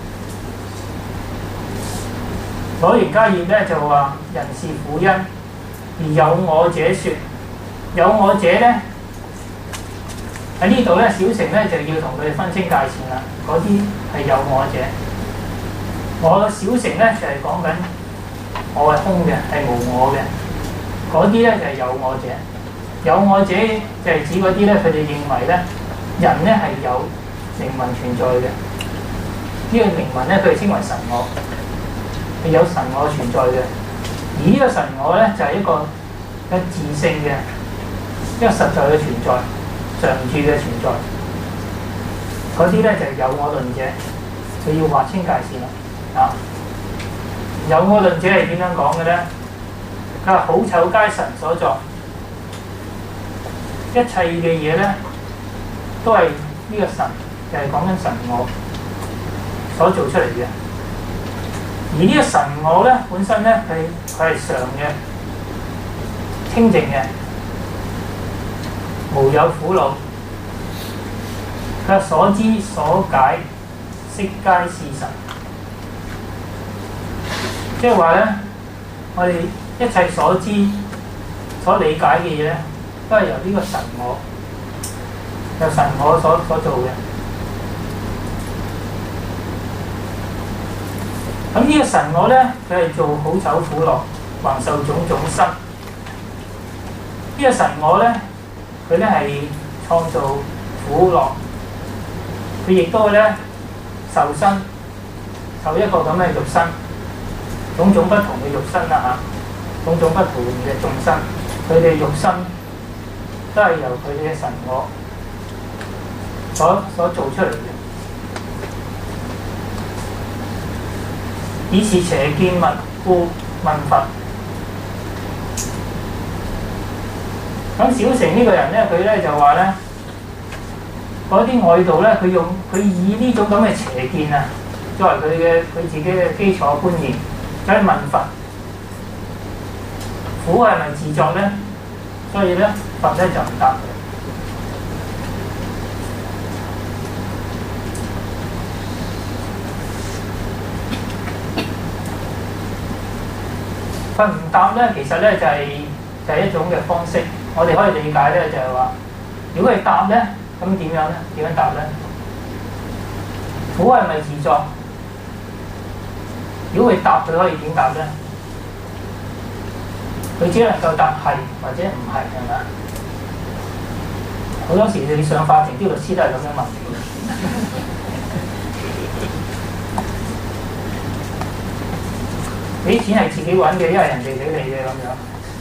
攞完家業咧就話人是苦因，而有我者説，有我者咧喺呢度咧，小乘咧就要同佢哋分清界線啦。嗰啲係有我者，我小乘咧就係講緊我係空嘅，係無我嘅。嗰啲咧就係有我者，有我者就係指嗰啲咧，佢哋認為咧人咧係有靈魂存在嘅。呢、這個靈魂咧，佢哋稱為神我。係有神我存在嘅，而呢個神我咧就係、是、一個嘅自性嘅一個實在嘅存在，常住嘅存在。嗰啲咧就係、是、有我論者，佢要劃清界線啦。啊，有我論者係點樣講嘅咧？佢話好醜皆神所作，一切嘅嘢咧都係呢個神，就係講緊神我所做出嚟嘅。而呢個神我咧，本身咧，佢佢係常嘅、清淨嘅、無有苦惱，佢所知所解悉皆是神。即係話咧，我哋一切所知、所理解嘅嘢咧，都係由呢個神我，由神我所所做嘅。咁呢個神我咧，佢係做好醜苦樂，還受種種身。呢、這個神我咧，佢咧係創造苦樂，佢亦都咧受身，受一個咁嘅肉身，種種不同嘅肉身啦嚇，種種不同嘅眾生，佢哋肉身都係由佢哋嘅神我所所做出嚟嘅。以是邪見物故問佛。咁小乘呢個人咧，佢咧就話咧，嗰啲外道咧，佢用佢以呢種咁嘅邪見啊，作為佢嘅佢自己嘅基礎觀念，就去問佛：苦係咪自作咧？所以咧，佛咧就唔答佢。佢唔答咧，其實咧就係、是、就係、是、一種嘅方式。我哋可以理解咧，就係、是、話，如果係答咧，咁點樣咧？點樣答咧？苦係咪自作？如果佢答，佢可以點答咧？佢只能夠答係或者唔係，係咪？好多時你上法庭啲律師都係咁樣問你。啲錢係自己揾嘅，因為人哋俾你嘅咁樣。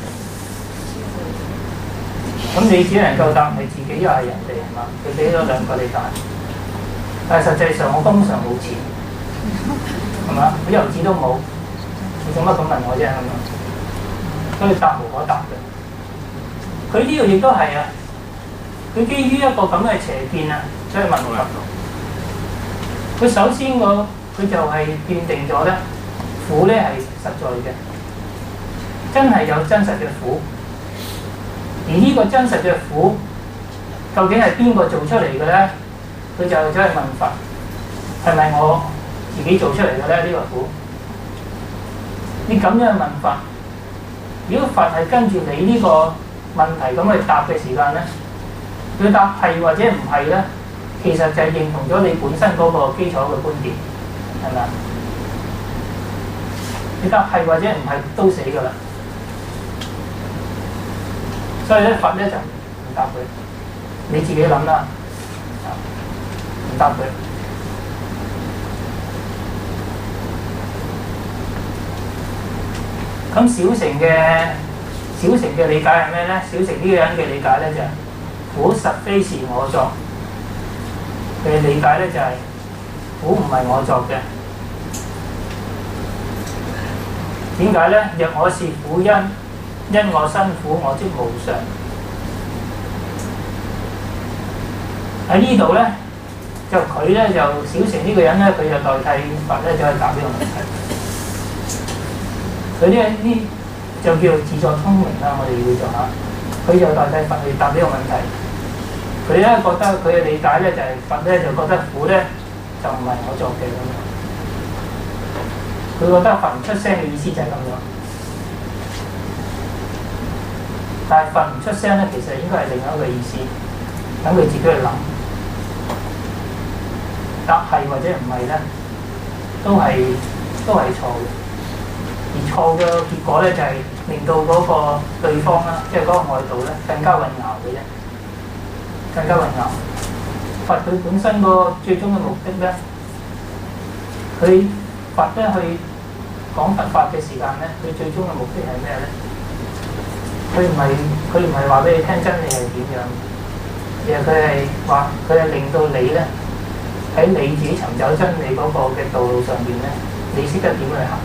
咁你只能夠答係自己，又係人哋，係嘛？佢俾咗兩個你揀，但係實際上我根本上冇錢，係嘛？我油紙都冇，你做乜咁問我啫？咁樣，所以答無可答嘅。佢呢度亦都係啊，佢基於一個咁嘅邪見啊，所以問我。佢首先個佢就係斷定咗咧。苦咧係實在嘅，真係有真實嘅苦。而呢個真實嘅苦，究竟係邊個做出嚟嘅咧？佢就走去問佛：係咪我自己做出嚟嘅咧？呢、這個苦，你咁樣問佛，如果佛係跟住你呢個問題咁去答嘅時間咧，佢答係或者唔係咧，其實就係認同咗你本身嗰個基礎嘅觀點，係咪啊？你答係或者唔係都死㗎啦，所以咧佛咧就唔答佢，你自己諗啦，唔答佢。 咁小乘嘅小乘嘅理解係咩咧？小乘呢個人嘅理解咧就係、是、苦實非是我作。佢嘅理解咧就係、是、苦唔係我作嘅。點解咧？若我是苦因，因我生苦，我即無常。喺呢度咧，就佢咧就小乘呢個人咧，佢就代替佛咧走去答呢個問題。佢呢呢就叫做自作聰明啦，我哋要做下。佢就代替佛去答呢個問題。佢咧覺得佢嘅理解咧就係、是、佛咧就覺得苦咧就唔係我作嘅咁樣。佢覺得佛唔出聲嘅意思就係咁樣。但係佛唔出聲咧，其實應該係另一個意思。等佢自己去諗，答係或者唔係咧，都係都係錯嘅。而錯嘅結果咧，就係、是、令到嗰個對方啦，即係嗰個外道咧，更加混淆嘅啫，更加混淆。佛佢本身個最終嘅目的咧，佢佛咧去講佛法嘅時間咧，佢最終嘅目的係咩咧？佢唔係佢唔係話俾你聽真理係點樣，而係佢係話佢係令到你咧喺你自己尋找真理嗰個嘅道路上邊咧，你識得點去行。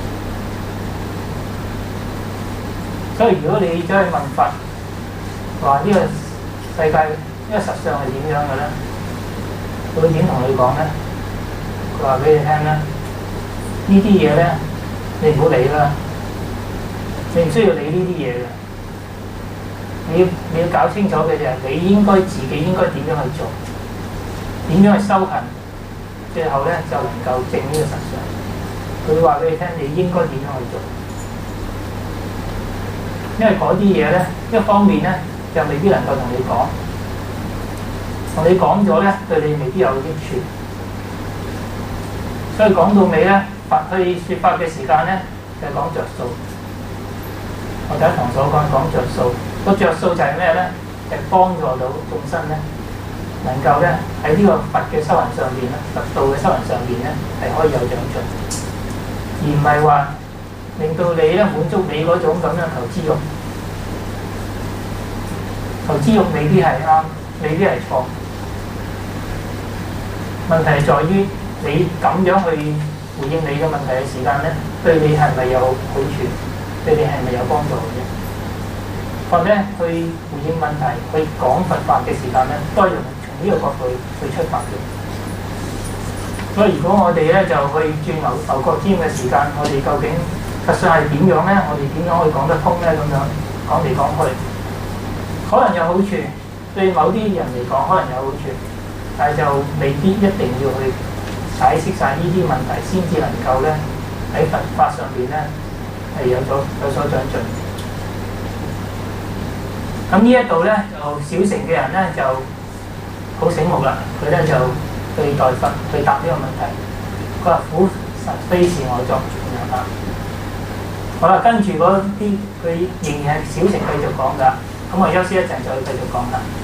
所以如果你走去問佛話呢個世界呢個實相係點樣嘅咧，佢會點同你講咧？佢話俾你聽咧，呢啲嘢咧你唔好理啦，你唔需要理呢啲嘢嘅。你要你要搞清楚嘅就係你應該自己應該點樣去做，點樣去修行，最後咧就能夠證呢個實相。佢會話俾你聽，你應該點樣去做。因為嗰啲嘢咧，一方面咧就未必能夠同你講，同你講咗咧對你未必有益處。所以講到尾咧，佛去説法嘅時間咧就係講着數。我第一堂所講講着數，個着數就係咩咧？係幫助到眾生咧，能夠咧喺呢個佛嘅修行上邊咧，佛道嘅修行上邊咧係可以有長進，而唔係話令到你咧滿足你嗰種咁樣求知欲。求知欲未必係啱，未必係錯。問題在於你咁樣去回應你嘅問題嘅時間咧，對你係咪有好處？對你係咪有幫助嘅啫？或者去回應問題、去講佛法嘅時間咧，都係用從呢個角度去出發嘅。所以如果我哋咧就去轉牛牛角尖嘅時間，我哋究竟實際係點樣咧？我哋點樣可以講得通咧？咁樣講嚟講去，可能有好處，對某啲人嚟講可能有好處，但係就未必一定要去解釋晒呢啲問題，先至能夠咧喺佛法上邊咧係有咗有所長進。咁呢一度咧就小乘嘅人咧就好醒目啦，佢咧就對待佛去答呢個問題。佢話苦實非是我作咁樣啊。好啦，跟住嗰啲佢仍然係小乘繼續講㗎。咁我休息一陣再繼續講啦。